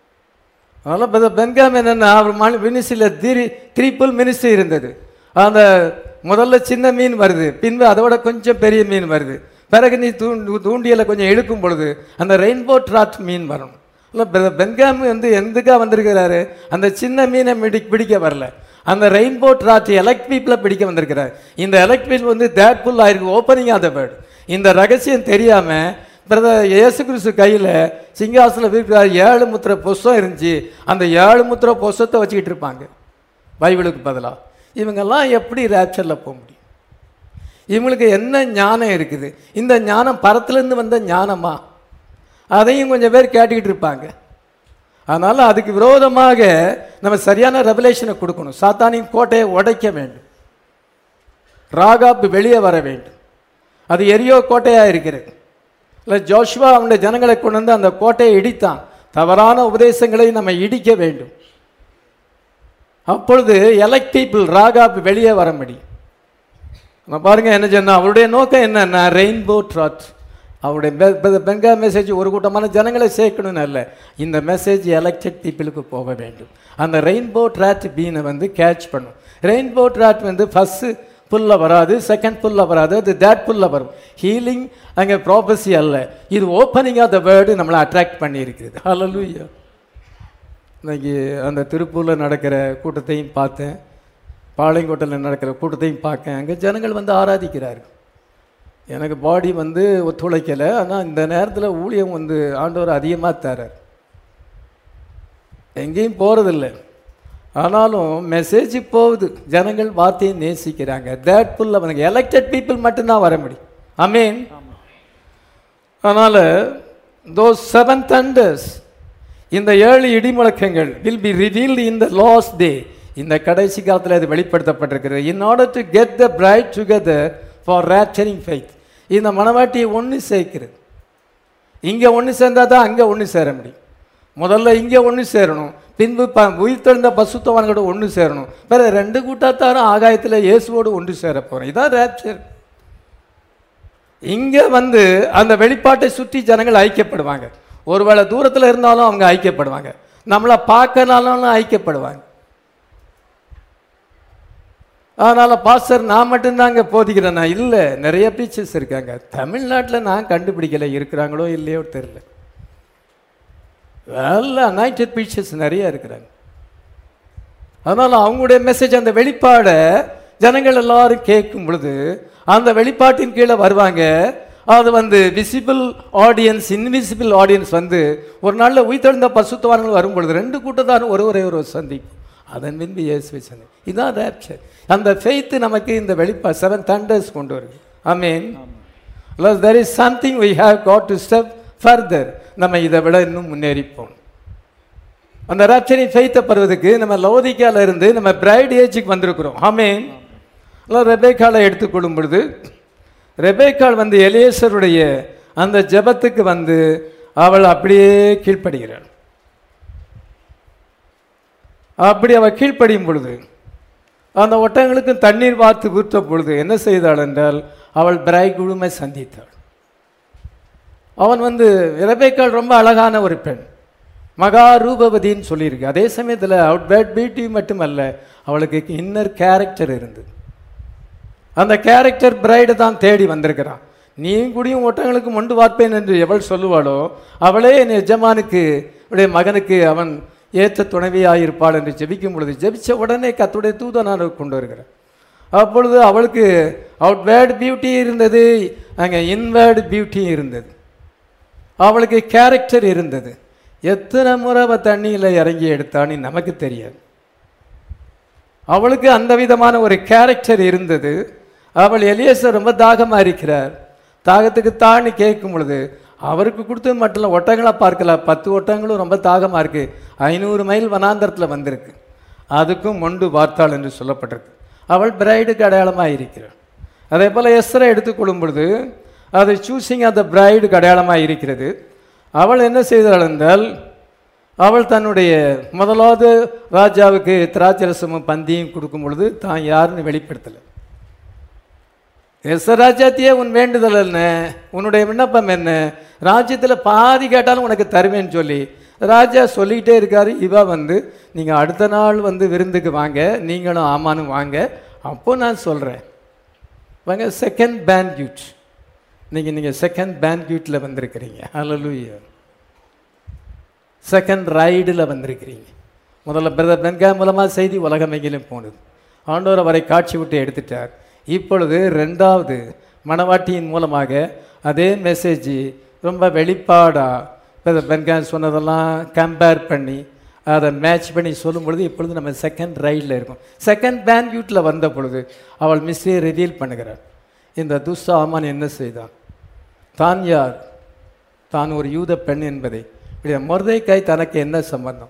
அதனால் பென்காம் என்னென்னா, அவர் மினிஸ்ட்ரியில் திரி த்ரீப்புள் மினிஸ்ட்ரி இருந்தது. அந்த முதல்ல சின்ன மீன் வருது, பின்பு அதோட கொஞ்சம் பெரிய மீன் வருது, பிறகு நீ தூண்டு தூண்டியில் கொஞ்சம் இழுக்கும் பொழுது அந்த ரெயின்போ ட்ராட் மீன் வரும். இல்லை பென்காம் வந்து எதுக்காக வந்திருக்கிறாரு, அந்த சின்ன மீனை மிடி பிடிக்க வரல, அந்த ரெயின்போ ட்ராட் எலக்ட் பீப்பிளை பிடிக்க வந்திருக்கிறார். இந்த எலக்ட் பீப்பிள் வந்து தேட்ஃபுல் ஆயிருக்கு, ஓப்பனிங் ஆஃப் த வேர்ட். இந்த ரகசியம் தெரியாமல் பிரதர் இயேசு கிறிஸ்து கையில் சிங்காசனில் இருக்கிறார், ஏழு முத்திரை புஸ்தகம் இருந்துச்சு, அந்த ஏழு முத்திரை புஸ்தகத்தை வச்சுக்கிட்டு இருப்பாங்க பைபிளுக்கு பதிலாக. இவங்கெல்லாம் எப்படி ரேப்சரில் போக முடியும்? இவங்களுக்கு என்ன ஞானம் இருக்குது? இந்த ஞானம் பரத்துலேருந்து வந்த ஞானமா? அதையும் கொஞ்சம் பேர் கேட்டுக்கிட்டு இருப்பாங்க. அதனால் அதுக்கு விரோதமாக நம்ம சரியான ரெவலேஷனை கொடுக்கணும். சாத்தானின் கோட்டையை உடைக்க வேண்டும், ராகாப் வெளியே வர வேண்டும். அது எரியோ கோட்டையாக இருக்கிறது. இல்லை ஜோஷுவா அவனுடைய ஜனங்களை கொண்டு வந்து அந்த கோட்டையை இடித்தான். தவறான உபதேசங்களை நம்ம இடிக்க வேண்டும். அப்பொழுது எலக்ட் பீப்புள் ராகாப் வெளியே வர முடியும். நம்ம பாருங்க என்ன சொன்னா, அவருடைய நோக்கம் என்னன்னா ரெயின்போ ட்ராட். அவருடைய பெங்கா மெசேஜ் ஒரு கூட்டமான ஜனங்களை சேர்க்கணும்னு அல்ல, இந்த மெசேஜ் எலெக்டட் பீப்புளுக்கு போக வேண்டும். அந்த ரெயின்போ ட்ராட் பீனை வந்து கேட்ச் பண்ணும். ரெயின்போ ட்ராட் வந்து ஃபஸ்ட்டு புல்ல வராது, செகண்ட் புல்ல வராது, அது தேட் புல்ல வரும். ஹீலிங் அங்கே ப்ராபஸி அல்ல, இது ஓப்பனிங் ஆஃப் த வேர்டு நம்மளை அட்ராக்ட் பண்ணி இருக்கிறது. ஹல்லேலூயா. இன்னைக்கு அந்த திருப்பூரில் நடக்கிற கூட்டத்தையும் பார்த்தேன், பாளையங்கோட்டையில் நடக்கிற கூட்டத்தையும் பார்க்கேன். அங்கே ஜனங்கள் வந்து ஆராதிக்கிறார்கள். எனக்கு பாடி வந்து ஒத்துழைக்கலை, ஆனால் இந்த நேரத்தில் ஊழியம் வந்து ஆண்டவர் அதிகமாக தரார். எங்கேயும் போகிறதில்லை, ஆனாலும் மெசேஜ் போகுது, ஜனங்கள் வார்த்தையை நேசிக்கிறாங்க. தேட் ஃபுல்லாக வந்து எலெக்டட் பீப்புள் மட்டும்தான் வர முடியும். ஆமென். அதனால் those seven thunders, இந்த ஏழு இடிமுழக்கங்கள் will be revealed in the last day. இந்த கடைசி காலத்தில் இது வெளிப்படுத்தப்பட்டிருக்கிறது. in order to get the bride together for rapturing faith. இந்த மணவாட்டியை ஒன்று சேர்க்கிறது. இங்கே ஒன்று சேர்ந்தால் தான் அங்கே ஒன்று சேர முடியும். முதல்ல இங்கே ஒன்று சேரணும், பின்பு ப உயிர்த்தெழுந்த பசுத்தவான்களோட ஒன்று சேரணும். வேற ரெண்டு கூட்டத்தாரும் ஆகாயத்தில் இயேசுவோடு ஒன்று சேர போகிறோம். இதான் ரேப்சர். இங்கே வந்து அந்த வெளிப்பாட்டை சுற்றி ஜனங்கள் ஐக்கியப்படுவாங்க. ஒருவேளை தூரத்தில் இருந்தாலும் அவங்க ஐக்கியப்படுவாங்க, நம்மளை பார்க்கனாலும் ஐக்கியப்படுவாங்க. அதனால் பாஸ்டர் நான் மட்டும்தாங்க போதிக்கிறேன்னா இல்லை, நிறைய டீச்சர்ஸ் இருக்காங்க. தமிழ்நாட்டில் நான் கண்டுபிடிக்கலை, இருக்கிறாங்களோ இல்லையோ தெரியல. நல்ல அனாயிண்டட் டீச்சர்ஸ் நிறைய இருக்கிறாங்க. அதனால் அவங்களுடைய மெசேஜ், அந்த வெளிப்பாடை ஜனங்கள் எல்லாரும் கேட்கும் பொழுது அந்த வெளிப்பாட்டின் கீழே வருவாங்க. அது வந்து விசிபிள் ஆடியன்ஸ், இன்விசிபிள் ஆடியன்ஸ் வந்து ஒரு நாளில் உயிர்த்தெழுந்த பசுத்தவான்கள் வரும் பொழுது ரெண்டு கூட்டத்தாரும் ஒரு ஒரே ஒரு சந்திக்கும். அதன் பின்பு இயேசுவை சந்தி. இதுதான் ரேப்சர். அந்த ஃபெய்த் நமக்கு இந்த வெளிப்பா செவன் தண்டர்ஸ் கொண்டு வருது. ஆமென். there is something we have got to step further. நம்ம இதை விட இன்னும் முன்னேறிப்போம். அந்த ரேப்சரின் ஃபெய்த்தை பெறுவதற்கு நம்ம லவோதிக்கால இருந்து நம்ம பிரைட் ஏஜுக்கு வந்திருக்கிறோம். ஆமென். ரெபேக்காலை எடுத்துக்கொள்ளும் பொழுது ரெபேக்கால் வந்து எலியேசருடைய அந்த ஜெபத்துக்கு வந்து அவள் அப்படியே கீழ்ப்படுகிறாள். அப்படி அவள் கீழ்ப்படியும் பொழுது அந்த ஒட்டங்களுக்கு தண்ணீர் வார்த்து ஊற்ற பொழுது என்ன செய்தாள் என்றால் அவள் பிரைட்குழுமை சந்தித்தாள். அவன் வந்து ரெபேக்கால் ரொம்ப அழகான ஒரு பெண், மகா ரூபவதின்னு சொல்லியிருக்கு. அதே சமயத்தில் அவுட் பேட் பியூட்டி மட்டுமல்ல, அவளுக்கு இன்னர் கேரக்டர் இருந்தது. அந்த கேரக்டர் பிரைடு தான் தேடி வந்திருக்கிறான். நீ கூடியும் ஒட்டங்களுக்கு மொண்டு வார்ப்பேன் என்று எவள் சொல்லுவாளோ அவளே என் எஜமானுக்கு உடைய மகனுக்கு அவன் ஏற்ற துணைவியாயிருப்பாள் என்று ஜெபிக்கும் பொழுது ஜெபிச்ச உடனே கர்த்தருடைய தூதனார் கொண்டு வருகிறார். அப்பொழுது அவளுக்கு அவுட்வேர்டு பியூட்டி இருந்தது, அங்கே இன்வேர்டு பியூட்டி இருந்தது. அவளுக்கு கேரக்டர் இருந்தது. எத்தனை முறை அவள் தண்ணியில் இறங்கி எடுத்தான்னு நமக்கு தெரியாது. அவளுக்கு அந்த விதமான ஒரு கேரக்டர் இருந்தது. அவள் எலியேசர் ரொம்ப தாகமாக இருக்கிறார், தாகத்துக்கு தாண்டி கேட்கும் பொழுது அவருக்கு கொடுத்தது மட்டும் இல்லை, ஒட்டங்களை பார்க்கல, பத்து ஒட்டங்களும் ரொம்ப தாகமாக இருக்குது, ஐநூறு மைல் வனாந்தரத்தில் வந்திருக்கு, அதுக்கும் மொண்டு பார்த்தாள் என்று சொல்லப்பட்டிருக்கு. அவள் பிரைடுக்கு அடையாளமாக இருக்கிறாள். அதே போல் எஸ்ரை எடுத்துக்கொள்ளும் பொழுது அது சூஸிங் அந்த பிரைடுக்கு அடையாளமாக இருக்கிறது. அவள் என்ன செய்தாள் என்றால் அவள் தன்னுடைய முதலாவது ராஜாவுக்கு திராட்சரசமும் பந்தியும் கொடுக்கும் பொழுது தான் யாருன்னு வெளிப்படுத்தலை. எஸ் ராஜாத்தியே, உன் வேண்டுதல் என்ன, உன்னுடைய விண்ணப்பம் என்ன, ராஜ்யத்தில் பாதி கேட்டாலும் உனக்கு தருவேன்னு சொல்லி ராஜா சொல்லிக்கிட்டே இருக்காரு. இவ வந்து நீங்கள் அடுத்த நாள் வந்து விருந்துக்கு வாங்க, நீங்களும் ஆமானும் வாங்க, அப்போ நான் சொல்கிறேன் வாங்க. செகண்ட் பேன்க்யூட், நீங்கள் நீங்கள் செகண்ட் பேன்க்யூட்டில் வந்திருக்கிறீங்க. ஹல்லேலூயா. செகண்ட் ரைடில் வந்திருக்கிறீங்க. முதல்ல பிரதர் பென்கா மூலமாக செய்தி உலகமெங்கிலும் போனது, ஆண்டவர் அவரை காட்சி விட்டு எடுத்துட்டார். இப்பொழுது ரெண்டாவது மணவாட்டியின் மூலமாக அதே மெசேஜ் ரொம்ப வெளிப்பாடாக பிரதர் பென்கா சொன்னதெல்லாம் கம்பேர் பண்ணி அதை மேட்ச் பண்ணி சொல்லும் பொழுது இப்பொழுது நம்ம செகண்ட் ரைடில் இருக்கோம். செகண்ட் பேன்க்யூட்டில் வந்த பொழுது அவள் மிஸ்ஸே ரிவீல் பண்ணுகிறார். இந்த துஷ்ட ஆமான் என்ன செய்தான், தான் யார், தான் ஒரு யூத பெண் என்பதை, மொர்தெக்காய் தனக்கு என்ன சம்பந்தம்,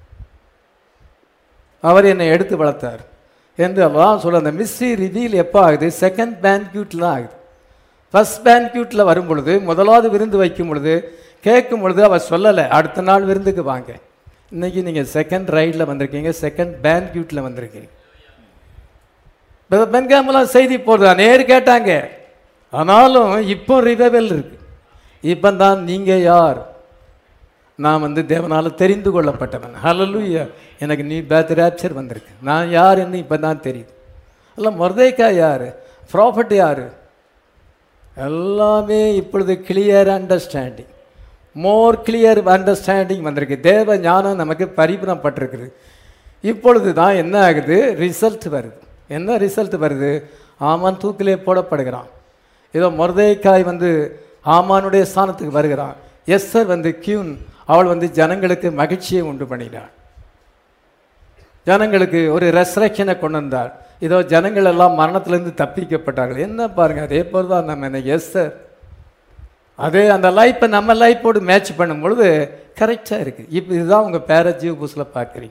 அவர் என்னை எடுத்து வளர்த்தார் என்று அவன் சொல்ல. அந்த மிஸ்ஸி ரிவீல் எப்போ ஆகுது, செகண்ட் பேன்க்யூட்டில் தான் ஆகுது. ஃபர்ஸ்ட் பேன்க்யூட்டில் வரும் பொழுது, முதலாவது விருந்து வைக்கும் பொழுது கேட்கும் பொழுது அவர் சொல்லலை அடுத்த நாள் விருந்துக்கு வாங்க. இன்னைக்கு நீங்கள் செகண்ட் ரைடில் வந்திருக்கீங்க, செகண்ட் பேன்க்யூட்டில் வந்திருக்கீங்க. பென்காமெல்லாம் செய்தி போடுறா, நேரு கேட்டாங்க, ஆனாலும் இப்போ ரிவைவல் இருக்கு. இப்போ தான் நீங்கள் யார், நான் வந்து தேவனால் தெரிந்து கொள்ளப்பட்டவன். ஹல்லேலூயா. எனக்கு நீ பேத் ரேப்சர் வந்திருக்கு, நான் யார் என்று இப்போ தான் தெரியுது. இல்லை மொர்தெக்காய் யார், ப்ராஃபட் யார், எல்லாமே இப்பொழுது clear understanding, more clear understanding வந்திருக்கு. தேவ ஞானம் நமக்கு பரிபூரணப்பட்டிருக்குது. இப்பொழுது தான் என்ன ஆகுது, ரிசல்ட் வருது. என்ன ரிசல்ட் வருது, ஆமான் தூக்கிலே போடப்படுகிறான். ஏதோ மொர்தெக்காய் வந்து ஆமானுடைய ஸ்தானத்துக்கு வருகிறான். எஸ்தர் வந்து கியூன், அவள் வந்து ஜனங்களுக்கு மகிழ்ச்சியை உண்டு பண்ணினாள், ஜனங்களுக்கு ஒரு ரெசரக்ஷனை கொண்டு வந்தாள். இதோ ஜனங்கள் எல்லாம் மரணத்திலேருந்து தப்பிக்கப்பட்டார்கள். என்ன பாருங்கள், அதே போல் தான் நம்ம என்ன எஸ்தர், அதே அந்த லைஃப்பை நம்ம லைஃப்போடு மேட்ச் பண்ணும் பொழுது கரெக்டாக இருக்குது. இப்போ இதுதான் உங்கள் பேரஜீவ் புஸில் பார்க்குறீங்க.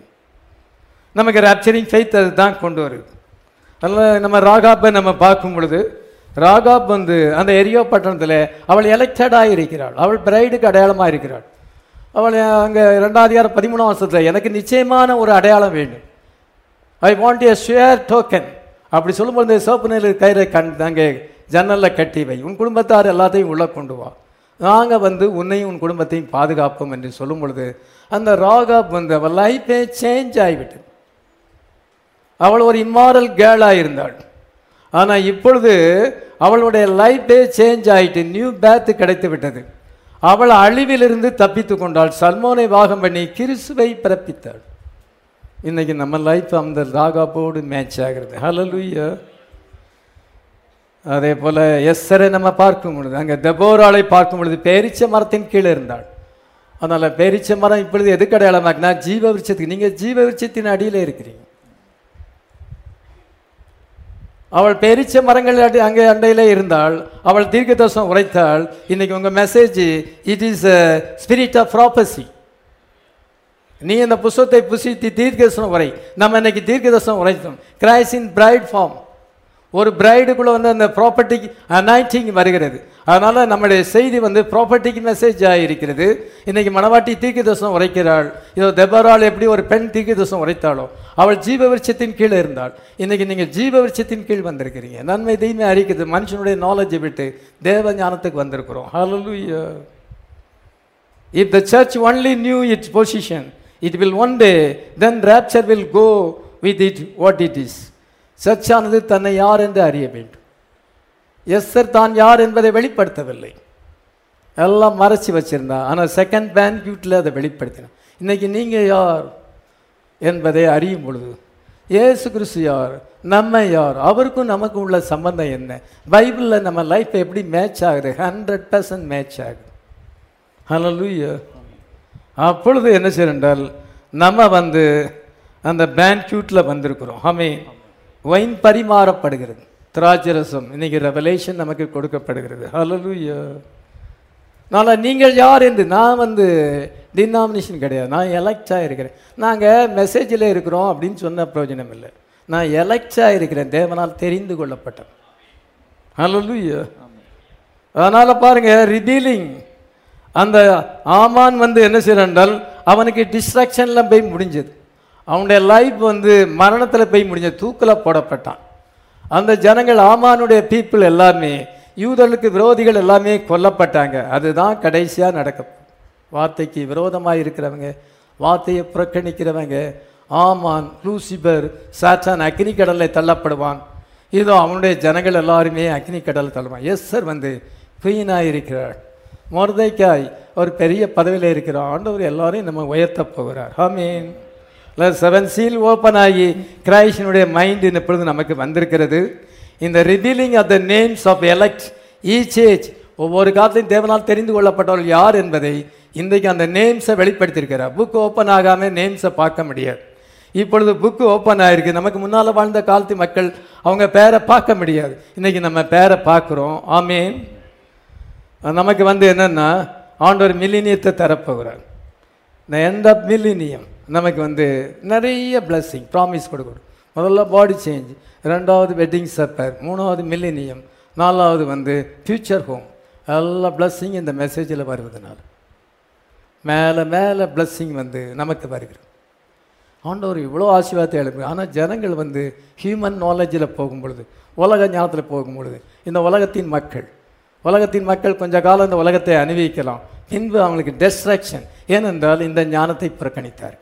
நமக்கு ரேப்சரிங் ஃபெய்த் அது தான் கொண்டு வருது. அதில் நம்ம ராகாப்பை நம்ம பார்க்கும் பொழுது ராகாப் வந்து அந்த எரியோ பட்டணத்தில் அவள் எலெக்டடாக இருக்கிறாள். அவள் பிரைடுக்கு அடையாளமாக இருக்கிறாள். அவள் அங்கே ரெண்டாவது அதிகாரம் பதிமூணாம் வருஷத்தில் எனக்கு நிச்சயமான ஒரு அடையாளம் வேண்டும், I want a sure token. அப்படி சொல்லும்போது சோப்பு நிலையில் கயிறை கண் அங்கே ஜன்னலில் கட்டி வை, உன் குடும்பத்தார் எல்லாத்தையும் உள்ளே கொண்டு வா, நாங்கள் வந்து உன்னையும் உன் குடும்பத்தையும் பாதுகாப்போம் என்று சொல்லும் பொழுது அந்த ராகாப் வந்து அவள் லைஃபே சேஞ்ச் ஆகிவிட்டது. அவள் ஒரு இம்மாரல் கேர்ளாக இருந்தாள். ஆனால் இப்பொழுது அவளுடைய லைஃபே சேஞ்ச் ஆகிட்டு நியூ பேத் கிடைத்து விட்டது. அவள் அழிவிலிருந்து தப்பித்து கொண்டாள். சல்மோனை வாகம் பண்ணி கிறிஸ்துவை பிறப்பித்தாள். இன்னைக்கு நம்ம லைஃப் அந்த ராகாப்போடு மேட்ச் ஆகிறது. ஹல்லேலூயா. அதே போல் எஸ்ஸரை நம்ம பார்க்கும் பொழுது அங்கே தெபோராளை பார்க்கும் பொழுது பேரிச்ச மரத்தின் கீழே இருந்தாள். அதனால் பேரிச்ச மரம் இப்பொழுது எதுக்கு அடையாளமாக்குனா ஜீவ விருட்சத்துக்கு. நீங்கள் ஜீவ விருட்சத்தின் அடியில் இருக்கிறீங்க. அவள் பேரிச்ச மரங்கள் அடி அங்கே அண்டையிலே இருந்தாள். அவள் தீர்க்கதரிசனம் உரைத்தாள். இன்னைக்கு உங்கள் message it is spirit of prophecy. நீ இந்த புஸ்தகத்தை புசித்து தீர்க்கதரிசனம் உரை. நம்ம இன்னைக்கு தீர்க்கதரிசனம் உரைத்தோம். Christ in bride form. ஒரு பிரைடுக்குள்ளே வந்து அந்த ப்ராப்பர்ட்டிக்கு அனாயிண்டிங் வருகிறது. அதனால் நம்முடைய செய்தி வந்து ப்ராப்பர்ட்டிக்கு மெசேஜ் ஆகியிருக்கிறது. இன்றைக்கி மணவாட்டி தீர்க்கதரிசனம் உரைக்கிறாள். இதோ தெபோராள் எப்படி ஒரு பெண் தீர்க்கதரிசனம் உரைத்தாளோ அவள் ஜீவ விருட்சத்தின் கீழே இருந்தாள். இன்றைக்கி நீங்கள் ஜீவ விருட்சத்தின் கீழ் வந்திருக்கிறீங்க. நன்மை தீமை அறிக்கிறது. மனுஷனுடைய நாலேஜை விட்டு தேவ ஞானத்துக்கு வந்திருக்கிறோம். ஹல்லேலூயா. If the church only knew its position, it will one day, then rapture will go with it what it is. சர்ச்சானது தன்னை யார் என்று அறிய வேண்டும். எஸ்ஸர் தான் யார் என்பதை வெளிப்படுத்தவில்லை, எல்லாம் மறைச்சி வச்சிருந்தா. ஆனால் செகண்ட் பேன்க்யூட்டில் அதை வெளிப்படுத்தினான். இன்னைக்கு நீங்கள் யார் என்பதை அறியும் பொழுது இயேசு கிறிஸ்து யார், நம்ம யார், அவருக்கும் நமக்கும் உள்ள சம்பந்தம் என்ன, பைபிளில் நம்ம லைஃப் எப்படி மேட்ச் ஆகுது, ஹண்ட்ரட் பர்சன்ட் மேட்ச் ஆகுது. ஹல்லேலூயா. அப்பொழுது என்ன செய்யறால் நம்ம வந்து அந்த பேன்க்யூட்டில் வந்திருக்கிறோம். ஆமென். வைன் பரிமாறப்படுகிறது, திராட்சரசம் இன்னைக்கு ரெவலேஷன் நமக்கு கொடுக்கப்படுகிறது. ஹல்லேலூயா. நான் நீங்கள் யார் என்று, நான் வந்து டினாமினேஷன் கிடையாது, நான் எலெக்டாக இருக்கிறேன். நாங்கள் மெசேஜில் இருக்கிறோம் அப்படின்னு சொன்ன பிரயோஜனம் இல்லை. நான் எலெக்டாக இருக்கிறேன், தேவனால் தெரிந்து கொள்ளப்பட்டேன். ஹல்லேலூயா. அதனால் பாருங்கள், ரிவீலிங் அந்த ஆமான் வந்து என்ன செய்யறால் அவனுக்கு டிஸ்ட்ராக்ஷனில் போய் முடிஞ்சது. அவனுடைய லைஃப் வந்து மரணத்தில் போய் முடிஞ்ச, தூக்கில் போடப்பட்டான். அந்த ஜனங்கள் ஆமானுடைய பீப்புள் எல்லாமே, யூதர்களுக்கு விரோதிகள் எல்லாமே கொல்லப்பட்டாங்க. அதுதான் கடைசியாக நடக்கும். வார்த்தைக்கு விரோதமாக இருக்கிறவங்க, வார்த்தையை புறக்கணிக்கிறவங்க, ஆமான், லூசிபர், சாத்தான் அக்னி கடலில் தள்ளப்படுவான். இதோ அவனுடைய ஜனங்கள் எல்லாருமே அக்னி கடலில் தள்ளுவான். எஸ்ஸர் வந்து குயினாக இருக்கிறார். மொர்தெக்காய் ஒரு பெரிய பதவியில் இருக்கிறார். ஆண்டவர் எல்லாரையும் நம்ம உயர்த்த போகிறார். ஆமென். செவன் சீல் ஓப்பன் ஆகி கிரைஸ்டினுடைய மைண்ட் இப்பொழுது நமக்கு வந்திருக்கிறது. இந்த revealing of the names of elect each age, ஒவ்வொரு காலத்தையும் தேவனால் தெரிந்து கொள்ளப்பட்டவர்கள் யார் என்பதை இன்றைக்கு அந்த நேம்ஸை வெளிப்படுத்தியிருக்கிறார். புக் ஓப்பன் ஆகாமல் நேம்ஸை பார்க்க முடியாது. இப்பொழுது புக்கு ஓப்பன் ஆகிருக்கு. நமக்கு முன்னால் வாழ்ந்த காலத்து மக்கள் அவங்க பேரை பார்க்க முடியாது. இன்றைக்கி நம்ம பேரை பார்க்குறோம். ஆமேன். நமக்கு வந்து என்னென்னா ஆண்டவர் மில்லினியத்தை தரப்போகிறார். இந்த எண்ட் ஆஃப் மில்லினியம் நமக்கு வந்து நிறைய பிளஸ்ஸிங் ப்ராமிஸ் கொடுக்கணும். முதல்ல பாடி சேஞ்ச், ரெண்டாவது வெட்டிங் சப்பர், மூணாவது மில்லினியம், நாலாவது வந்து ஃப்யூச்சர் ஹோம். எல்லா பிளஸ்ஸிங் இந்த மெசேஜில் வருவதனால மேலே மேலே பிளஸ்ஸிங் வந்து நமக்கு வருகிறது. ஆண்டவர் இவ்வளோ ஆசீர்வாதத்தை எழுப்பு. ஆனால் ஜனங்கள் வந்து ஹியூமன் நாலேஜில் போகும் பொழுது, உலக ஞானத்தில் போகும் பொழுது, இந்த உலகத்தின் மக்கள் உலகத்தின் மக்கள் கொஞ்ச காலம் இந்த உலகத்தை அனுபவிக்கலாம், பின்பு அவங்களுக்கு டெஸ்ட்ராக்ஷன். ஏனென்றால் இந்த ஞானத்தை புறக்கணித்தார்கள்,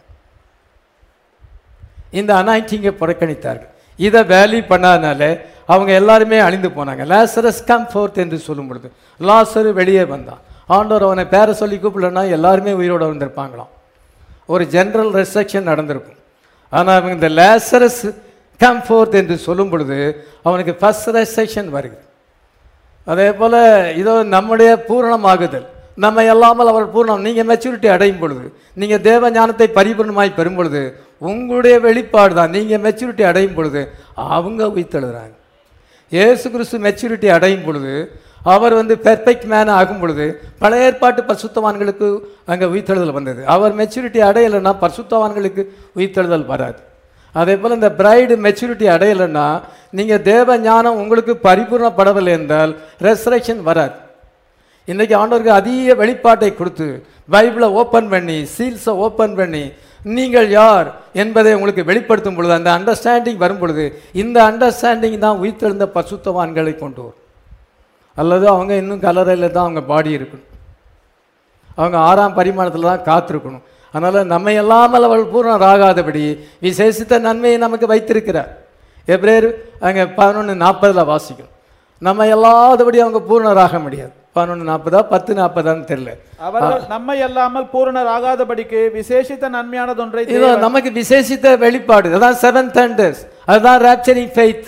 இந்த அனாயிண்டிங்கை புறக்கணித்தார்கள். இதை வேல்யூ பண்ணாதனால அவங்க எல்லாருமே அழிந்து போனாங்க. லாசரஸ் கம் ஃபோர்த் என்று சொல்லும் பொழுது லாசரு வெளியே வந்தான். ஆண்டவர் அவனை பேரை சொல்லி கூப்பிடலன்னா எல்லாருமே உயிரோடு வந்திருப்பாங்களாம். ஒரு ஜென்ரல் ரெஸ்ட்ரக்ஷன் நடந்திருக்கும். ஆனால் அவங்க இந்த லாசரஸ் கம் ஃபோர்த் என்று சொல்லும் பொழுது அவனுக்கு ஃபர்ஸ்ட் ரெஸ்ட்ரக்ஷன் வருகிறது. அதே போல் இதோ நம்முடைய பூரணமாகுதல், நம்ம எல்லாமல் அவர் பூர்ணம். நீங்கள் மெச்சூரிட்டி அடையும் பொழுது, நீங்கள் தேவ ஞானத்தை பரிபூர்ணமாய் பெறும் பொழுது உங்களுடைய வெளிப்பாடு தான். நீங்கள் மெச்சூரிட்டி அடையும் பொழுது அவங்க உயிர்த்தெழுகிறாங்க. இயேசு கிறிஸ்து மெச்சூரிட்டி அடையும் பொழுது, அவர் வந்து பெர்ஃபெக்ட் மேன் ஆகும் பொழுது, பழைய ஏற்பாட்டு பரிசுத்தவான்களுக்கு அங்கே உயிர்த்தெழுதல் வந்தது. அவர் மெச்சூரிட்டி அடையலைன்னா பரிசுத்தவான்களுக்கு உயிர்த்தெழுதல் வராது. அதே போல் இந்த பிரைடு மெச்சூரிட்டி அடையலைன்னா நீங்கள் தேவ ஞானம் உங்களுக்கு பரிபூர்ணப்படவில்லை என்றால் ரெசரக்ஷன் வராது. இன்றைக்கி ஆண்டவருக்கு அதிக வெளிப்பாட்டை கொடுத்து பைபிளை ஓப்பன் பண்ணி சீல்ஸை ஓப்பன் பண்ணி நீங்கள் யார் என்பதை உங்களுக்கு வெளிப்படுத்தும் பொழுது, அந்த அண்டர்ஸ்டாண்டிங் வரும் பொழுது, இந்த அண்டர்ஸ்டாண்டிங் தான் உயிர்த்தெழுந்த பசுத்தவான்களை கொண்டு வரும். அல்லது அவங்க இன்னும் கலரையில் தான் அவங்க பாடி இருக்கணும், அவங்க ஆறாம் பரிமாணத்தில் தான் காத்திருக்கணும். அதனால் நம்ம எல்லாமல் அவள் பூர்ணராகாதபடி விசேஷித்த நன்மையை நமக்கு வைத்திருக்கிறார். எப்ரேர் அங்கே பதினொன்று நாற்பதில் வாசிக்கணும். நம்ம எல்லாதபடி அவங்க பூர்ணராக முடியாது. பதினொன்று நாற்பதா பத்து நாற்பதான்னு தெரியல. அவர்கள் நம்மை அல்லாமல் பூரணர் ஆகாதபடிக்கு விசேஷித்த நன்மையானதொன்றை இதோ நமக்கு விசேஷித்த வெளிப்பாடு, அதான் செவன் தண்டர்ஸ், அதுதான் ராப்சரிங் ஃபெய்த்.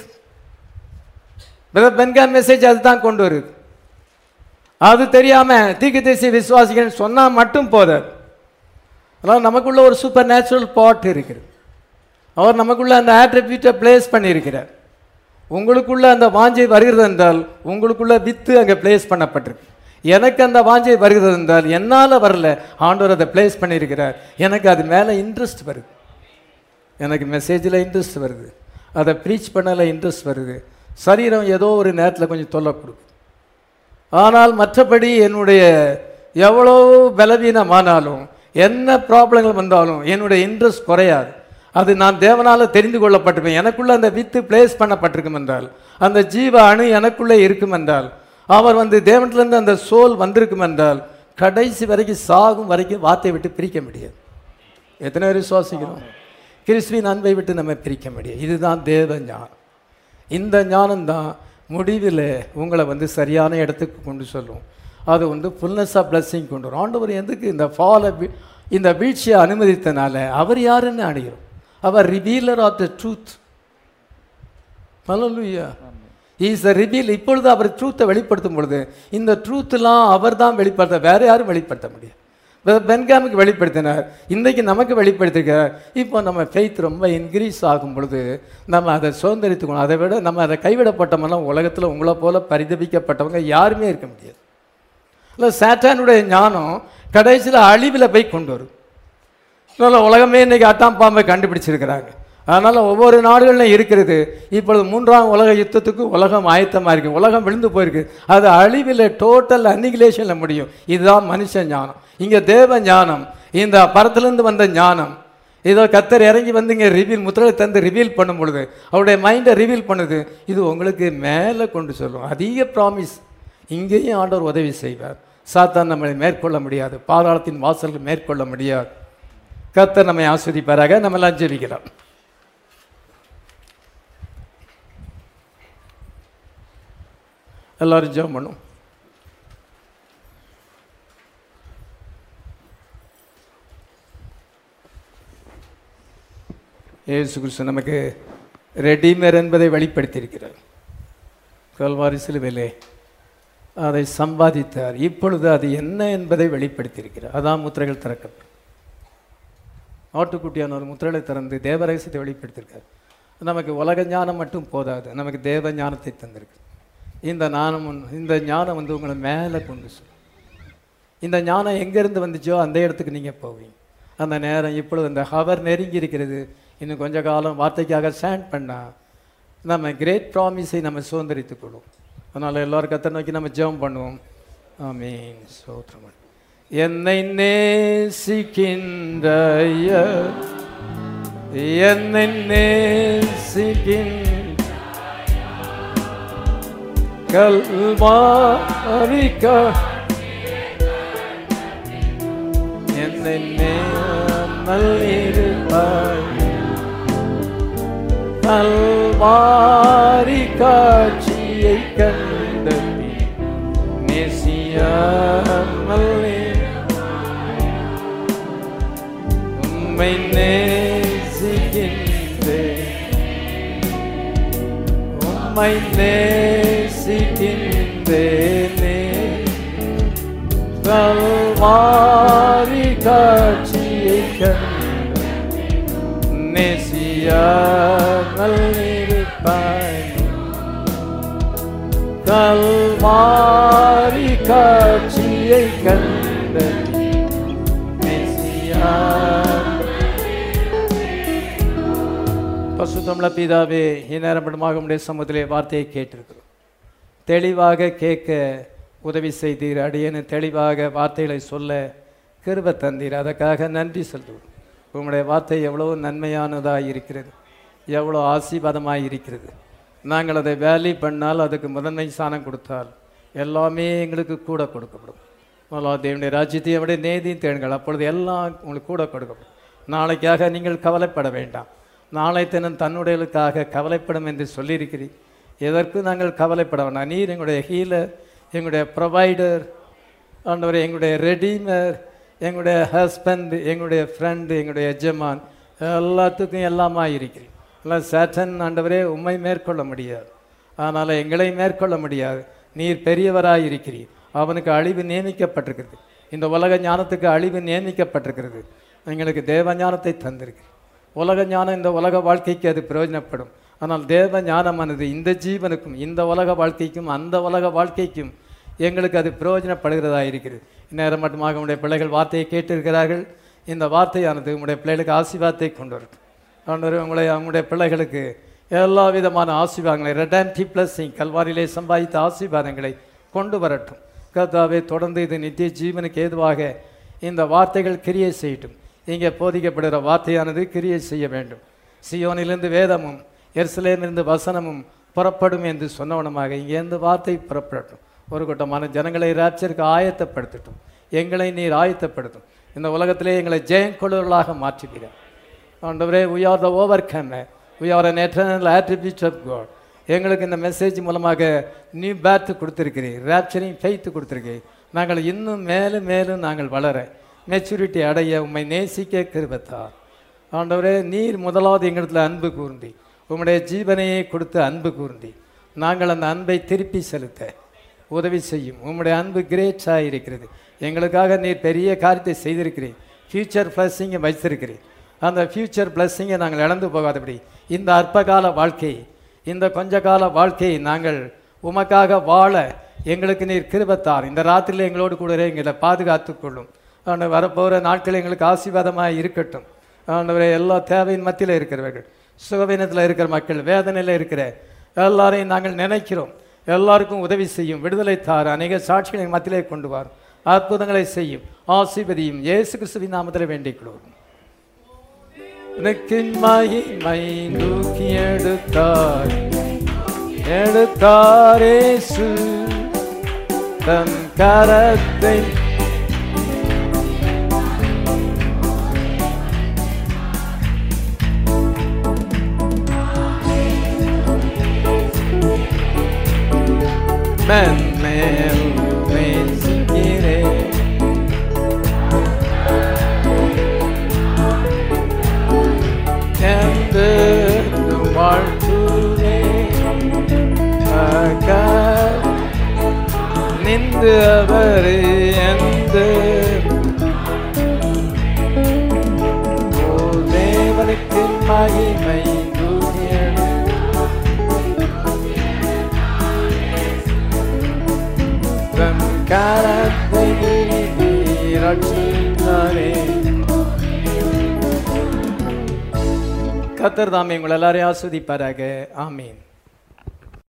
பென்காம் மெசேஜ் அதுதான் கொண்டு வருது. அது தெரியாம தீர்க்கதரிசி விசுவாசிகள் சொன்னா மட்டும் போதாது. அதனால் நமக்குள்ள ஒரு சூப்பர் நேச்சுரல் பாட் இருக்குது. அவர் நமக்குள்ள அந்த ஆட்ரிபியூட்டை பிளேஸ் பண்ணியிருக்கிறார். உங்களுக்குள்ள அந்த வாஞ்சை வருகிறது என்றால் உங்களுக்குள்ள வித்து அங்கே பிளேஸ் பண்ணப்பட்டிருக்கு. எனக்கு அந்த வாஞ்சை வருகிறது என்றால் என்னால் வரல, ஆண்டவர் அதை பிளேஸ் பண்ணியிருக்கிறார். எனக்கு அது மேலே இன்ட்ரெஸ்ட் வருது, எனக்கு மெசேஜில் இன்ட்ரெஸ்ட் வருது, அதை ப்ரீச் பண்ணல இன்ட்ரெஸ்ட் வருது. சரீரம் ஏதோ ஒரு நேரத்தில் கொஞ்சம் தொல்லை கொடுக்கும். ஆனால் மற்றபடி என்னுடைய எவ்வளோ பலவீனமானாலும் என்ன ப்ராப்ளங்கள் வந்தாலும் என்னுடைய இன்ட்ரெஸ்ட் குறையாது. அது நான் தேவனால் தெரிந்து கொள்ளப்பட்டிருப்பேன். எனக்குள்ளே அந்த வித்து பிளேஸ் பண்ணப்பட்டிருக்கும் என்றால், அந்த ஜீவ அணு எனக்குள்ளே இருக்கும் என்றால், அவர் வந்து தேவன்லேருந்து அந்த சோல் வந்திருக்கும் என்றால், கடைசி வரைக்கும் சாகும் வரைக்கும் வார்த்தை விட்டு பிரிக்க முடியாது. எத்தனை பேர் விசுவாசிக்கிறோம்? கிறிஸ்துவின் அன்பை விட்டு நம்ம பிரிக்க முடியாது. இதுதான் தேவ ஞானம். இந்த ஞானம்தான் முடிவில் உங்களை வந்து சரியான இடத்துக்கு கொண்டு சொல்லும். அது வந்து ஃபுல்னஸ் ஆஃப் பிளஸ்ஸிங் கொண்டு வரும். ஆண்டவர் எதுக்கு இந்த ஃபாலை இந்த வீழ்ச்சியை அனுமதித்தனால அவர் யாருன்னு அணுகிறோம். அவர் ரிவீலர் ஆஃப் த ட்ரூத். ஹல்லேலூயா. He is the reveal. இப்பொழுது அவர் ட்ரூத்தை வெளிப்படுத்தும் பொழுது இந்த ட்ரூத்லாம் அவர் தான் வெளிப்படுத்த, வேற யாரும் வெளிப்படுத்த முடியாது. பென்காமுக்கு வெளிப்படுத்தினார், இன்றைக்கு நமக்கு வெளிப்படுத்திருக்கிறார். இப்போ நம்ம ஃபெய்த் ரொம்ப இன்க்ரீஸ் ஆகும் பொழுது நம்ம அதை சுதந்திரித்துக்கணும். அதை விட நம்ம அதை கைவிடப்பட்டோம்னா உலகத்தில் உங்களை போல பரிதபிக்கப்பட்டவங்க யாருமே இருக்க முடியாது. இல்லை, சாத்தானுடைய ஞானம் கடைசியில் அழிவில் போய் கொண்டு வரும். அதனால் உலகமே இன்றைக்கி அட்டாம் பாம்பை கண்டுபிடிச்சிருக்கிறாங்க. அதனால் ஒவ்வொரு நாடுகளிலும் இருக்கிறது. இப்பொழுது மூன்றாம் உலக யுத்தத்துக்கு உலகம் ஆயத்தமாக இருக்குது. உலகம் விழுந்து போயிருக்கு. அது அழிவில் டோட்டல் அன்னிகிலேஷனில் முடியும். இதுதான் மனுஷ ஞானம். இங்கே தேவ ஞானம், இந்த பரத்திலிருந்து வந்த ஞானம். ஏதோ கத்தர் இறங்கி வந்து இங்கே ரிவீல் முத்திரை தந்து ரிவீல் பண்ணும் பொழுது அவருடைய மைண்டை ரிவீல் பண்ணுது. இது உங்களுக்கு மேலே கொண்டு சொல்லும். அதிக ப்ராமிஸ். இங்கேயும் ஆண்டவர் உதவி செய்வார். சாத்தான் நம்மளை மேற்கொள்ள முடியாது. பாதாளத்தின் வாசல்கள் மேற்கொள்ள முடியாது. கர்த்தர் நம்மை ஆஸ்வதிப்பாராக. நம்ம எல்லாம் ஜெபிக்கலாம். எல்லாரும் ஜெபம் பண்ணும். இயேசு கிறிஸ்து நமக்கு ரெடீமர் என்பதை வெளிப்படுத்தியிருக்கிறார். கல்வாரி சிலுவையிலே அதை சம்பாதித்தார். இப்பொழுது அது என்ன என்பதை வெளிப்படுத்தியிருக்கிறார். அதான் முத்திரைகள் திறக்கப்படும். ஆட்டுக்குட்டியான ஒரு முத்திரைகளை திறந்து தேவ ரகசியத்தை வெளிப்படுத்தியிருக்கார். நமக்கு உலக ஞானம் மட்டும் போதாது, நமக்கு தேவ ஞானத்தை தந்திருக்கு. இந்த ஞானம் இந்த ஞானம் வந்து உங்களை மேலே கொண்டு சொல்லும். இந்த ஞானம் எங்கேருந்து வந்துச்சோ அந்த இடத்துக்கு நீங்கள் போவீங்க. அந்த நேரம் இப்பொழுது அந்த ஹவர் நெருங்கி இருக்கிறது. இன்னும் கொஞ்ச காலம் வார்த்தைக்காக ஸ்டாண்ட் பண்ணால் நம்ம கிரேட் ப்ராமிஸை நம்ம சுதந்திரித்துக் கொள்வோம். அதனால் எல்லோரும் கர்த்தரை நோக்கி நம்ம ஜெபம் பண்ணுவோம். ஆமென். ஸ்தோத்திரம். என்னை நேசிக்கின்ற என்னை நேசிக்கின்ற கல்வாரிக்க என்னை நல்லிருப்பாய் கல்வாரி காட்சியை கண்ட நேசியாமல் உம்மை நேசிக்கின்றேன், உம்மை நேசிக்கின்றேனே கல்வாரி காட்சியை கண்ட நேசியாமல் இருப்பாய் கல்வாரி காட்சியை கண்ட நேசியா பசுத்த பரிசுத்தமுள்ள பிதாவே, இந்நேரமாக உடைய சமூகத்திலே வார்த்தையை கேட்டிருக்கிறோம். தெளிவாக கேட்க உதவி செய்தீர். அடியேன்னு தெளிவாக வார்த்தைகளை சொல்ல கிருபை தந்தீர். அதற்காக நன்றி சொல்லுவோம். உங்களுடைய வார்த்தை எவ்வளோ நன்மையானதாக இருக்கிறது, எவ்வளோ ஆசீர்வாதமாக இருக்கிறது. நாங்கள் அதை வேல்யூ பண்ணால், அதுக்கு முதன்மை ஸ்தானம் கொடுத்தால் எல்லாமே எங்களுக்கு கூட கொடுக்கப்படும். முதலாவது தேவனுடைய ராஜ்யத்தை அவருடைய நேதியும் தேடுங்கள், அப்பொழுது எல்லாம் உங்களுக்கு கூட கொடுக்கப்படும். நாளைக்காக நீங்கள் கவலைப்பட வேண்டாம். நாளை தினம் தன்னுடையலுக்காக கவலைப்படும் என்று சொல்லியிருக்கிறீர். எதற்கும் நாங்கள் கவலைப்பட வேண்டாம். நீர் எங்களுடைய ஹீலர், எங்களுடைய ப்ரொவைடர், ஆண்டவரே எங்களுடைய ரெடீமர், எங்களுடைய ஹஸ்பண்ட், எங்களுடைய ஃப்ரெண்டு, எங்களுடைய எஜமான், எல்லாத்துக்கும் எல்லாமா இருக்கிறீர். எல்லாம் சேட்டன் ஆண்டவரே உம்மை மேற்கொள்ள முடியாது, அதனால் எங்களை மேற்கொள்ள முடியாது. நீர் பெரியவராக இருக்கிறீர். அவனுக்கு அழிவு நியமிக்கப்பட்டிருக்கிறது. இந்த உலக ஞானத்துக்கு அழிவு நியமிக்கப்பட்டிருக்கிறது. எங்களுக்கு தேவ ஞானத்தை தந்திருக்கிறீர். உலக ஞானம் இந்த உலக வாழ்க்கைக்கு அது பிரயோஜனப்படும். ஆனால் தேவ ஞானமானது இந்த ஜீவனுக்கும், இந்த உலக வாழ்க்கைக்கும், அந்த உலக வாழ்க்கைக்கும் எங்களுக்கு அது பிரயோஜனப்படுகிறதா இருக்கிறது. இந்நேரம் மட்டுமாக உங்களுடைய பிள்ளைகள் வார்த்தையை கேட்டிருக்கிறார்கள். இந்த வார்த்தையானது உங்களுடைய பிள்ளைகளுக்கு ஆசீர்வாதத்தை கொண்டு வரட்டும். ஆண்டவரே, உங்களை அவங்களுடைய பிள்ளைகளுக்கு எல்லா விதமான ஆசீர்வாதங்களை, ரெடம்டிவ் பிளஸிங், கல்வாரியிலே சம்பாதித்த ஆசீர்வாதங்களை கொண்டு வரட்டும். கர்த்தாவே, தொடர்ந்து இது நித்திய ஜீவனுக்கு ஏதுவாக இந்த வார்த்தைகள் கிரியை செய்யட்டும். இங்கே போதிக்கப்படுகிற வார்த்தையானது கிரியை செய்ய வேண்டும். சியோனிலிருந்து வேதமும் எருசலேமிலிருந்து வசனமும் புறப்படும் என்று சொன்னவனமாக இங்கேருந்து வார்த்தை புறப்படட்டும். ஒரு கூட்டமான ஜனங்களை ராப்சருக்கு ஆயத்தப்படுத்தட்டும். எங்களை நீர் ஆயத்தப்படுத்தும். இந்த உலகத்திலே எங்களை ஜெயங்கொள்ளுவர்களாக மாற்றுகிறேன். ஆண்டவரே, we are the overcomer, we are an eternal attribute of God. எங்களுக்கு இந்த மெசேஜ் மூலமாக நியூ பேர்த் கொடுத்துருக்கிறீர், ராப்சரிங் ஃபெய்த் கொடுத்துருக்கிறீர். நாங்கள் இன்னும் மேலும் மேலும் நாங்கள் வளர, மெச்சூரிட்டி அடைய உம்மை நேசிக்க கிருபைத்தார். ஆண்டவரே, நீர் முதலாவது எங்களிடத்தில் அன்பு கூர்ந்தி, உம்முடைய ஜீவனையை கொடுத்து அன்பு கூர்ந்தி, நாங்கள் அந்த அன்பை திருப்பி செலுத்த உதவி செய்யும். உம்முடைய அன்பு கிரேட்டாக இருக்கிறது. எங்களுக்காக நீர் பெரிய காரியத்தை செய்திருக்கிறீர். ஃபியூச்சர் பிளஸ்ஸிங்கை வைத்திருக்கிறீர். அந்த ஃபியூச்சர் பிளஸ்ஸிங்கை நாங்கள் இழந்து போகாதபடி இந்த அற்பகால வாழ்க்கை, இந்த கொஞ்ச கால வாழ்க்கையை நாங்கள் உமக்காக வாழ எங்களுக்கு நீர் கிருபைத்தார். இந்த ராத்திரியில் எங்களோடு கூட எங்களை பாதுகாத்து கொள்ளும். ஆண்டு வரப்போகிற நாட்கள் எங்களுக்கு ஆசீர்வாதமாக இருக்கட்டும். ஆண்டவரே, எல்லா தேவையின் மத்தியில் இருக்கிறவர்கள், சுகவீனத்தில் இருக்கிற மக்கள், வேதனையில் இருக்கிற எல்லாரையும் நாங்கள் நினைக்கிறோம். எல்லாருக்கும் உதவி செய்யும், விடுதலை தார், அநேக சாட்சிகளை மத்தியிலே கொண்டு வார், அற்புதங்களை செய்யும், ஆசீர்வதியும். இயேசு கிறிஸ்துவின் நாமத்தில் வேண்டிக் கொள்வோம். மகிமை தூக்கி எடுத்தார் எடுத்தார் இயேசு தன் கரத்தை மென்மேல் நேசிக்கிறேன். என்று வாழ்த்துவே நின்று அவர் என்று தேவனுக்கு மகிமை கரத்தை ரட்சித்தாரே. கர்த்தர் தாமே உங்கள் எல்லாரையும் ஆஸ்வதிப்பாராக. ஆமீன்.